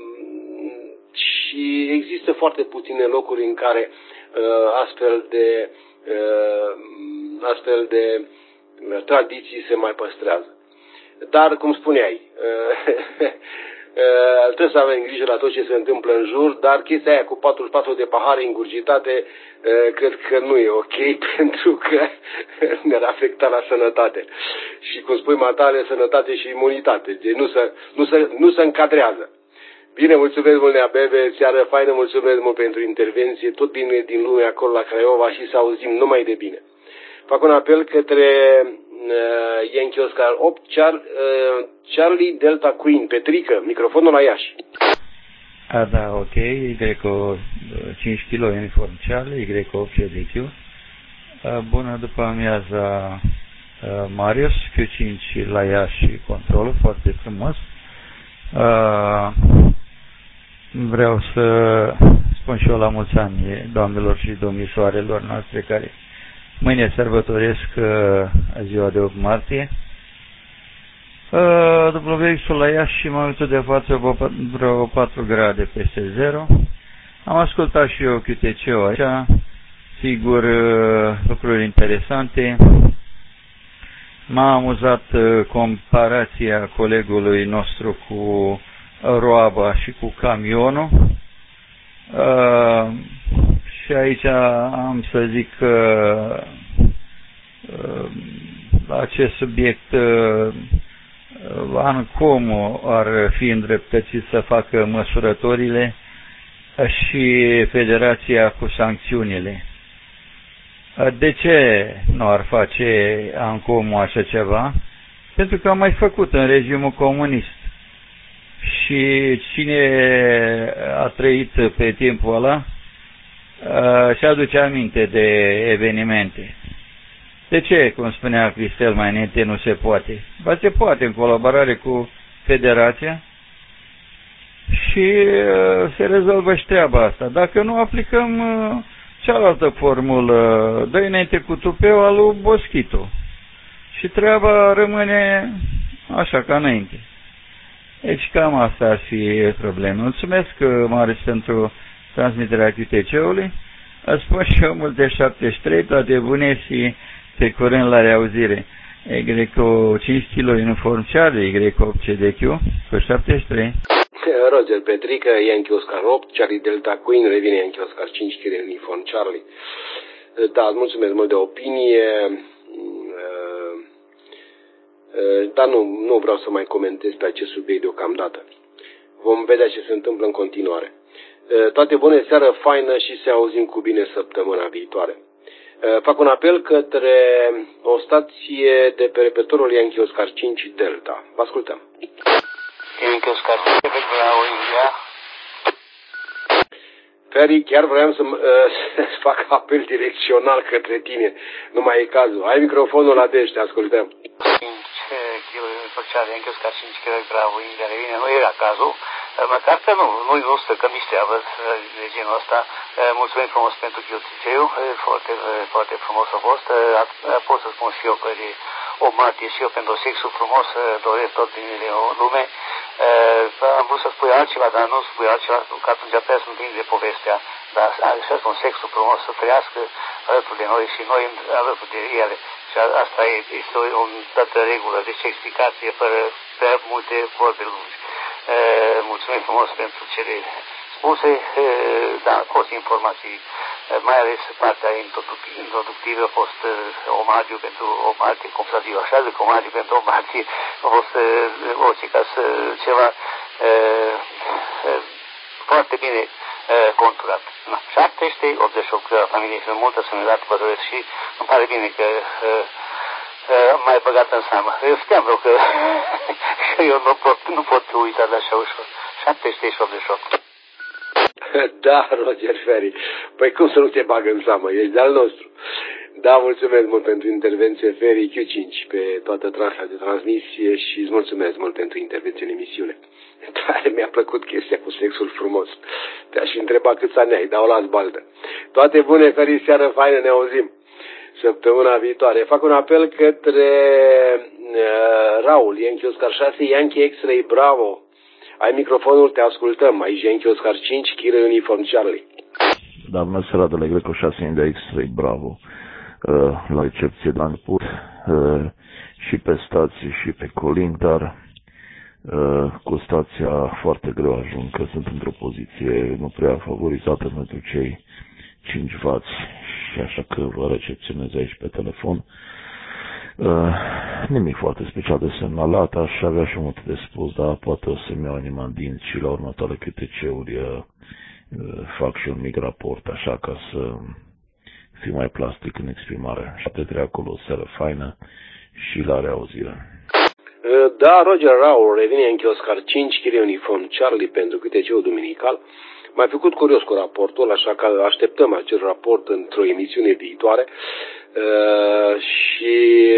și există foarte puține locuri în care uh, astfel de uh, astfel de tradiții se mai păstrează. Dar, cum spuneai, trebuie să avem grijă la tot ce se întâmplă în jur, dar chestia aia cu patruzeci și patru de pahare ingurgitate, cred că nu e ok, pentru că ne-ar afecta la sănătate. Și, cum spui, matale, sănătate și imunitate. Deci nu se, nu se, nu se încadrează. Bine, mulțumesc mult, nea bebe, seară faină, mulțumesc mult pentru intervenție, tot bine din lume acolo la Craiova și să auzim numai de bine. Fac un apel către uh, Yankee Oscar opt, Char, uh, Charlie Delta Queen, Petrică, microfonul la Iași. A, da, ok, Y cinci Kilo Uniform Charlie, Y opt C D Q. Uh, bună după amiaza uh, Marius, Q cinci la Iași, controlul, foarte frumos. Uh, vreau să spun și eu la mulți ani doamnelor și domnișoarelor noastre care mâine sărbătoresc uh, ziua de opt martie. Uh, După X-ul la Iași și în momentul de față vreo patru grade peste zero. Am ascultat și eu Q T C-ul aici, sigur uh, lucruri interesante. M-a amuzat uh, comparația colegului nostru cu roaba și cu camionul. Uh, Și aici am să zic că la acest subiect ANCOM ar fi îndreptățit să facă măsurătorile și Federația cu sancțiunile. De ce nu ar face ANCOM așa ceva? Pentru că am mai făcut în regimul comunist. Și cine a trăit pe timpul ăla Uh, și aduce aminte de evenimente. De ce, cum spunea Cristel mai înainte, nu se poate? Ba se poate în colaborare cu Federația și uh, se rezolvă și treaba asta. Dacă nu aplicăm uh, cealaltă formulă, dă înainte cu tupeu al lui Boschito și treaba rămâne așa ca înainte. Deci cam asta ar fi problema. Mulțumesc, Marius, pentru transmiterea Q T C-ului. Îți spun și eu multe șaptezeci și trei, toate bune și pe curând la reauzire. Y cinci Kilo Uniform Charlie, Y opt C D Q, cu șaptezeci și trei. Roger Petrică, Yankee Oscar opt, Charlie Delta Queen, revine Yankee Oscar cinci Kilo Uniform Charlie. Da, mulțumesc mult de opinie, dar nu, nu vreau să mai comentez pe acest subiect deocamdată. Vom vedea ce se întâmplă în continuare. Toate bune, seară faină și să auzim cu bine săptămâna viitoare. Fac un apel către o stație de pe repetorul Yankee Oscar cinci Delta. Vă ascultăm. Yankee Oscar cinci Bravo India. Ferry, chiar vreau să, să fac apel direcțional către tine. Nu mai e cazul. Ai microfonul la deci, te ascultăm. cinci kilograme Yankee Oscar cinci Bravo India. Revine, nu era cazul. Măcar că nu, nu-i văzut că mi-și treabă de genul ăsta. Mulțumim frumos pentru chiuțiceu, foarte, foarte frumos a fost. Pot să spun și eu că de o martie și eu pentru sexul frumos doresc tot binele în lume. Am vrut să spui altceva, dar nu spui altceva, că atunci prea sunt plin de povestea. Dar așa un sexul frumos să trăiască alături de noi și noi alături de ele. Și asta e, este o, o dată regulă, deci explicație fără prea multe vorbe lungi. Mulțumim frumos pentru cele spuse, da, au fost informații, mai ales partea introductivă a fost omagiu pentru o martie, cum să zic așa, zic omagiu pentru o martie, a fost orice ca să ceva foarte bine conturat. șaptesprezece optzeci și opt, familie și multă sănătate vă doresc și îmi pare bine că am mai băgat în seamă. Eu știam vreau că eu nu pot, nu pot uita de așa ușor. șaptesprezece și optzeci și opt. Da, Roger Ferry. Păi cum să nu te bag în seamă? Ești de-al nostru. Da, mulțumesc mult pentru intervenție, Ferry Q cinci, pe toată transa de transmisie și îți mulțumesc mult pentru intervenție în emisiune. Tare mi-a plăcut chestia cu sexul frumos. Te-aș întreba câți ani ai, dar o las baltă. Toate bune, Ferry, seară faină, ne auzim săptămâna viitoare. Fac un apel către uh, Raul, Yankee Oscar șase, Yankee X-Ray Bravo. Ai microfonul, te ascultăm. Aici Yankee Oscar cinci, Kilo Uniform Charlie. Da, bună seara de la Greco șase India X-Ray Bravo. Uh, la recepție de Anpur uh, și pe stații și pe Colin, dar uh, cu stația foarte greu ajung, că sunt într-o poziție nu prea favorizată pentru cei cinci wați și așa că vă recepționez aici pe telefon. Uh, nimic foarte special de semnalat, aș avea și multe de spus, dar poate o să-mi iau inima în dinți și la următoarele Q T C-uri uh, fac și un mic raport, așa ca să fiu mai plastic în exprimare. șapte trei acolo, o seară faină și la reauzire. Da, Roger Raul, revine în Oscar cinci, Kilo Uniform Charlie pentru Q T C-ul duminical. M-a făcut curios cu raportul, așa că așteptăm acel raport într-o emisiune viitoare uh, și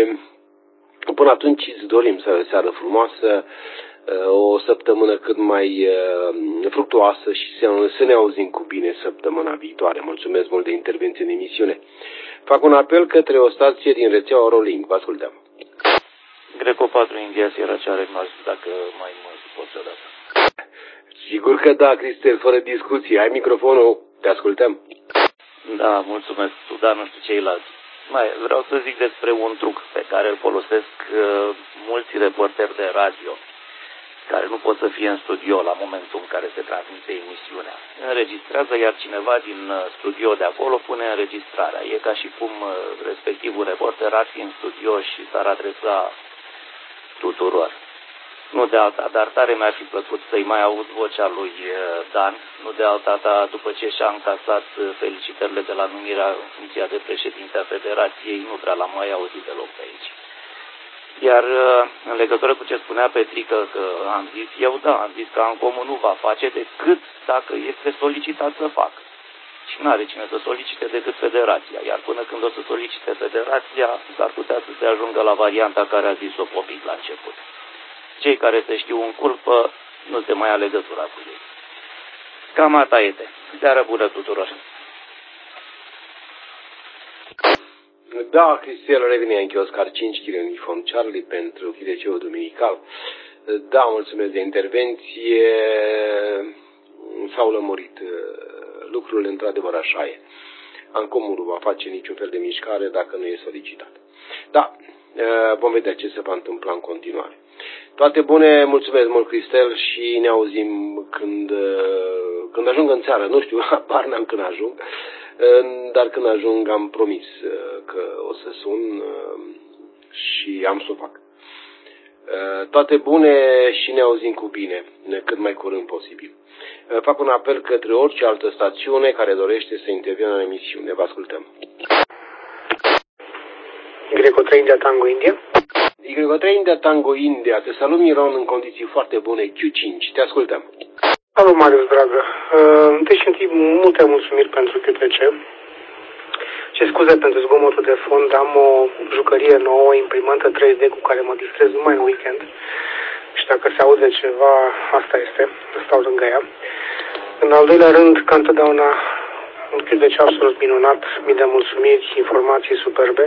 până atunci îți dorim să ai o seară frumoasă, uh, o săptămână cât mai uh, fructuoasă și să, să ne auzim cu bine săptămâna viitoare. Mulțumesc mult de intervenție în emisiune. Fac un apel către o stație din rețeaua Rolling. Vă ascultăm. Greco patru India Sierra Charlie, dacă mai mult poți să dată. Sigur că da, Cristel, fără discuție. Ai microfonul, te ascultăm. Da, mulțumesc, tu, dar nu știu ceilalți. Mai vreau să zic despre un truc pe care îl folosesc uh, mulți reporteri de radio, care nu pot să fie în studio la momentul în care se transmite emisiunea. Înregistrează, iar cineva din studio de acolo pune înregistrarea. E ca și cum uh, respectivul reporter ar fi în studio și s-ar adresa tuturor. Nu de alta, dar tare mi-ar fi plăcut să-i mai aud vocea lui Dan, nu de alta, dar după ce și-a încasat felicitările de la numirea în funcția de președinte a Federației, nu prea l-am mai auzit deloc pe aici. Iar în legătură cu ce spunea Petrică, că am zis eu, da, am zis că Ancomul nu va face decât dacă este solicitat să facă. Și nu are cine să solicite decât Federația, iar până când o să solicite Federația, s-ar putea să se ajungă la varianta care a zis-o Popic la început. Cei care se știu în culpă nu se mai ia legătura cu ei. Cam asta este. Seară bună tuturor! Da, Cristel, revine în Oscar cinci, Kilo Uniform Charlie pentru Q T C-ul duminical. Da, mulțumesc de intervenție. S-au lămurit lucrurile, într-adevăr așa e. Ancomul nu va face niciun fel de mișcare dacă nu e solicitat. Da, vom vedea ce se va întâmpla în continuare. Toate bune, mulțumesc mult, Cristel, și ne auzim când, când ajung în țară. Nu știu, apar n-am când ajung. dar când ajung am promis că o să sun și am să o fac. Toate bune și ne auzim cu bine, cât mai curând posibil. Fac un apel către orice altă stațiune care dorește să intervină în emisiune. Vă ascultăm. Y trei India Tango India. Y trei India Tango India. Te salut, Miron, în condiții foarte bune. Q cinci. Te ascultăm. Salut, Marius, dragă. Întâi și întâi multe mulțumiri pentru Q T C. Ce scuze pentru zgomotul de fond. Am o jucărie nouă, o imprimantă trei D cu care mă distrez numai în weekend. Și dacă se aude ceva, asta este. Stau lângă ea. În al doilea rând, ca întotdeauna, un Q T C absolut minunat, mii de mulțumiri, informații superbe.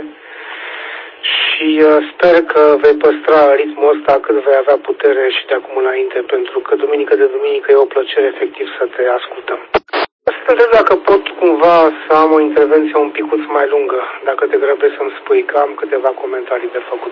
Și uh, sper că vei păstra ritmul ăsta cât vei avea putere și de acum înainte, pentru că duminică de duminică e o plăcere efectiv să te ascultăm. Să te întreb dacă pot cumva să am o intervenție un picuț mai lungă, dacă te grăbesc să-mi spui că am câteva comentarii de făcut.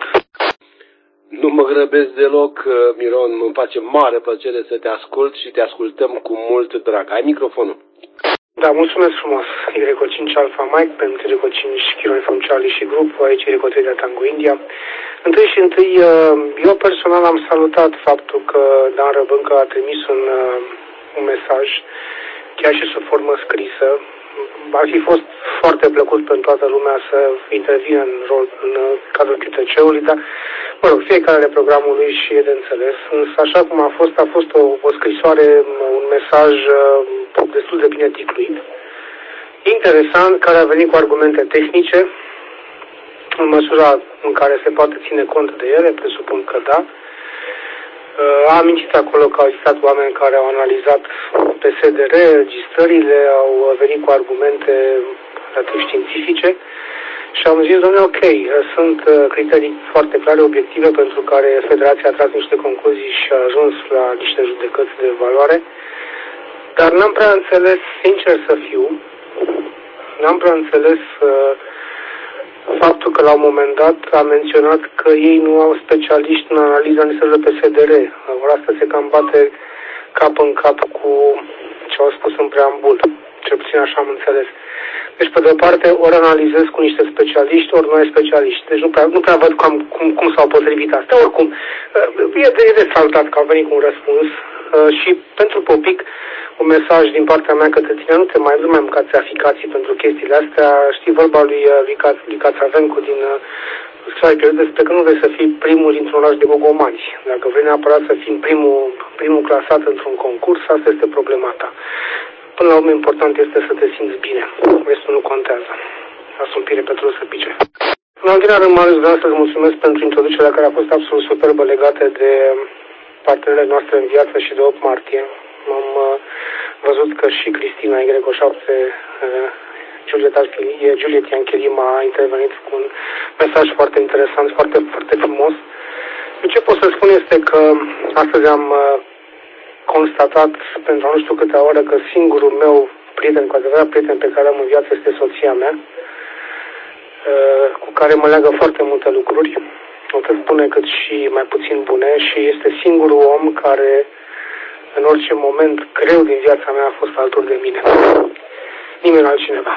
Nu mă grăbesc deloc, Miron, îmi face mare plăcere să te ascult și te ascultăm cu mult drag. Ai microfonul. Da, mulțumesc frumos. Y cinci Alpha Mike pentru Y cinci Kilo Uniform Charlie și grupul, aici Y trei de Tango India. Întâi și întâi, eu personal am salutat faptul că Dan Răbâncă a trimis un, un mesaj, chiar și sub formă scrisă. Ar fi fost foarte plăcut pentru toată lumea să intervină în, rol, în cadrul Q T C-ului, dar, mă rog, fiecare ale programului și e de înțeles. Însă, așa cum a fost, a fost o, o scrisoare, un mesaj uh, destul de bine ticluit, interesant, care a venit cu argumente tehnice, în măsura în care se poate ține cont de ele, presupun că da. A amintit acolo că au existat oameni care au analizat P S D R, registrările, au venit cu argumente relativ științifice și am zis, doamne, ok, sunt criterii foarte clare, obiective, pentru care Federația a tras niște concluzii și a ajuns la niște judecăți de valoare, dar n-am prea înțeles, sincer să fiu, n-am prea înțeles uh, faptul că la un moment dat a menționat că ei nu au specialiști în analiza analizelor P S D R. Ori asta se cam bate cap în cap cu ce au spus în preambul. Cel puțin așa am înțeles. Deci, pe de-o parte, ori analizez cu niște specialiști, ori noi specialiști. Deci nu prea, nu prea văd cum, cum, cum s-au potrivit astea. Oricum, e de, e de salutat că au venit cu un răspuns. Și pentru Popic, un mesaj din partea mea către tine, nu te mai, nu mai mâncați aficații pentru chestiile astea. Știi vorba lui, lui Cațavencu din Sfaică, despre că nu vrei să fii primul dintr-un oraș de gogomani. Dacă vrei neapărat să fii primul, primul clasat într-un concurs, asta este problema ta. Până la urmă, important este să te simți bine. Restul nu contează. Asumpire pentru să pice. În al doilea rând, Marius, vreau să-ți mulțumesc pentru introducerea care a fost absolut superbă legată de partenerele noastre în viață și de opt martie. Am uh, văzut că și Cristina Y șapte, uh, Juliet Ianchelima a intervenit cu un mesaj foarte interesant, foarte, foarte frumos. Ce pot să spun este că astăzi am uh, constatat pentru nu știu câte ore că singurul meu prieten, cu adevărat prieten pe care am în viață este soția mea, uh, cu care mă leagă foarte multe lucruri, atât bune cât și mai puțin bune, și este singurul om care în orice moment greu din viața mea a fost alături de mine. Nimeni altcineva.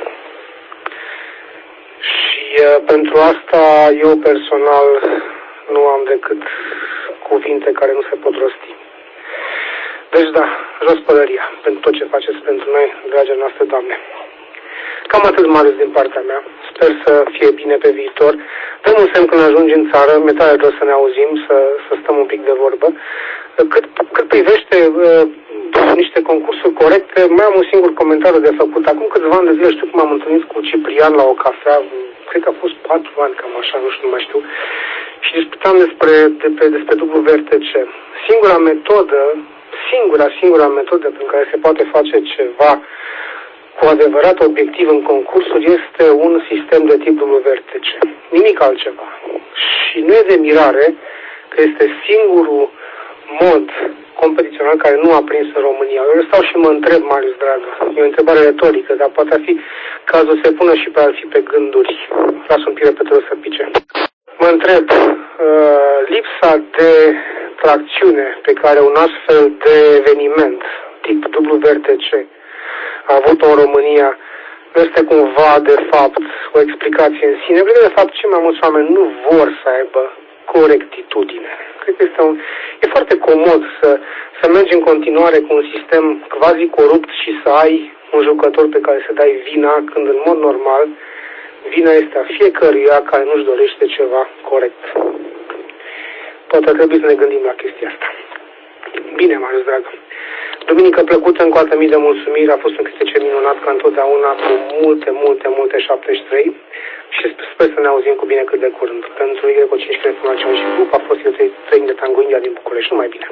Și uh, pentru asta eu personal nu am decât cuvinte care nu se pot rosti. Deci da, jos pălăria pentru tot ce faceți pentru noi, dragii noastre Doamne. Cam atât, Marius, din partea mea. Sper să fie bine pe viitor. Dăm un semn când ajungi în țară, mi-e tare drăguț să ne auzim, să, să stăm un pic de vorbă. Cât, cât privește uh, niște concursuri corecte, mai am un singur comentariu de făcut. Acum câțiva ani de zile știu cum am întâlnit cu Ciprian la o cafea, cred că a fost patru ani, cam așa, nu știu, nu mai știu, și discutam despre, de, despre W R T C. Singura metodă, singura, singura metodă prin care se poate face ceva cu adevărat obiectiv în concursuri este un sistem de tip W R T C. Nimic altceva. Și nu e de mirare că este singurul mod competițional care nu a prins în România. Eu stau și mă întreb, Marius, dragă, e o întrebare retorică, dar poate fi cazul să pună și pe alții pe gânduri. Las un pic repetător să pice. Mă întreb, uh, lipsa de tracțiune pe care un astfel de eveniment tip W R T C a avut-o în România nu este cumva, de fapt, o explicație în sine. Pentru că, de fapt, cei mai mulți oameni nu vor să aibă corectitudine. Cred că este un, e foarte comod să, să mergi în continuare cu un sistem quasi corupt și să ai un jucător pe care să dai vina, când, în mod normal, vina este a fiecăruia care nu-și dorește ceva corect. Poate trebuie să ne gândim la chestia asta. Bine, Marius, dragă. Duminică plăcută, încă o dată mii de mulțumiri, a fost un cântece minunat ca întotdeauna, cu multe, multe, multe șaptezeci și trei și sper să ne auzim cu bine cât de curând. Pentru Y cu cinci Creful și grup a fost eu trei de Tango India din București. Numai bine.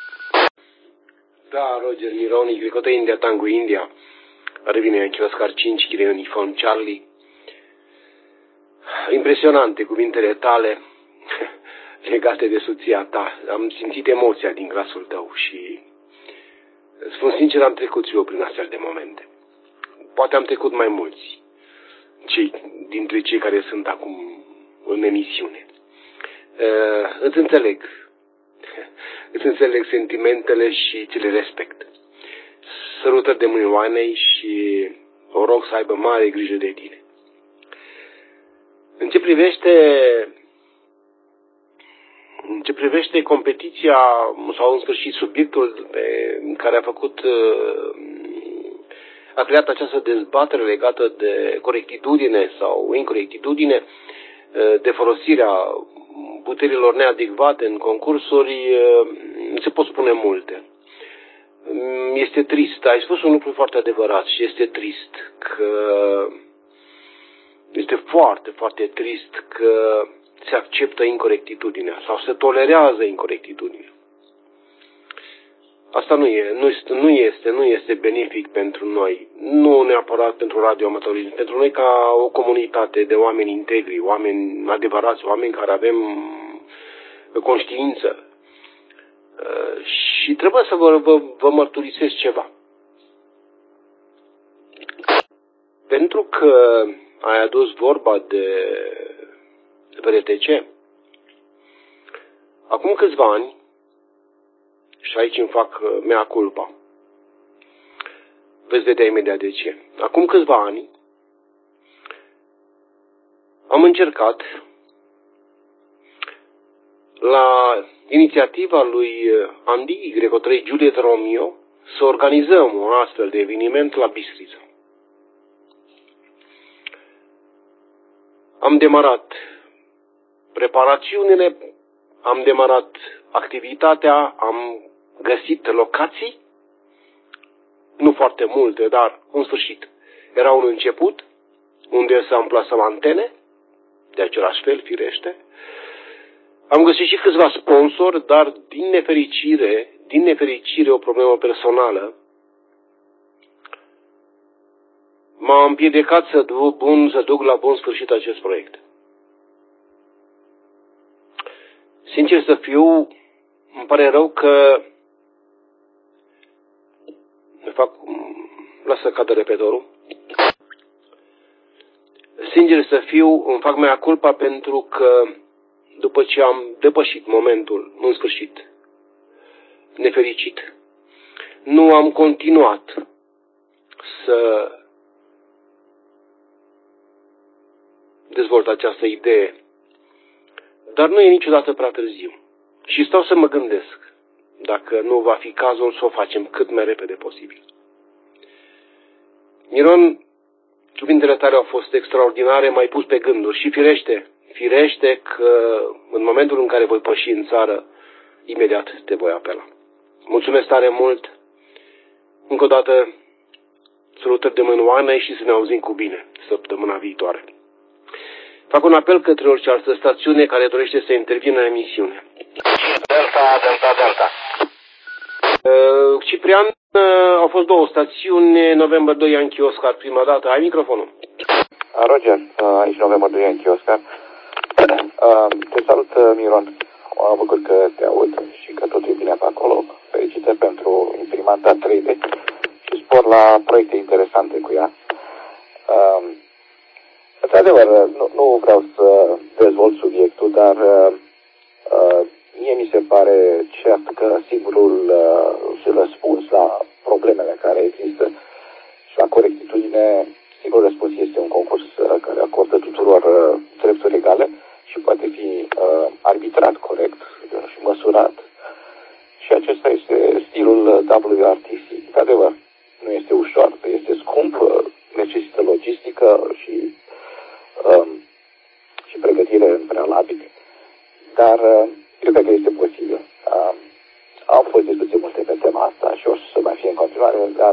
Da, Roger Mironi, Y cu India, Tango India. Revine anche Oscar cinci, Kilo Uniform Charlie. Impresionante cuvintele tale legate de soția ta. Am simțit emoția din glasul tău și, spun sincer, am trecut și eu prin astfel de momente. Poate am trecut mai mulți cei, dintre cei care sunt acum în emisiune. Uh, îți înțeleg. Îți înțeleg sentimentele și ți le respect. Sărutări de mâini Oanei și o rog să aibă mare grijă de tine. În ce privește în ce privește competiția sau în sfârșit subiectul pe care a făcut a creat această dezbatere legată de corectitudine sau incorectitudine, de folosirea puterilor neadecvate în concursuri, se pot spune multe. Este trist, ai spus un lucru foarte adevărat și este trist că este foarte, foarte trist că se acceptă incorectitudinea sau se tolerează incorectitudinea. Asta nu, e, nu, este, nu, este, nu este benefic pentru noi, nu neapărat pentru radioamatorism, pentru noi ca o comunitate de oameni integri, oameni adevărați, oameni care avem conștiință. Și trebuie să vă, vă, vă mărturisesc ceva. Pentru că ai adus vorba de V R T C, acum câțiva ani, și aici îmi fac mea culpa, veți vedea imediat de ce. Acum câțiva ani am încercat la inițiativa lui Andy Y trei Juliet Romeo să organizăm un astfel de eveniment la Bistrița. Am demarat preparațiunile, am demarat activitatea, am găsit locații, nu foarte multe, dar în sfârșit. Era un început, unde să amplasăm antene, de același fel, firește. Am găsit și câțiva sponsori, dar din nefericire, din nefericire o problemă personală, m-a împiedicat să duc, bun, să duc la bun sfârșit acest proiect. Sincer să fiu, îmi pare rău că fac, lasă cadă repetorul. Sincer să fiu, îmi fac mea culpa pentru că după ce am depășit momentul, în sfârșit, nefericit, nu am continuat să dezvolt această idee. Dar nu e niciodată prea târziu. Și stau să mă gândesc dacă nu va fi cazul să o facem cât mai repede posibil. Miron, cuvintele tale au fost extraordinare, m-ai pus pe gânduri și firește, firește că în momentul în care voi păși în țară, imediat te voi apela. Mulțumesc tare mult, încă o dată, salutări de mânoană și să ne auzim cu bine săptămâna viitoare. Fac un apel către orice altă stațiune care dorește să intervină în emisiune. Delta, Delta, Delta. Uh, Ciprian, uh, au fost două stațiuni, November doi Yankee Oscar prima dată. Ai microfonul? Roger, aici November doi Yankee Oscar. Te salut, Miron. Mă bucur că te aud și că totul e bine pe acolo. Felicitări pentru imprimanta trei D și spor la proiecte interesante cu ea. Într-adevăr, nu, nu vreau să dezvolt subiectul, dar uh, mie mi se pare cert că singurul uh, răspuns la problemele care există și la corectitudine, singurul W R T C. Într-adevăr, nu este ușor, este scump, necesită logistică și, um, și pregătire în prealabil, dar eu cred că este posibil. Um, au fost discuții multe pe tema asta și o să mai fie în continuare, dar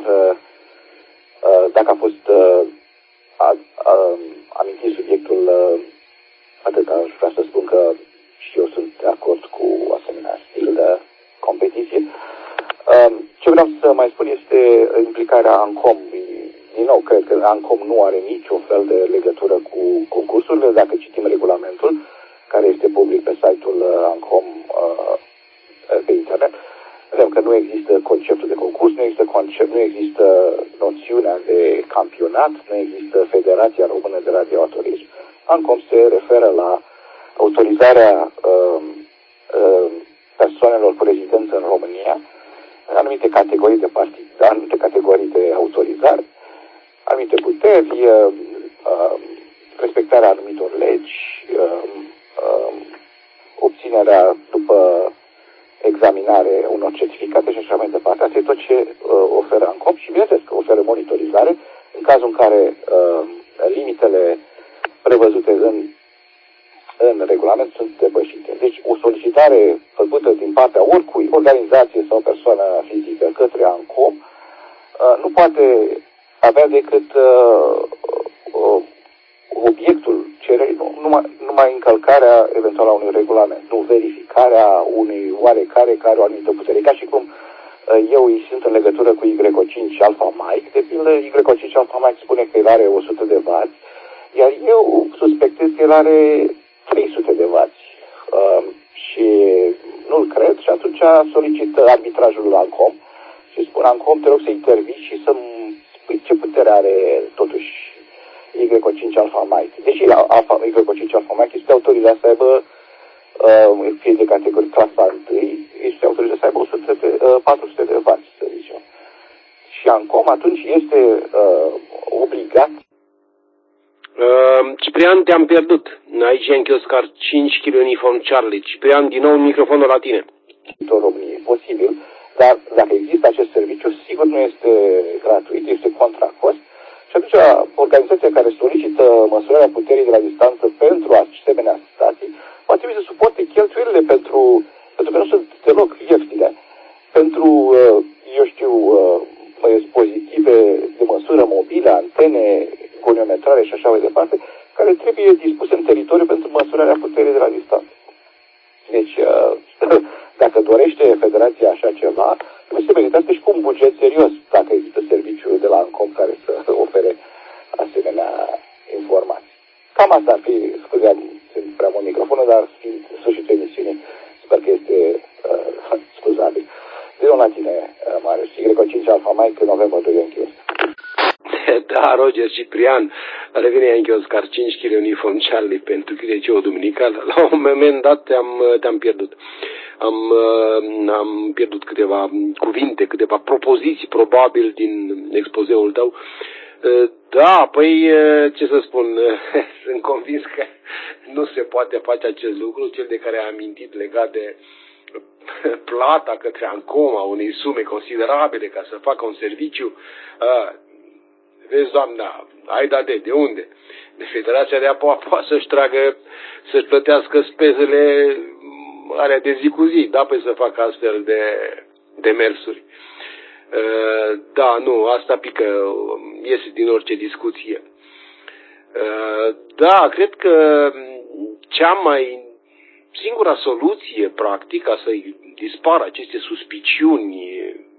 uh, dacă a fost uh, a, a, amintit subiectul, uh, atât aș vrea să spun că și eu sunt de acord cu asemenea stil de competiție. Uh, ce vreau să mai spun este implicarea ANCOM. Din nou, cred că ANCOM nu are nicio fel de legătură cu concursurile. Dacă citim regulamentul, care este public pe site-ul ANCOM uh, pe internet, vedem că nu există conceptul de concurs, nu există, concept, nu există noțiunea de campionat, nu există Federația Română de Radioatorism. ANCOM se referă la autorizarea uh, uh, persoanelor cu rezidență în România, anumite categorii de partid, anumite categorii de autorizare, anumite puteri, uh, uh, respectarea anumitor legi, uh, uh, obținerea după examinare unor certificate și așa mai departe. Asta e tot ce uh, oferă ANCOM și bineînțeles că oferă monitorizare în cazul în care uh, limitele prevăzute în, în regulament sunt depășite. Deci o solicitare făcută din partea oricui organizație sau persoană fizică către ANCOM uh, nu poate avea decât uh, uh, obiectul cererii, nu, numai, numai încălcarea eventuală a unui regulament, nu verificarea unui oarecare care o anumită putere. Ca și cum uh, eu îi sunt în legătură cu Y O cinci Alpha Mike, de pildă Y O cinci Alpha Mike spune că el are o sută de wați, iar eu suspectez că el are trei sute de wați uh, și nu-l cred și atunci solicit arbitrajul la ANCOM și spun ANCOM, te rog să intervii și să-mi spui ce putere are totuși Y O cinci Alpha Mike. Deși Alpha, Y O cinci Alpha Mike este autorizat să aibă uh, fie de categorie clasa unu, este autorizat să aibă o sută de, uh, patru sute de wați, să zicem. Și ANCOM atunci este uh, obligat. Uh, Ciprian, te-am pierdut. Aici Yankee Oscar cinci kilo Uniform Charlie. Ciprian, din nou microfonul la tine. În România e posibil, dar dacă există acest serviciu, sigur nu este gratuit, este contra cost. Și atunci organizația care solicită măsurarea puterii de la distanță pentru asemenea stații va trebui să suporte cheltuielile pentru, pentru că nu sunt deloc ieftine. Pentru, eu știu, dispozitive de măsură mobilă, antene, goniometrare și așa mai departe, care trebuie dispuse în teritoriu pentru măsurarea puterii de la distanță. Deci, dacă dorește Federația așa ceva, trebuie să meritați și cu un buget serios, dacă există serviciul de la ANCOM care să ofere asemenea informații. Cam asta ar fi, scuzeam, sunt prea mult microfonul, dar fiind sfârșitul emisiunii, sper că este uh, scuzabil. De la tine, uh, Marius, Y O cinci Alpha Mike, noiembrie doi Yankee. Da, Roger Ciprian, revine Yankee Oscar cinci kilo Uniform Charlie pentru Q T C-ul duminical. La un moment dat te-am, te-am pierdut. Am, am pierdut câteva cuvinte, câteva propoziții probabil din expozeul tău. Da, păi ce să spun, sunt convins că nu se poate face acest lucru, cel de care am amintit legat de plata către ANCOM a unei sume considerabile ca să facă un serviciu. Vezi, doamna, ai dat de, de unde? De Federația de Apă poate să-și tragă, să-și plătească spezele alea de zi cu zi, da, pe să facă astfel de demersuri. Uh, da, nu, asta pică, iese din orice discuție. Uh, da, cred că cea mai singura soluție, practic, ca să dispară aceste suspiciuni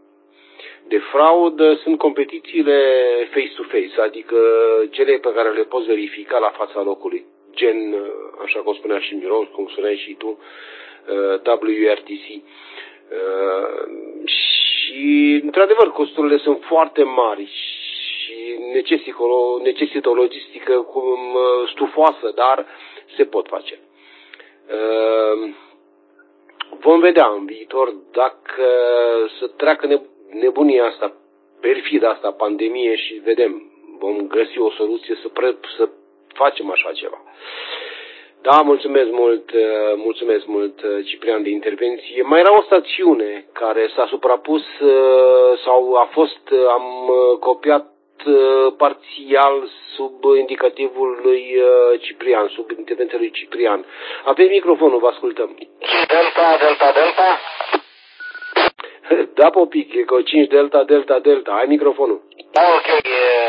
de fraudă sunt competițiile face-to-face, adică cele pe care le poți verifica la fața locului, gen, așa cum spunea și Miron, cum spuneai și tu, W R T C. Și, într-adevăr, costurile sunt foarte mari și necesită o, necesită o logistică stufoasă, dar se pot face. Vom vedea în viitor dacă să treacă nebunia asta, perfida asta, pandemie și vedem, vom găsi o soluție să, pre, să facem așa ceva. Da, mulțumesc mult, mulțumesc mult, Ciprian, de intervenție. Mai era o stațiune care s-a suprapus sau a fost, am copiat parțial sub indicativul lui Ciprian, sub intervenția lui Ciprian. Aveți microfonul, vă ascultăm. Delta, Delta, Delta. Da, Popic, e că cinci Delta, Delta, Delta. Ai microfonul. Da, ok. Uh,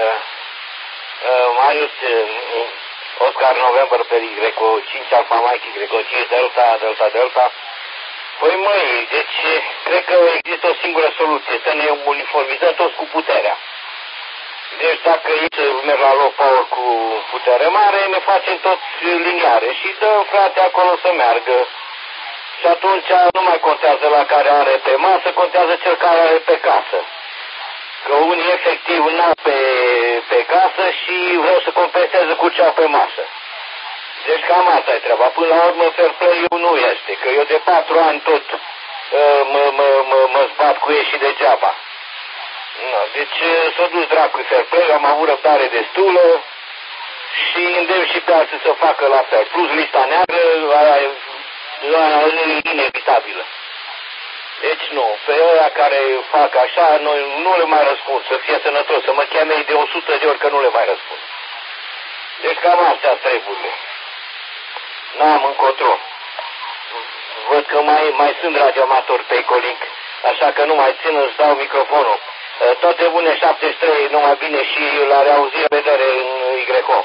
Marius, uh, Oscar November pe Y, cinci Alfa Mike, Y, cinci Delta, Delta, Delta. Păi măi, deci cred că există o singură soluție, să ne uniformizăm toți cu puterea. Deci dacă ei merg la low power cu putere mare, ne facem toți liniare și dăm frate acolo să meargă. Și atunci nu mai contează la care are pe masă, contează cel care are pe casă. Că unii efectiv n-au pe, pe casă și vreau să compenseze cu ce au pe masă. Deci cam asta e treaba. Până la urmă fair play-ul nu este, că eu de patru ani tot uh, mă, mă, mă, mă zbat cu ei și degeaba. No, deci s-a dus dracu fair play, am avut răbdare destulă și îndemn și pe alții să facă la fel. Plus lista neagră, aia e inevitabilă. Deci nu, pe ăia care fac așa, noi nu le mai răspund, să fie sănătos, să mă cheme de o sută de ori că nu le mai răspund. Deci cam astea treburile. N-am încotro. Văd că mai, mai sunt radioamatori pe Ecolink, așa că nu mai țin, îți dau microfonul. Toate bune, șaptezeci și trei, numai bine și la reauzire, vedere în Y O.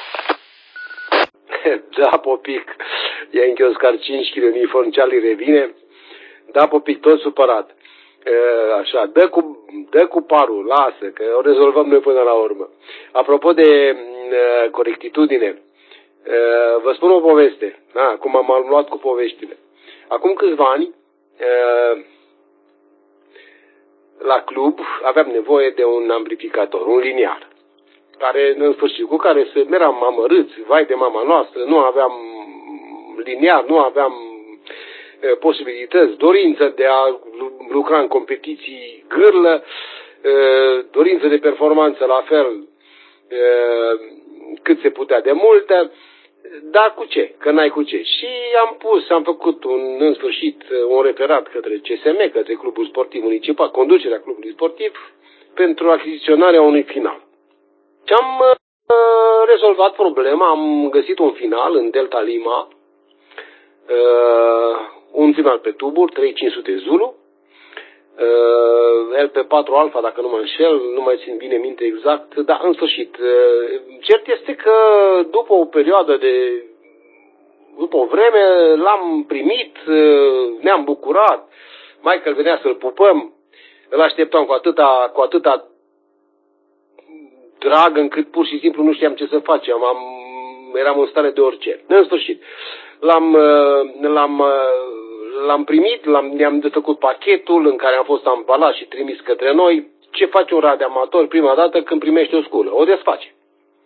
Da, Popic, Yankee Oscar cinci, Kilo Uniform Charlie revine. Da, Popic, tot supărat. Așa, dă cu, dă cu parul, lasă, că o rezolvăm noi până la urmă. Apropo de corectitudine, vă spun o poveste, da, cum am luat cu poveștile. Acum câțiva ani, la club aveam nevoie de un amplificator, un liniar, care, în sfârșit, cu care să eram amărâți, vai de mama noastră, nu aveam liniar, nu aveam e, posibilități, dorință de a lucra în competiții gârlă, e, dorință de performanță la fel e, cât se putea de multă, dar cu ce? Că n-ai cu ce. Și am pus, am făcut un, în sfârșit un referat către C S M, către Clubul Sportiv Municipal, conducerea Clubului Sportiv, pentru achiziționarea unui final. Și am uh, rezolvat problema, am găsit un final în Delta Lima, uh, un final pe tuburi, trei cinci sute Zulu, uh, L P patru Alfa, dacă nu mă înșel, nu mai țin bine minte exact, dar în sfârșit. Uh, cert este că după o perioadă de, după o vreme, l-am primit, uh, ne-am bucurat, Michael venea să-l pupăm, îl așteptam cu atâta, cu atâta drag încât pur și simplu nu știam ce să facem, am, eram în stare de orice. În sfârșit, l-am, l-am, l-am primit, l-am, ne-am desfăcut pachetul în care am fost ambalat și trimis către noi. Ce face un radioamator prima dată când primește o sculă? O desface.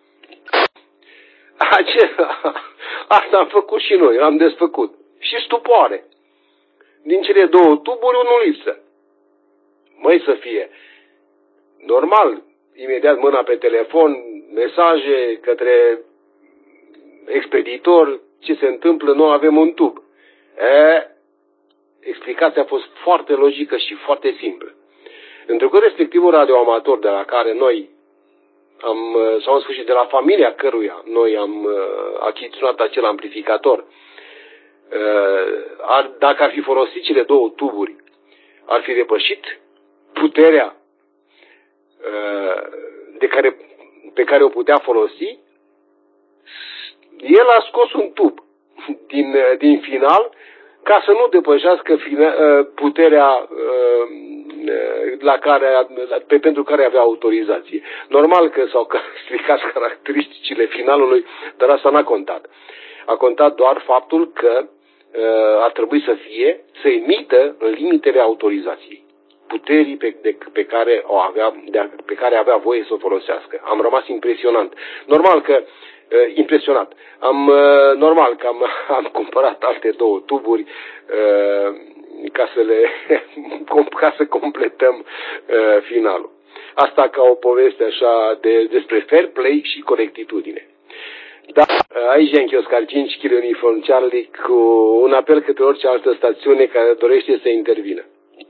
Asta am făcut și noi, l-am desfăcut. Și stupoare. Din cele două tuburi, unul lipsă. Măi să fie. Normal, imediat mâna pe telefon, mesaje către expeditor, ce se întâmplă, nu avem un tub. E, explicația a fost foarte logică și foarte simplă. Întrucât respectivul radioamator de la care noi am, sau în sfârșit de la familia căruia noi am achiziționat acel amplificator, ar, dacă ar fi folosit cele două tuburi, ar fi depășit puterea de care, pe care o putea folosi. El a scos un tub din, din final ca să nu depășească puterea la care, pe, pentru care avea autorizație. Normal că s-au stricat caracteristicile finalului, dar asta n-a contat. A contat doar faptul că ar trebui să fie, să emită în limitele autorizației, puterii pe, de, pe, care o avea, de, pe care avea voie să o folosească. Am rămas impresionant. Normal că Uh, impresionat. Am, uh, normal că am, am cumpărat alte două tuburi uh, ca să le ca să completăm uh, finalul. Asta ca o poveste așa de, despre fair play și corectitudine. Da, aici Yankee Oscar cinci, Kilo Uniform Charlie, cu un apel către orice altă stațiune care dorește să intervină.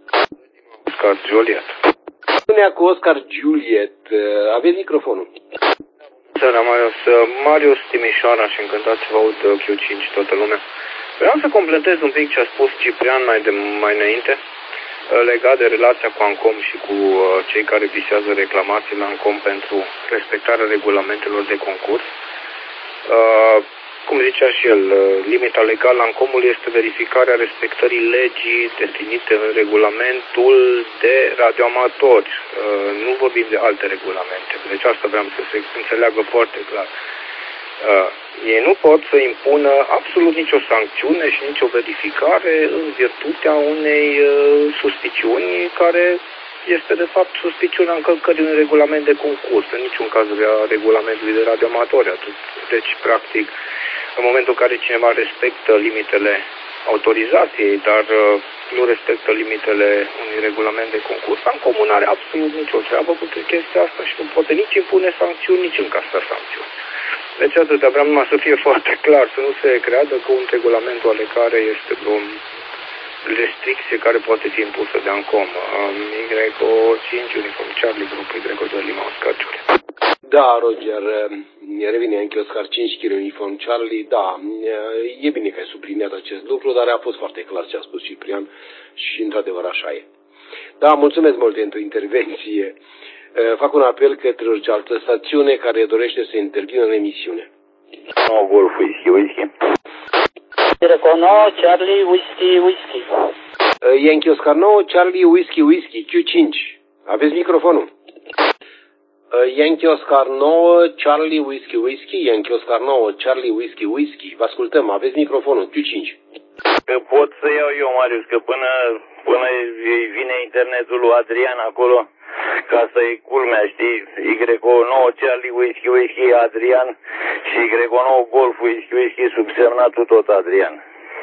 Oscar Juliet. Spunea cu Oscar Juliet, aveți microfonul. Seara, Marius. Marius Timișoara și încântat să vă aud Q cinci toată lumea. Vreau să completez un pic ce a spus Ciprian mai, de, mai înainte, legat de relația cu ANCOM și cu cei care visează reclamații la ANCOM pentru respectarea regulamentelor de concurs. Uh, cum zicea și el, limita legală a ANCOM-ului este verificarea respectării legii definite în regulamentul de radioamatori. Uh, nu vorbim de alte regulamente. Deci asta vreau să se înțeleagă foarte clar. Uh, ei nu pot să impună absolut nicio sancțiune și nicio verificare în virtutea unei uh, suspiciuni care este de fapt suspiciunea încălcării unui regulament de concurs, în niciun caz a regulamentului de radioamatori. Deci, practic, în momentul în care cineva respectă limitele autorizației, dar uh, nu respectă limitele unui regulament de concurs, ANCOM nu are absolut nicio treabă cu chestia asta și nu poate nici impune sancțiuni, nici încasa sancțiuni. Deci atâta, vreau numai să fie foarte clar, să nu se creadă că un regulament oarecare este o restricție care poate fi impusă de ANCOM. Y O cinci, Uniform Charlie, grupul Y O doi, Lima, Oscar Juliet. Da, Roger, revine Yankee Oscar cinci, Kilo Uniform Charlie, da, e bine că ai subliniat acest lucru, dar a fost foarte clar ce a spus Ciprian și într-adevăr așa e. Da, mulțumesc mult pentru intervenție. Fac un apel către orice altă stațiune care dorește să intervină în emisiune. No, Golf, Whisky, Whisky. nouă, Charlie, Whisky, Whisky. Yankee Oscar nouă, Charlie, Whisky, Whisky, Q cinci. Aveți microfonul? Yankee Oscar nouă, Charlie, Whisky, Whisky, Yankee Oscar nouă, Charlie, Whisky, Whisky. Vă ascultăm, aveți microfonul, Q cinci. Că pot să iau eu, Marius, că până, până vine internetul lui Adrian acolo, ca să-i culmea, știi, Y O nouă, Charlie, Whisky, Whisky, Adrian și Y O nouă, Golf, Whisky, Whisky, subsemnatul tot Adrian.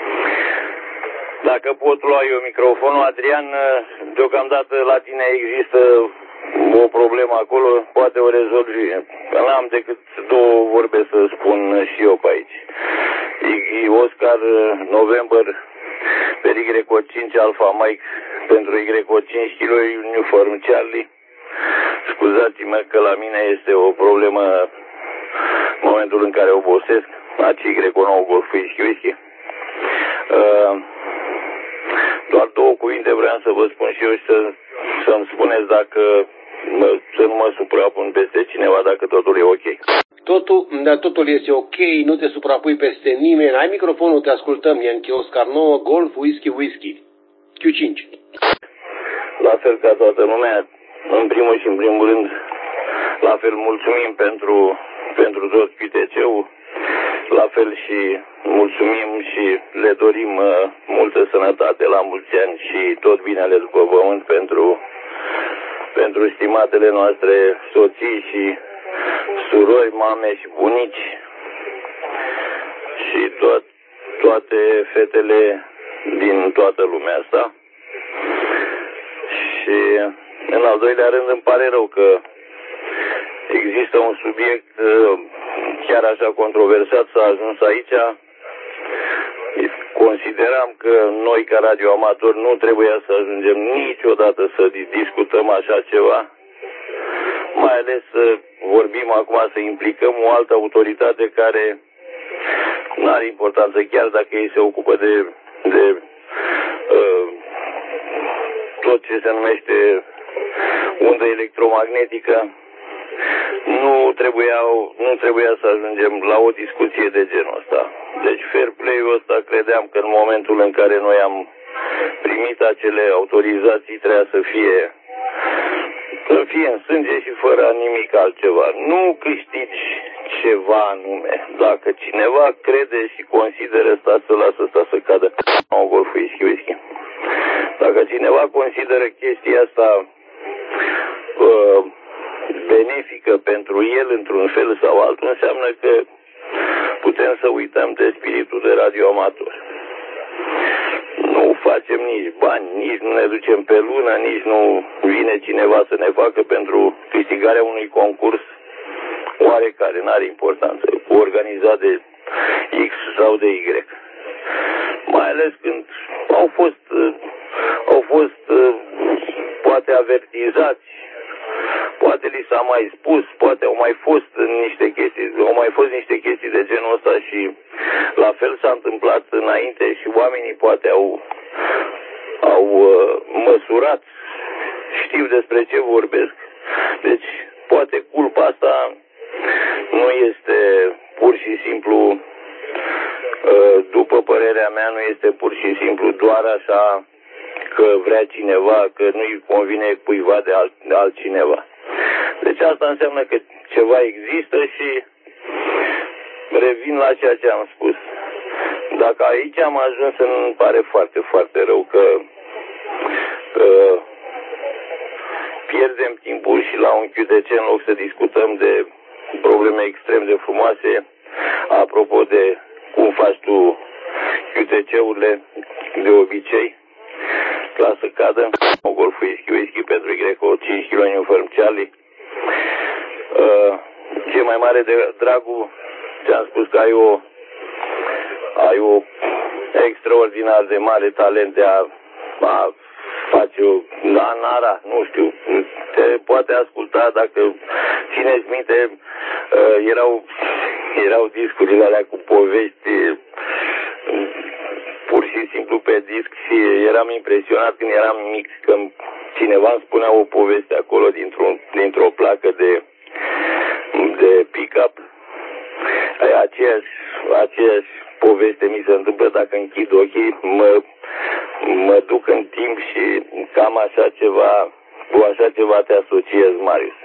Dacă pot lua eu microfonul, Adrian, deocamdată la tine există o problemă acolo, poate o rezolvi. N-am decât două vorbe să spun și eu pe aici. Oscar November pe Y O cinci Alpha Mike pentru Y O cinci Kilo Uniform Charlie. Scuzați-mă că la mine este o problemă în momentul în care obosesc. Aici Y O nouă Golf Whisky Whisky. Uh, doar două cuvinte vreau să vă spun și eu și să, să-mi spuneți dacă să nu mă suprapun peste cineva, dacă totul e ok. Totul, da, totul este ok, nu te suprapui peste nimeni. Ai microfonul, te ascultăm. Yankee Oscar nouă, Golf, Whisky, Whisky. Q cinci. La fel ca toată lumea, în primul și în primul rând, la fel mulțumim pentru, pentru tot Q T C-ul. La fel și mulțumim și le dorim uh, multă sănătate la mulți ani și tot binele după pământ pentru, pentru stimatele noastre soții și surori, mame și bunici și to- toate fetele din toată lumea asta. Și în al doilea rând îmi pare rău că există un subiect chiar așa controversat, s-a ajuns aici. Consideram că noi ca radioamatori nu trebuia să ajungem niciodată să discutăm așa ceva, mai ales să vorbim acum, să implicăm o altă autoritate care nu are importanță, chiar dacă ei se ocupă de, de uh, tot ce se numește undă electromagnetică. Nu trebuia, nu trebuia să ajungem la o discuție de genul ăsta. Deci fair play-ul ăsta credeam că în momentul în care noi am primit acele autorizații trebuia să fie să fie în sânge și fără nimic altceva. Nu câștigi ceva anume. Dacă cineva crede și consideră asta, să lasă asta să cadă. O Golf Whisky Whisky. Dacă cineva consideră chestia asta uh, benefică pentru el într-un fel sau altul, înseamnă că putem să uităm de spiritul de radioamator. Nu facem nici bani, nici nu ne ducem pe lună, nici nu vine cineva să ne facă pentru câștigarea unui concurs o oarecare, n-are importanță, organizat de X sau de Y. Mai ales când au fost, au fost poate avertizați, poate li s-a mai spus, poate au mai fost niște chestii, au mai fost niște chestii de genul ăsta și la fel s-a întâmplat înainte și oamenii poate au, au uh, măsurat, știu despre ce vorbesc. Deci poate culpa asta nu este pur și simplu, uh, după părerea mea, nu este pur și simplu doar așa că vrea cineva, că nu-i convine cuiva de, alt, de altcineva. Deci asta înseamnă că ceva există și revin la ceea ce am spus. Dacă aici am ajuns, îmi pare foarte, foarte rău că uh, pierdem timpul și la un Q T C în loc să discutăm de probleme extrem de frumoase. Apropo de cum faci tu Q T C-urile de obicei, clasă cadă, o Golf Whisky Whisky pentru Greco, cinci kilo Uniform Charlie. Uh, ce mai mare de dragul, ți-am spus că ai o ai o extraordinar de mare talent de a, a face o la nara, nu știu, te poate asculta dacă țineți minte, uh, erau erau discurile alea cu povești uh, pur și simplu pe disc și eram impresionat când eram mic că cineva îmi spunea o poveste acolo dintr-o, dintr-o placă de de pick-up. Aceeași, aceeași poveste mi se întâmplă dacă închid ochii, mă, mă duc în timp și cam așa ceva, cu așa ceva te asociez, Marius.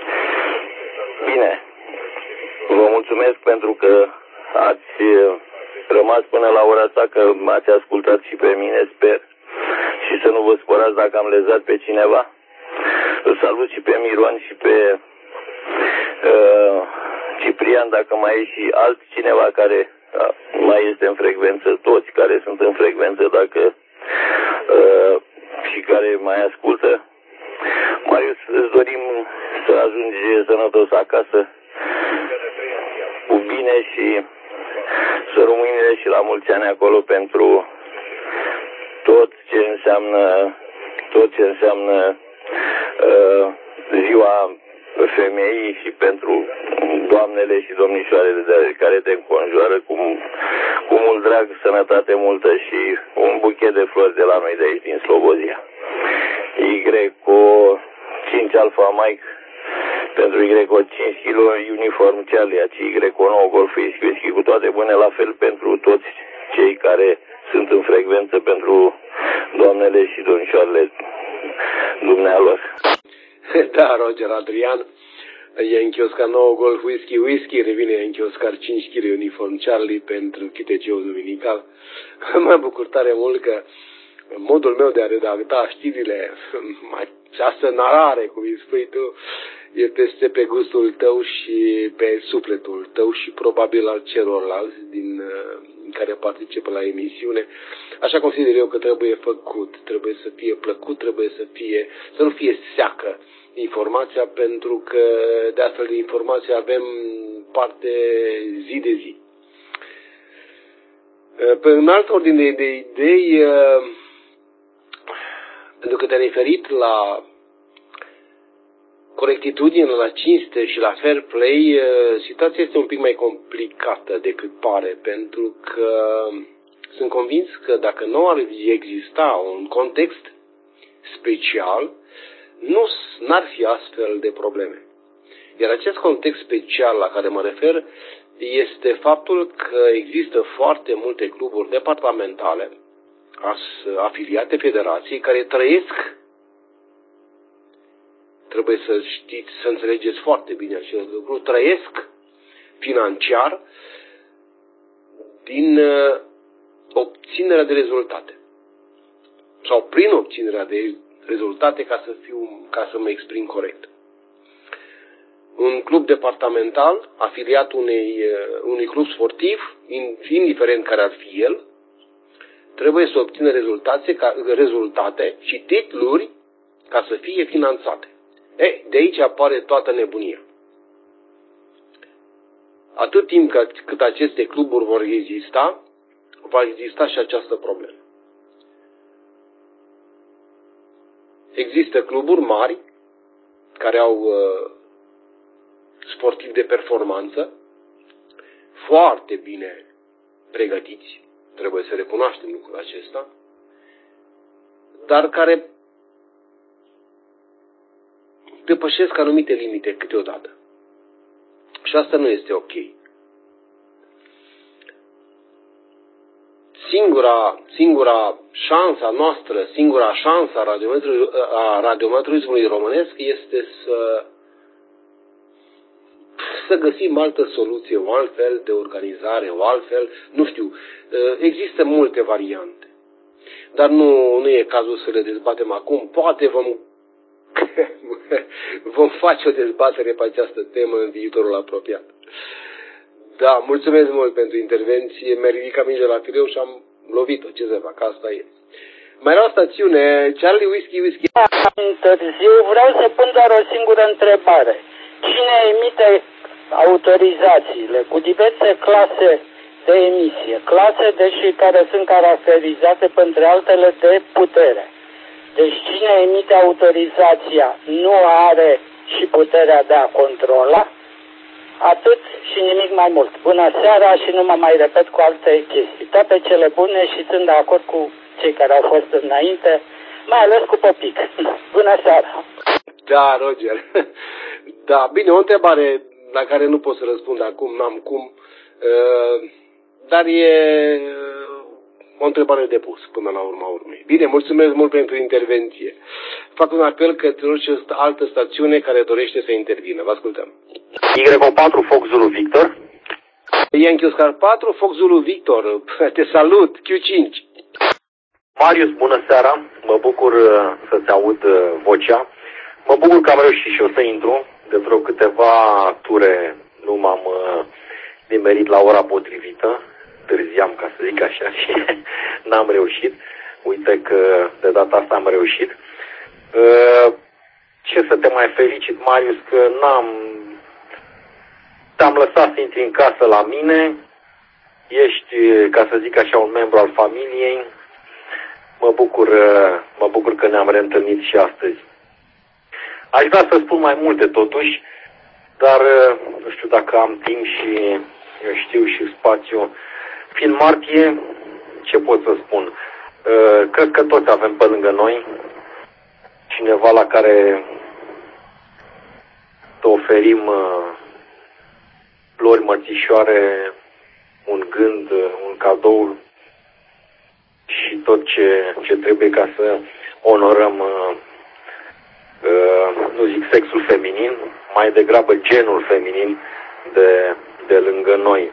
Bine, vă mulțumesc pentru că ați rămas până la ora asta, că m-ați ascultat și pe mine, sper, și să nu vă spărați dacă am lezat pe cineva. Îl salut și pe Miron și pe uh, Ciprian, dacă mai e și altcineva care uh, mai este în frecvență, toți care sunt în frecvență, dacă uh, și care mai ascultă. Marius, îți dorim să ajungi sănătos acasă, cu bine și să rămâine și la mulți ani acolo pentru tot ce înseamnă tot ce înseamnă uh, ziua femeii și pentru doamnele și domnișoarele de care te înconjoară cu, cu mult drag, sănătate multă și un buchet de flori de la noi de aici din Slobozia. Y cinci Alpha Mike pentru Y cinci kilo Uniform Charlie, aci Y nouă Golf Whisky, cu toate bune, la fel pentru toți cei care sunt în frecvență, pentru doamnele și domnișoarele dumnealor. Da, Roger Adrian, Yankee Oscar nouă Golf Whisky Whisky, revine Yankee Oscar cinci kilo Uniform Charlie pentru Q T C-ul duminical. Mă bucur tare mult că modul meu de a redacta știrile, această narare, cum îi spui tu, este pe gustul tău și pe sufletul tău și probabil al celorlalți din care participă la emisiune. Așa consider eu că trebuie făcut, trebuie să fie plăcut, trebuie să fie, să nu fie seacă informația, pentru că de astfel de informații avem parte zi de zi. Pe un alt ordine de idei, pentru că te-ai referit la corectitudine, la cinste și la fair play, situația este un pic mai complicată decât pare, pentru că sunt convins că dacă nu ar exista un context special, nu n-ar fi astfel de probleme. Iar acest context special la care mă refer este faptul că există foarte multe cluburi departamentale afiliate federației care trăiesc, trebuie să știți, să înțelegeți foarte bine acest lucru, trăiesc financiar din obținerea de rezultate. Sau prin obținerea de rezultate, ca să fiu, ca să mă exprim corect. Un club departamental afiliat unei, unui club sportiv, indiferent care ar fi el, trebuie să obțină rezultate, ca, rezultate și titluri ca să fie finanțate. E, de aici apare toată nebunia. atât timp cât aceste cluburi vor exista, va exista și această problemă. Există cluburi mari care au uh, sportivi de performanță foarte bine pregătiți, trebuie să recunoaștem lucrul acesta, dar care depășesc anumite limite câteodată. Și asta nu este ok. Singura, singura șansa noastră, singura șansă a, radiometru, a radiometrismului românesc este să, să găsim altă soluție, o altfel de organizare, o altfel, nu știu, există multe variante. Dar nu, nu e cazul să le dezbatem acum. Poate vom, vom face o dezbatere pe această temă în viitorul apropiat. Da, mulțumesc mult pentru intervenție. Mi-a ridicat mingea la fireu și am lovit-o. Ce să fac? Asta e. Mai era o stațiune, Charlie Whiskey Whiskey. Târziu, vreau să pun doar o singură întrebare. Cine emite autorizațiile cu diverse clase de emisie? Clase, deși care sunt caracterizate, printre altele, de putere. Deci cine emite autorizația nu are și puterea de a controla? Atât și nimic mai mult. Bună seara și nu mă mai repet cu alte chestii. Toate cele bune și sunt de acord cu cei care au fost înainte, mai ales cu Popic. Bună seara! Da, Roger. Da, bine, o întrebare la care nu pot să răspund acum, n-am cum, dar e o întrebare de pus până la urma urmei. Bine, mulțumesc mult pentru intervenție. Fac un apel către orice altă stațiune care dorește să intervină. Vă ascultăm. Y patru, Fox Zulu Victor. Yankee Oscar patru, Fox Zulu Victor. Te salut, Q cinci. Marius, bună seara. Mă bucur să-ți aud vocea. Mă bucur că am reușit și eu să intru. De vreo câteva ture nu m-am nimerit la ora potrivită. Târziam, ca să zic așa, și n-am reușit. Uite că de data asta am reușit. Ce să te mai felicit, Marius, că n-am... Te-am lăsat să intri în casă la mine. Ești, ca să zic așa, un membru al familiei. Mă bucur, mă bucur că ne-am reîntâlnit și astăzi. Aș vrea să spun mai multe totuși, dar nu știu dacă am timp și eu știu și spațiu. Fiind martie, ce pot să spun? Cred că toți avem pe lângă noi cineva la care să oferim flori, mărțișoare, un gând, un cadou și tot ce, ce trebuie ca să onorăm, nu zic sexul feminin, mai degrabă genul feminin de, de lângă noi.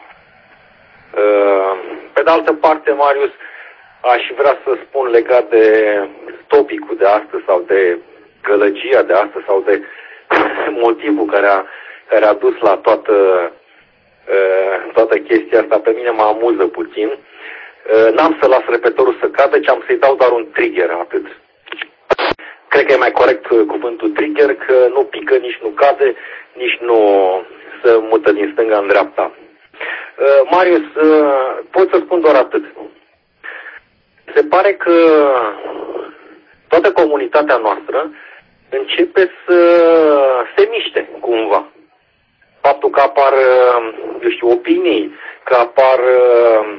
Pe de altă parte, Marius, aș vrea să spun legat de topicul de astăzi sau de gălăgia de astăzi sau de motivul care a, care a dus la toată, toată chestia asta. Pe mine mă amuză puțin. N-am să las repettorul să cadă, ci am să-i dau doar un trigger, atât. Cred că e mai corect cuvântul trigger, că nu pică, nici nu cade, nici nu se mută din stânga în dreapta. Uh, Marius, uh, pot să spun doar atât. Se pare că toată comunitatea noastră începe să se miște cumva. Faptul că apar, eu știu, opinii, că apar uh,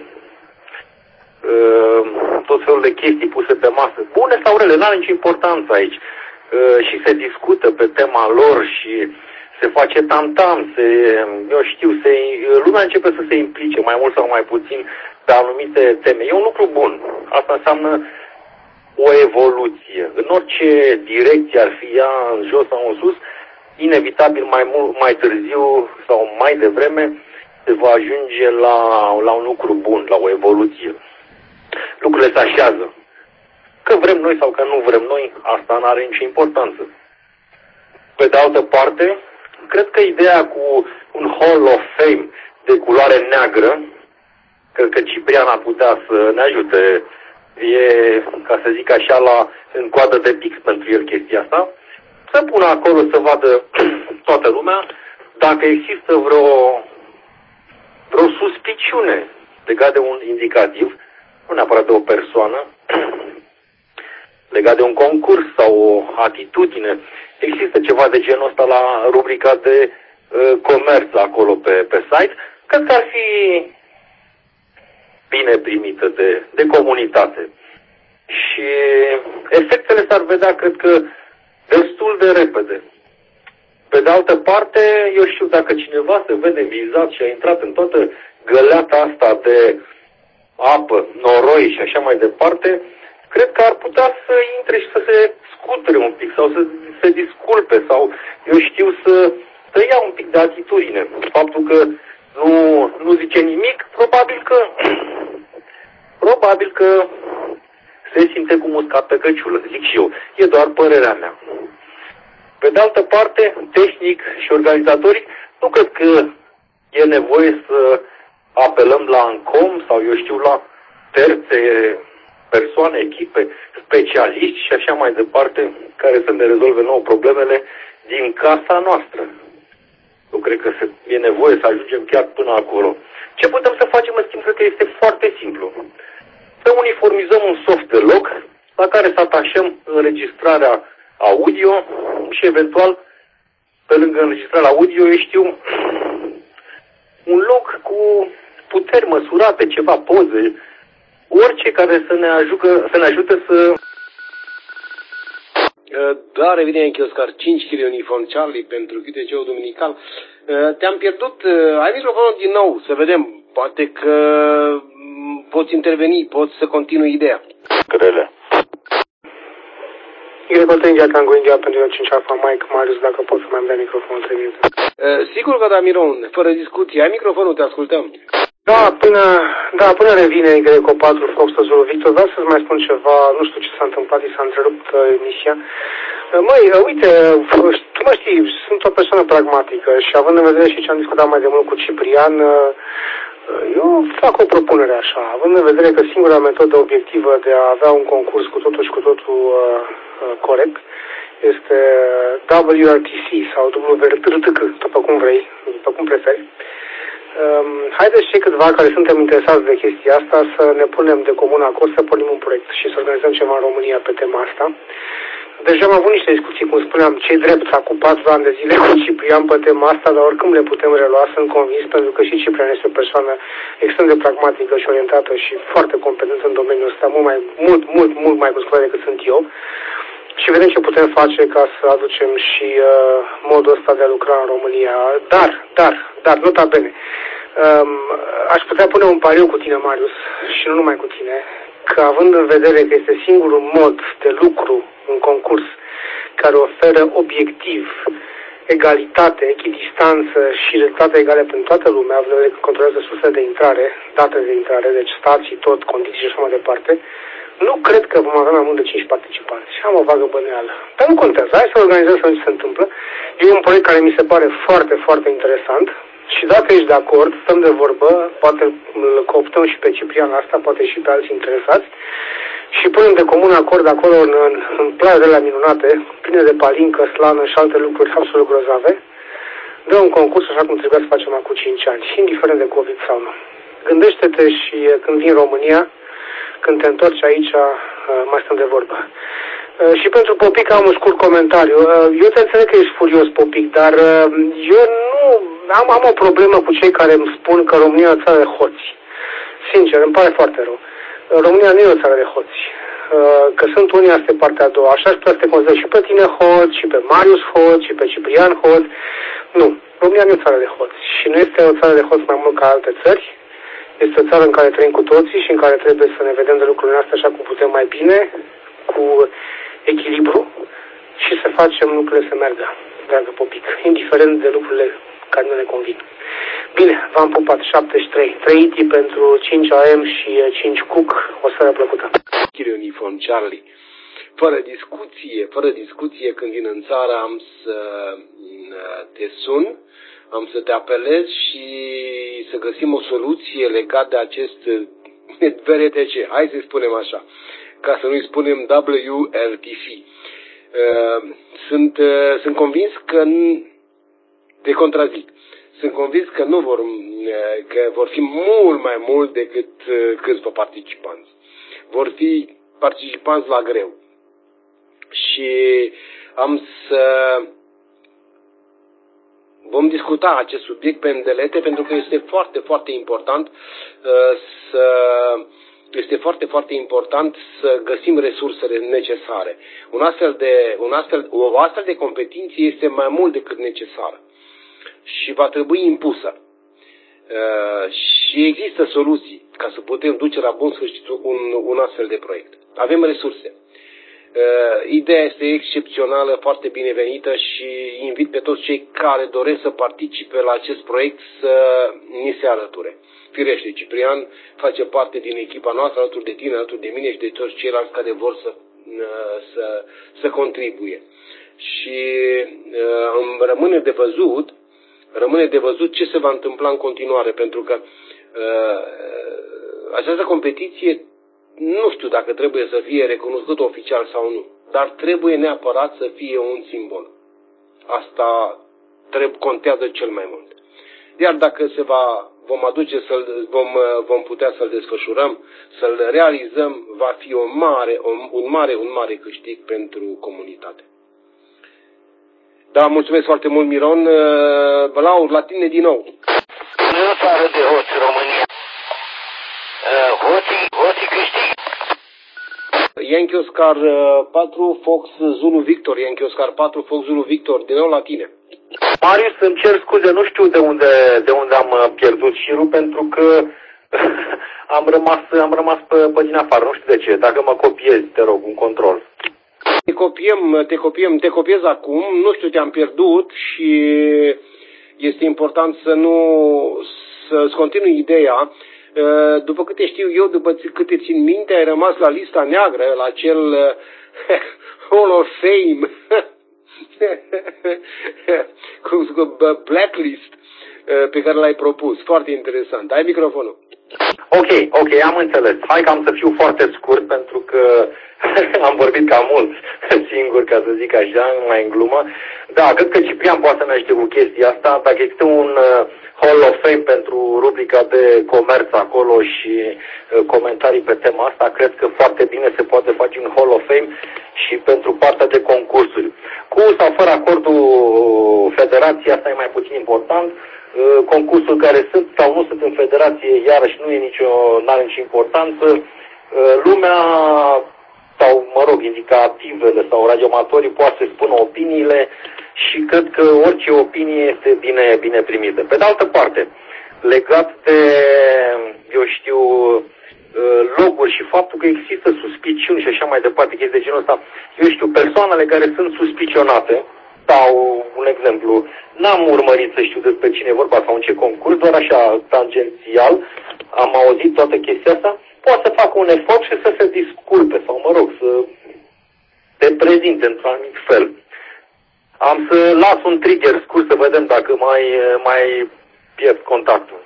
uh, tot felul de chestii puse pe masă, bune sau rele, n-are nicio importanță aici. Uh, și se discută pe tema lor și se face tam-tam, se, eu știu, se, lumea începe să se implice mai mult sau mai puțin pe anumite teme. E un lucru bun. Asta înseamnă o evoluție. În orice direcție ar fi ea, în jos sau în sus, inevitabil mai, mult, mai târziu sau mai devreme se va ajunge la, la un lucru bun, la o evoluție. Lucrurile se așează. Că vrem noi sau că nu vrem noi, asta nu are nicio importanță. Pe de altă parte, cred că ideea cu un Hall of Fame de culoare neagră, cred că Ciprian ar putea să ne ajute, e, ca să zic așa, la, în coadă de pix pentru el chestia asta, să pună acolo să vadă toată lumea dacă există vreo vreo suspiciune legat de un indicativ, nu neapărat de o persoană, legat de un concurs sau o atitudine. Există ceva de genul ăsta la rubrica de uh, comerț acolo pe, pe site. Cred că ar fi bine primită de, de comunitate. Și efectele s-ar vedea, cred că, destul de repede. Pe de altă parte, eu știu, dacă cineva se vede vizat și a intrat în toată găleata asta de apă, noroi și așa mai departe, cred că ar putea să intre și să se scuture un pic sau să se disculpe sau, eu știu, să, să ia un pic de atitudine. Faptul că nu, nu zice nimic, probabil că probabil că se simte cu muscat pe căciulă, zic și eu. E doar părerea mea. Pe de altă parte, tehnic și organizatoric, nu cred că e nevoie să apelăm la ANCOM sau, eu știu, la terțe persoane, echipe, specialiști și așa mai departe, care să ne rezolve nouă problemele din casa noastră. Nu cred că e nevoie să ajungem chiar până acolo. Ce putem să facem, în schimb, cred că este foarte simplu. Să uniformizăm un soft de loc la care să atașăm înregistrarea audio și eventual, pe lângă înregistrarea audio, eu știu, un loc cu puteri măsurate, ceva poze, orice care să ne, ajucă, să ne ajute să... Da, revine în Chioscar cinci kg uniform Charlie pentru Q T C-ul duminical. Te-am pierdut. Ai microfonul din nou, să vedem. Poate că poți interveni, poți să continui ideea. Grele. Grecotul India, Tango India pentru cinci Alpha Mike, Marius, dacă poți să mai îmi dai microfonul trei minute. Sigur că da, Miron, fără discuție. Ai microfonul, te ascultăm. Da, până, da, până revine Greco patru, Fox Zulu Victor, vreau să-ți mai spun ceva, nu știu ce s-a întâmplat, i s-a întrerupt uh, emisia. Uh, măi, uh, uite, uh, tu mă știi, sunt o persoană pragmatică și având în vedere și ce am discutat mai de mult cu Ciprian, uh, eu fac o propunere așa, având în vedere că singura metodă obiectivă de a avea un concurs cu totul și cu totul uh, uh, corect este W R T C sau W R T C, după cum vrei, după cum preferi. Um, haideți cei câțiva care suntem interesați de chestia asta să ne punem de comun acord să pornim un proiect și să organizăm ceva în România pe tema asta. Deja am avut niște discuții, cum spuneam, cei drept acum patru ani de zile cu Ciprian pe tema asta, dar oricum le putem relua, sunt convins, pentru că și Ciprian este o persoană extrem de pragmatică și orientată și foarte competentă în domeniul ăsta, mult, mai, mult, mult, mult mai cunoscută decât sunt eu. Și vedem ce putem face ca să aducem și uh, modul ăsta de a lucra în România. Dar, dar, dar, nota bene, um, aș putea pune un pariu cu tine, Marius, și nu numai cu tine, că având în vedere că este singurul mod de lucru în concurs care oferă obiectiv, egalitate, echidistanță și rezultate egale pentru toată lumea, având în vedere că controlează sursele de intrare, datele de intrare, deci stații, tot, condiții și așa mai departe, nu cred că vom avea mai mult de cinci participanți. Am o vagă băneală. Dar nu contează. Hai să organizăm să vedem ce se întâmplă. E un proiect care mi se pare foarte, foarte interesant și dacă ești de acord, stăm de vorbă, poate îl cooptăm și pe Ciprian asta, poate și pe alții interesați și punem de comun acord acolo în, în, în plajele minunate, pline de palincă, slană și alte lucruri absolut grozave. Dă un concurs așa cum trebuia să facem acum cinci ani, indiferent de COVID sau nu. Gândește-te și când vin în România, când te întorci aici, mai stăm de vorbă. Și pentru Popic am un scurt comentariu. Eu te înțeleg că ești furios, Popic, dar eu nu am, am o problemă cu cei care îmi spun că România e o țară de hoți. Sincer, îmi pare foarte rău. România nu e o țară de hoți. Că sunt unii, asta e partea a doua. Așa aș putea să te consider și pe tine hoț, și pe Marius hoț, și pe Ciprian hoț. Nu, România nu e o țară de hoți. Și nu este o țară de hoți mai mult ca alte țări. Este o țară în care trăim cu toții și în care trebuie să ne vedem de lucrurile astea așa cum putem mai bine, cu echilibru și să facem lucrurile să meargă, dragă Popic, indiferent de lucrurile care nu ne convin. Bine, v-am pupat, șaptezeci și trei, trei pentru cinci A M și cinci Cook, o seară plăcută. Uniform Charlie, fără discuție, fără discuție, când vin în țară am să te sun, am să te apelez și să găsim o soluție legată de acest V R T C, hai să-i spunem așa, ca să nu-i spunem W R T C. Sunt, sunt convins că te contrazic. sunt convins că nu vor, că vor fi mult mai mult decât câțiva participanți. Vor fi participanți la greu. Și am să vom discuta acest subiect pe îndelete, pentru că este foarte, foarte important să este foarte, foarte important să găsim resursele necesare. Un astfel de, un astfel, o astfel de competiție este mai mult decât necesară și va trebui impusă. Uh, și există soluții ca să putem duce la bun sfârșit un, un astfel de proiect. Avem resurse. Uh, ideea este excepțională, foarte binevenită și invit pe toți cei care doresc să participe la acest proiect să ni se alăture. Firește, Ciprian face parte din echipa noastră, alături de tine, alături de mine și de toți ceilalți care vor să, să, să contribuie. Și uh, îmi rămâne de văzut, rămâne de văzut ce se va întâmpla în continuare, pentru că uh, această competiție, nu știu dacă trebuie să fie recunoscută oficial sau nu, dar trebuie neapărat să fie un simbol. Asta trebuie, contează cel mai mult. Iar dacă se va, vom aduce, să-l, vom, vom putea să-l desfășurăm, să-l realizăm, va fi o mare, un mare, un mare câștig pentru comunitate. Da, mulțumesc foarte mult, Miron. Laur, la tine din nou. În afară de hoți România, hoții, hoții câștigă. Yankee Oscar patru, Fox Zulu Victor, Yankee Oscar patru, Fox Zulu Victor, din nou la tine. Marius, îmi cer scuze, nu știu de unde, de unde am pierdut șirul, pentru că am rămas, am rămas pe, pe din afară, nu știu de ce. Dacă mă copiezi, te rog, un control. Te copiem, te copiem, te copiez acum, nu știu, te-am pierdut și este important să nu, să-ți continui ideea. După câte știu eu, după câte țin minte, ai rămas la lista neagră, la acel Hall of Fame, cu blacklist pe care l-ai propus. Foarte interesant. Ai microfonul. Ok, ok, am înțeles. Hai că am să fiu foarte scurt, pentru că am vorbit cam mult singur, ca să zic așa, mai în glumă. Da, cred că Ciprian poate să ne ajute cu chestia asta. Dacă există un uh, Hall of Fame pentru rubrica de comerț acolo și uh, comentarii pe tema asta, cred că foarte bine se poate face un Hall of Fame și pentru partea de concursuri. Cu sau fără acordul federației, asta e mai puțin important. Uh, concursul care sunt sau nu sunt în federație, iarăși nu e nicio, n-are nicio importanță. Uh, lumea sau, mă rog, indicativele sau radioamatorii poate să spună opiniile și cred că orice opinie este bine, bine primită. Pe de altă parte, legat de, eu știu, loguri și faptul că există suspiciuni și așa mai departe, chestii de genul ăsta, eu știu, persoanele care sunt suspicionate, sau un exemplu, n-am urmărit să știu despre cine e vorba sau în ce concurs, doar așa tangențial am auzit toată chestia asta, poate să facă un efort și să se disculpe sau, mă rog, să te prezinte într-un anumit fel. Am să las un trigger scurt să vedem dacă mai, mai pierd contactul.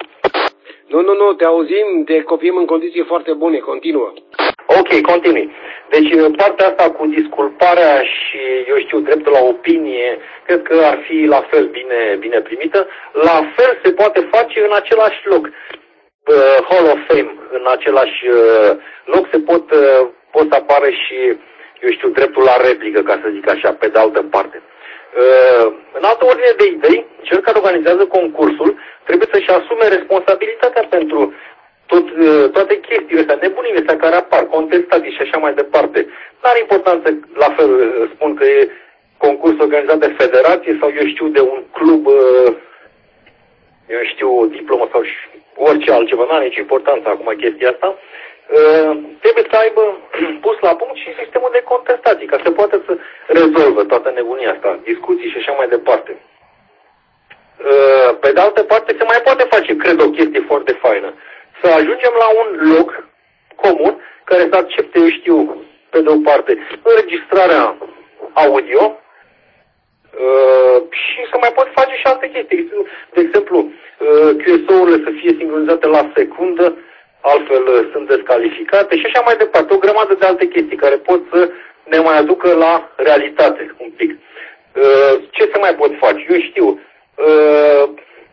Nu, nu, nu, te auzim, te copiem în condiții foarte bune, continuă. Ok, continui. Deci partea asta cu disculparea și, eu știu, dreptul la opinie, cred că ar fi la fel bine, bine primită. La fel se poate face în același loc. Hall of Fame, în același loc se pot, pot să apară și, eu știu, dreptul la replică, ca să zic așa, pe de altă parte. În altă ordine de idei, cel care organizează concursul trebuie să-și asume responsabilitatea pentru tot, toate chestiile astea, nebunile astea care apar, contestații și așa mai departe. N-are importanță, la fel spun că e concurs organizat de federație sau, eu știu, de un club, eu știu, diplomă sau orice altceva, n-are nicio importanță acum chestia asta. Uh, trebuie să aibă pus la punct și sistemul de contestații, ca să poată să rezolvă toată nebunia asta, discuții și așa mai departe. Uh, pe de altă parte, se mai poate face, cred, o chestie foarte faină. Să ajungem la un loc comun care să accepte, eu știu, pe de o parte, înregistrarea audio uh, și să mai pot face și alte chestii. De exemplu, uh, Q S O-urile să fie sincronizate la secundă, altfel sunt descalificate și așa mai departe. O grămadă de alte chestii care pot să ne mai aducă la realitate un pic. Ce se mai pot face? Eu știu,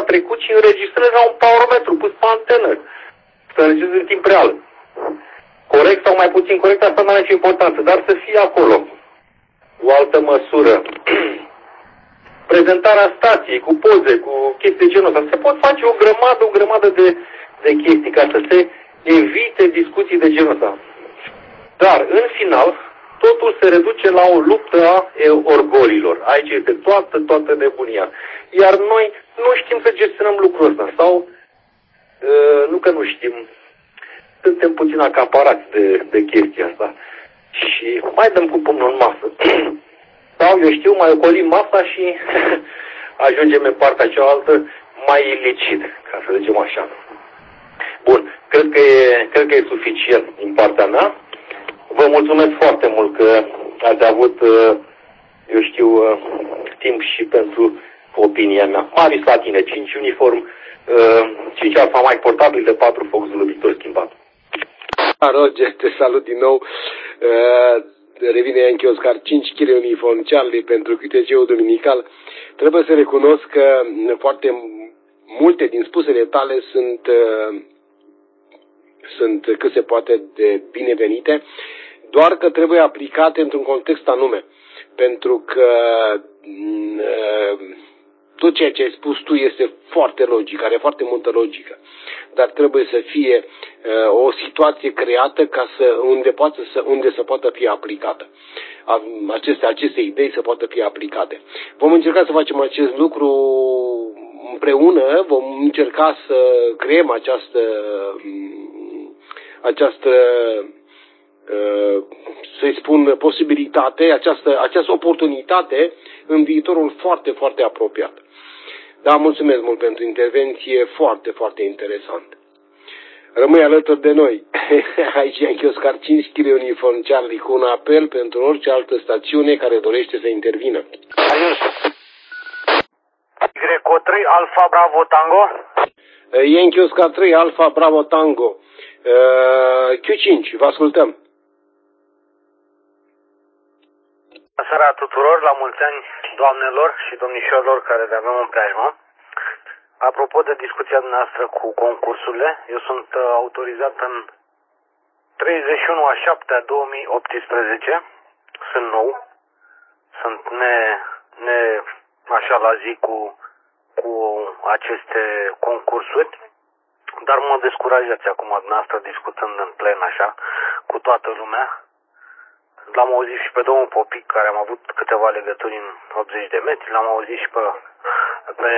trecut și înregistrări la un powermetru pus pe antenă. Să înregistrezi în timp real. Corect sau mai puțin corect, asta nu are nicio importanță, dar să fie acolo. O altă măsură. Prezentarea stației, cu poze, cu chestii de genul ăsta. Se pot face o grămadă, o grămadă de, de chestii ca să se evite discuții de genul ăsta. Dar, în final, totul se reduce la o luptă a orgolilor. Aici este toată, toată nebunia. Iar noi nu știm să gestionăm lucrul ăsta. Sau, uh, nu că nu știm, suntem puțin acaparați de, de chestia asta. Și mai dăm cu pumnul în masă. Sau, eu știu, mai ocolim masa și ajungem în partea cealaltă mai ilicit, ca să zicem așa. Bun, cred că e, cred că e suficient din partea mea. Vă mulțumesc foarte mult că ați avut, eu știu, timp și pentru opinia mea. Marius la tine, cinci uniform, cinci Alfa Mike portabil de patru Fox Zulu Victor schimbat. Roger, te salut din nou. Uh, revine Yankee Oscar cinci kg uniform Charlie pentru Q T C-ul dominical. Trebuie să recunosc că foarte multe din spusele tale sunt, uh, sunt cât se poate de binevenite, doar că trebuie aplicate într-un context anume. Pentru că uh, tot ceea ce ai spus tu este foarte logic, are foarte multă logică. Dar trebuie să fie uh, o situație creată ca să, unde, poate să, unde să poată fi aplicată. Aceste, aceste idei să poată fi aplicate. Vom încerca să facem acest lucru împreună, vom încerca să creăm această, această uh, să-i spun, posibilitate, această, această oportunitate în viitorul foarte, foarte apropiat. Da, mulțumesc mult pentru intervenție, foarte, foarte interesant. Rămâi alături de noi. Aici Yankee Oscar cinci kg uniform Charlie cu un apel pentru orice altă stațiune care dorește să intervină. Y O trei Alfa Bravo Tango. Yankee Oscar trei Alfa Bravo Tango. Q cinci, vă ascultăm. Bună seara tuturor, la mulți ani doamnelor și domnișorilor care le avem în preajmă. Apropo de discuția noastră cu concursurile, eu sunt autorizat în treizeci și unu a șaptea două mii optsprezece, sunt nou, sunt ne, ne așa la zi cu, cu aceste concursuri, dar mă descurajați acum dumneavoastră discutând în plen așa cu toată lumea. L-am auzit și pe domnul Popic, care am avut câteva legături în optzeci de metri, l-am auzit și pe, pe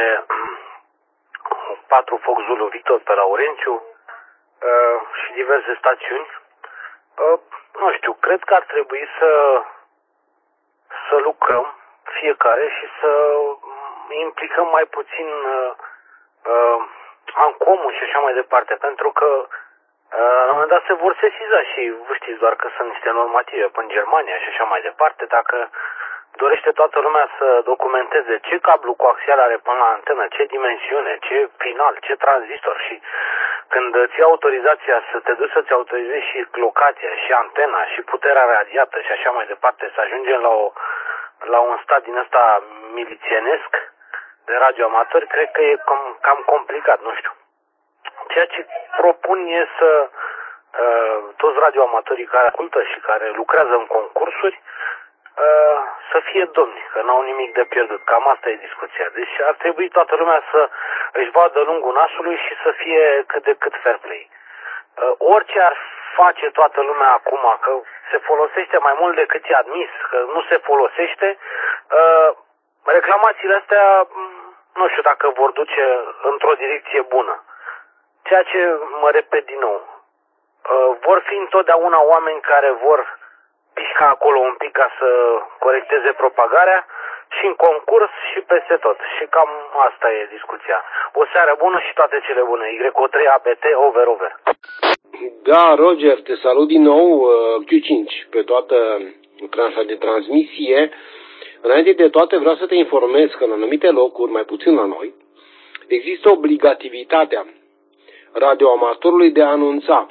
patru Fox Zulu Victor, pe Laurențiu uh, și diverse stațiuni. Uh, nu știu, cred că ar trebui să, să lucrăm fiecare și să implicăm mai puțin uh, uh, Ancomul și așa mai departe, pentru că la un moment dat se vor sesiza și vă știți doar că sunt niște normative pe în Germania și așa mai departe. Dacă dorește toată lumea să documenteze ce cablu coaxial are până la antenă, ce dimensiune, ce final, ce tranzistor și când îți iei autorizația să te duci să-ți autorizezi și locația și antena și puterea radiată și așa mai departe, să ajungem la, o, la un stat din ăsta milițienesc de radioamatori, cred că e cam, cam complicat, nu știu. Ceea ce propun e să uh, toți radioamatorii care ascultă și care lucrează în concursuri uh, să fie domni, că n-au nimic de pierdut. Cam asta e discuția. Deci ar trebui toată lumea să își vadă lungul nasului și să fie cât de cât fair play. Uh, orice ar face toată lumea acum, că se folosește mai mult decât e admis, că nu se folosește, uh, reclamațiile astea nu știu dacă vor duce într-o direcție bună. Ceea ce mă repet din nou, uh, vor fi întotdeauna oameni care vor pișca acolo un pic ca să corecteze propagarea și în concurs și peste tot. Și cam asta e discuția. O seară bună și toate cele bune. Y O trei A B T, over, over. Da, Roger, te salut din nou, Q cinci, pe toată tranșa de transmisie. Înainte de toate vreau să te informez că în anumite locuri, mai puțin la noi, există obligativitatea radioamatorului de a anunța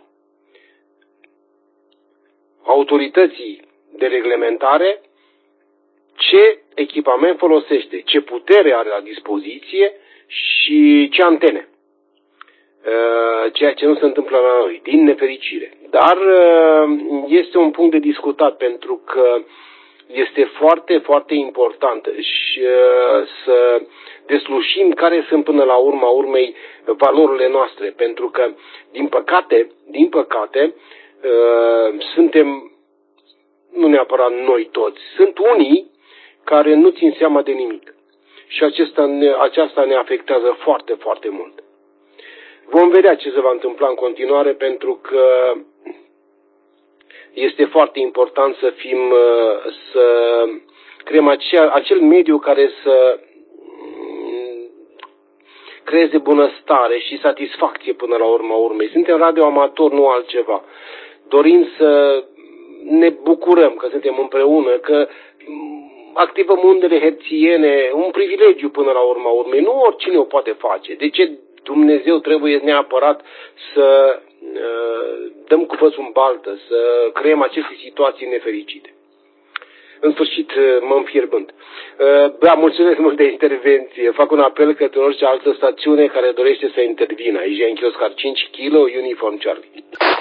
autorității de reglementare ce echipament folosește, ce putere are la dispoziție și ce antene. Ceea ce nu se întâmplă la noi, din nefericire. Dar este un punct de discutat, pentru că este foarte, foarte important și să deslușim care sunt până la urma urmei valorile noastre, pentru că, din păcate, din păcate, suntem, nu neapărat noi toți, sunt unii care nu țin seama de nimic. Și acesta ne, aceasta ne afectează foarte, foarte mult. Vom vedea ce se va întâmpla în continuare, pentru că este foarte important să fim, să creăm acel, acel mediu care să creeze bunăstare și satisfacție până la urma urmei. Suntem radioamatori, nu altceva. Dorim să ne bucurăm că suntem împreună, că activăm undele hertziene, un privilegiu până la urma urmei. Nu oricine o poate face. De ce Dumnezeu trebuie neapărat să uh, dăm cu fățul în baltă, să creăm aceste situații nefericite? În sfârșit, mă înfierbând. Uh, da, mulțumesc mult de intervenție. Fac un apel către orice altă stațiune care dorește să intervină. Aici e Yankee Oscar cinci kilo, Uniform Charlie.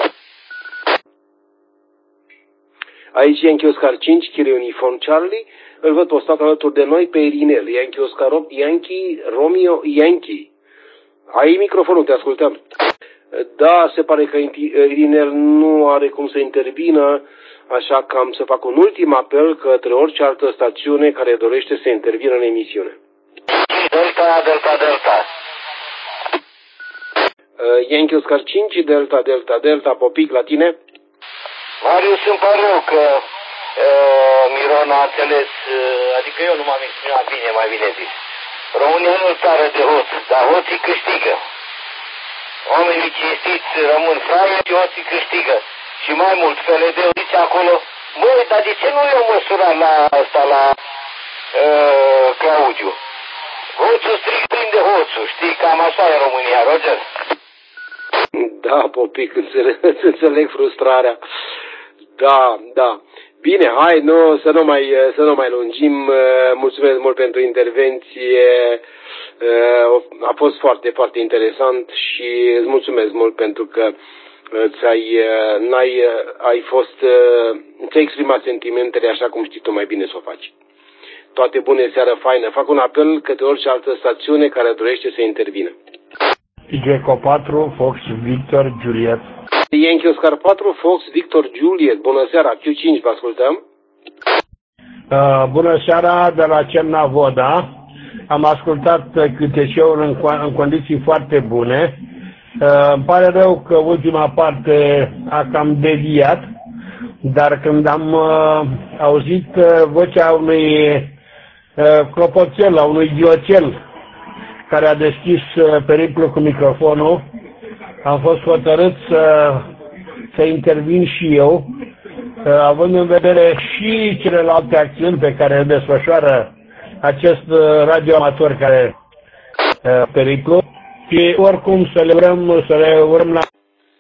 Aici Yankee Oscar cinci kilo, Uniform Charlie. Îl văd postat alături de noi pe Irinel. Yankee Oscar opt, Yankee Romeo Yankee. Ai microfonul, te ascultăm. Da, se pare că Irinel nu are cum să intervină, așa că am să fac un ultim apel către orice altă stațiune care dorește să intervină în emisiune. Delta, Delta, Delta. Uh, Yankee Oscar cinci, Delta, Delta, Delta, Popic, la tine? Marius, îmi pare rău că uh, Miron a înțeles, uh, adică eu nu m-am exprimat bine, mai bine zis. România nu e țară de hoți, dar hoții câștigă. Oamenii cinstiți rămân fraieri și hoții câștigă. Și mai mult, F L D-ul zice acolo, băi, dar de ce nu i-au măsurat la asta, la uh, Claudiu? Hoțul stric prinde hoțul, știi, cam așa e România, Roger? Da, Popic, înțeleg, înțeleg frustrarea. Da, da. Bine, hai, nu, să, nu mai, să nu mai lungim. Mulțumesc mult pentru intervenție. A fost foarte, foarte interesant și îți mulțumesc mult pentru că ți-ai, n-ai, ai fost, ți-ai exprimat sentimentele așa cum știi tu mai bine să o faci. Toate bune, seară faină. Fac un apel către orice altă stațiune care dorește să intervină. Geco patru, Fox, Victor, Juliet. Yankee Oscar patru, Fox, Victor, Juliet. Bună seara, Q cinci, vă ascultăm. Uh, bună seara, de la Cernavoda. Am ascultat câte și ori în, în condiții foarte bune. Uh, îmi pare rău că ultima parte a cam deviat, dar când am uh, auzit uh, vocea unui uh, clopoțel, a unui ghioțel, care a deschis periplul cu microfonul, am fost hotărât să, să intervin și eu, având în vedere și celelalte acțiuni pe care le desfășoară acest radioamator care periplu, și oricum să le urăm, să le urăm la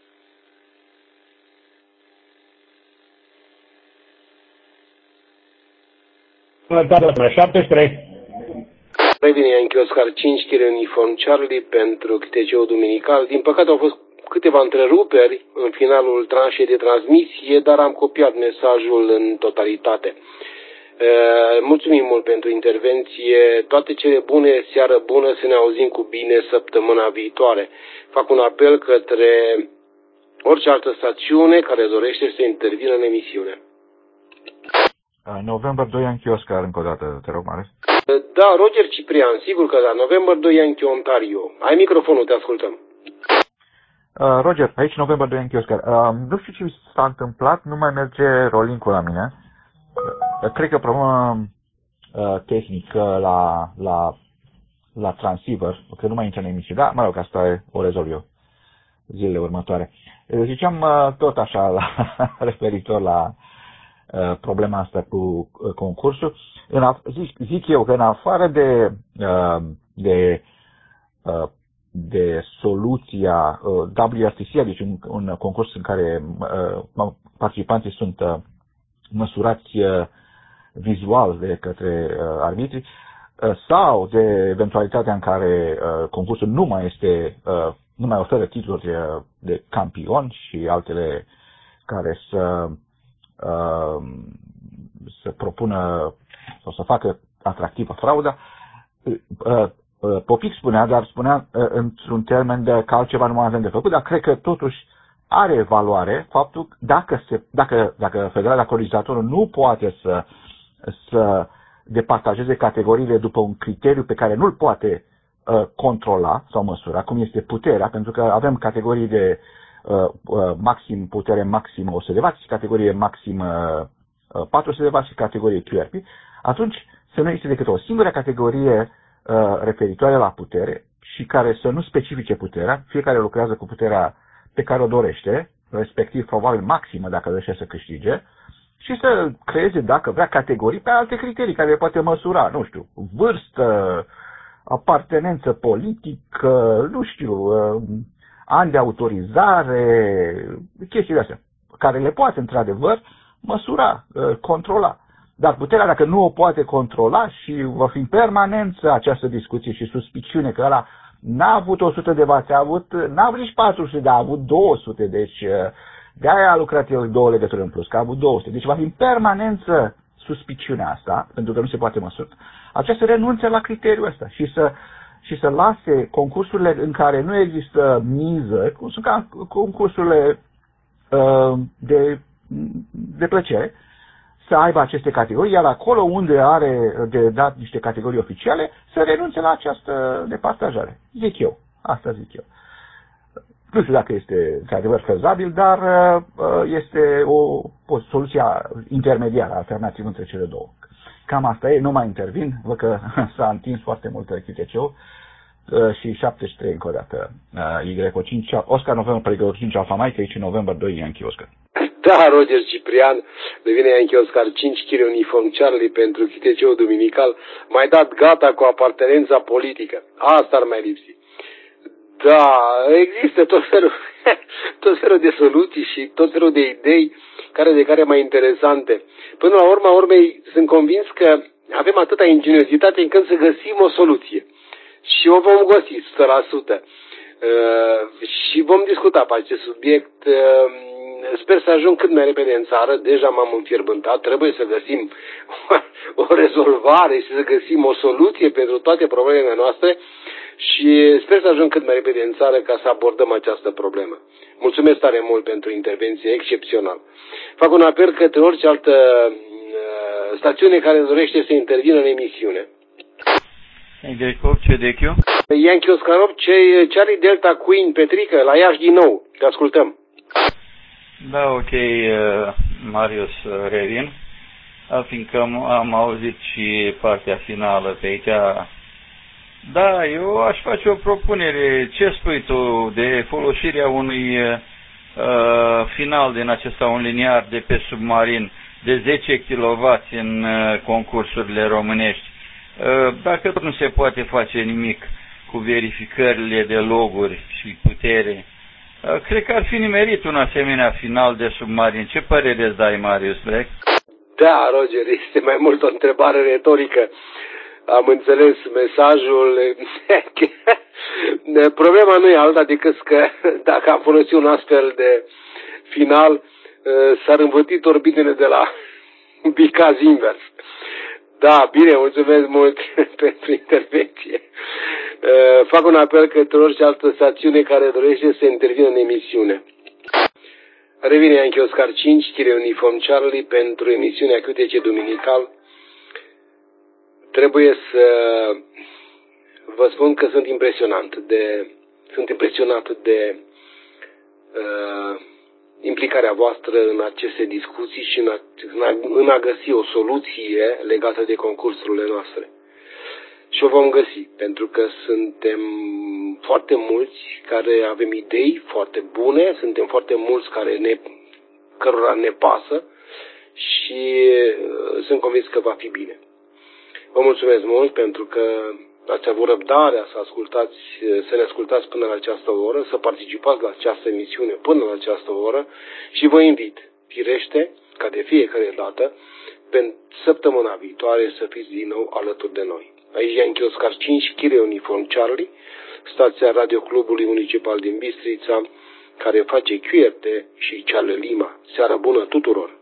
șaptezeci și trei. Revine Yankee Oscar cinci, kilo Uniform Charlie pentru Q T C-ul duminical. Din păcate au fost câteva întreruperi în finalul tranșei de transmisie, dar am copiat mesajul în totalitate. Mulțumim mult pentru intervenție, toate cele bune, seară bună, să ne auzim cu bine săptămâna viitoare. Fac un apel către orice altă stațiune care dorește să intervină în emisiune. November doi Yankee Oscar, încă o dată, te rog, Marius. Da, Roger Ciprian, sigur că da, November doi Yankee Ontario. Ai microfonul, te ascultăm. Uh, Roger, aici November doi Yankee Oscar. Uh, nu știu ce s-a întâmplat, nu mai merge rolling-ul la mine. Uh, cred că problemă uh, tehnică la, la, la transceiver, că nu mai intră în emisiune. Da, mă rog, asta o rezolv eu zilele următoare. Uh, ziceam uh, tot așa, la, referitor la uh, problema asta cu uh, concursul. În af- zic, zic eu că în afară de, uh, de, uh, de soluția uh, W R T C, deci un, un concurs în care uh, participanții sunt uh, măsurați uh, vizual de către uh, arbitri, sau de eventualitatea în care concursul nu mai este, nu mai oferă titluri de campion și altele care să, să propună sau să facă atractivă frauda. Popic spunea, dar spunea într-un termen de că altceva nu mai avem de făcut, dar cred că totuși are valoare faptul că dacă, se, dacă, dacă Federația Coorganizatorul nu poate să, să departajeze categoriile după un criteriu pe care nu-l poate uh, controla sau măsura, cum este puterea, pentru că avem categorii de uh, uh, maxim putere maximă o sută de watt și categorie maximă uh, patru sute de watt și categorie Q R P, atunci să nu existe decât o singură categorie uh, referitoare la putere și care să nu specifice puterea, fiecare lucrează cu puterea pe care o dorește, respectiv probabil maximă dacă dorește să câștige, și să creeze, dacă vrea, categorii pe alte criterii care le poate măsura, nu știu, vârstă, apartenență politică, nu știu, ani de autorizare, chestiile astea, care le poate, într-adevăr, măsura, controla. Dar puterea, dacă nu o poate controla și va fi în permanență această discuție și suspiciune că ăla n-a avut o sută de watt, a avut, n-a avut nici patru sute, dar a avut două sute, deci de-aia a lucrat el două legături în plus, că a avut două sute. Deci va fi în permanență suspiciunea asta, pentru că nu se poate măsura. Aceea să renunțe la criteriul ăsta și să, și să lase concursurile în care nu există miză, cum sunt ca concursurile uh, de, de plăcere, să aibă aceste categorii, iar acolo unde are de dat niște categorii oficiale, să renunțe la această departajare. Zic eu. Asta zic eu. Nu știu dacă este într-adevăr fezabil, dar este o, o soluție intermediară, alternativă între cele două. Cam asta e, nu mai intervin, văd că s-a întins foarte mult Q T C-ul și șaptezeci și trei încă o dată. Y O cinci, Oscar November, Y O cinci Alfa Mike, aici November doi Yankee Oscar. Da, Roger Ciprian, devine Yankee Oscar cinci Kilo Uniform Charlie pentru Q T C-ul duminical, mai dat gata cu apartenența politică. Asta ar mai lipsi. Da, există tot felul, tot felul de soluții și tot felul de idei, care de care mai interesante. Până la urma urmei, sunt convins că avem atâta ingeniozitate încât să găsim o soluție. Și o vom găsi, o sută la sută. Uh, și vom discuta pe acest subiect. Uh, sper să ajung cât mai repede în țară. Deja m-am înfierbântat. Trebuie să găsim o, o rezolvare și să găsim o soluție pentru toate problemele noastre. Și sper să ajung cât mai repede în țară ca să abordăm această problemă. Mulțumesc tare mult pentru intervenție excepțional. Fac un apel către orice altă uh, stațiune care dorește să intervină în emisiune. C D Q? Yankee Oscar opt, Charlie Delta Queen, Petrică, la Iași din nou. Te ascultăm. Da, ok, Marius, revin. Fiindcă am auzit și partea finală pe aici. Da, eu aș face o propunere. Ce spui tu de folosirea unui uh, final din acesta, un liniar de pe submarin de zece kilowați în uh, concursurile românești? Uh, dacă tot nu se poate face nimic cu verificările de loguri și putere, uh, cred că ar fi nimerit un asemenea final de submarin. Ce părere îți dai, Marius Black? Da, Roger, este mai mult o întrebare retorică. Am înțeles mesajul. Problema nu e alta decât că dacă am folosit un astfel de final, s-ar învăti orbitele de la bicaz invers. Da, bine, mulțumesc mult pentru intervenție. Fac un apel către orice altă stațiune care dorește să intervină în emisiune. Revine Yankee Oscar cinci, Kilo Uniform Charlie pentru emisiunea Q T C duminical. Trebuie să vă spun că sunt impresionat de, sunt impresionat de uh, implicarea voastră în aceste discuții și în a, în, a, în a găsi o soluție legată de concursurile noastre. Și o vom găsi, pentru că suntem foarte mulți care avem idei foarte bune, suntem foarte mulți care ne, cărora ne pasă și uh, sunt convins că va fi bine. Vă mulțumesc mult pentru că ați avut răbdarea să ascultați, să ne ascultați până la această oră, să participați la această emisiune până la această oră și vă invit, firește, ca de fiecare dată, pentru săptămâna viitoare să fiți din nou alături de noi. Aici Yankee Oscar cinci, Kilo Uniform Charlie, stația Radio Clubului Municipal din Bistrița, care face Q R T și Charlie Lima. Seara bună tuturor!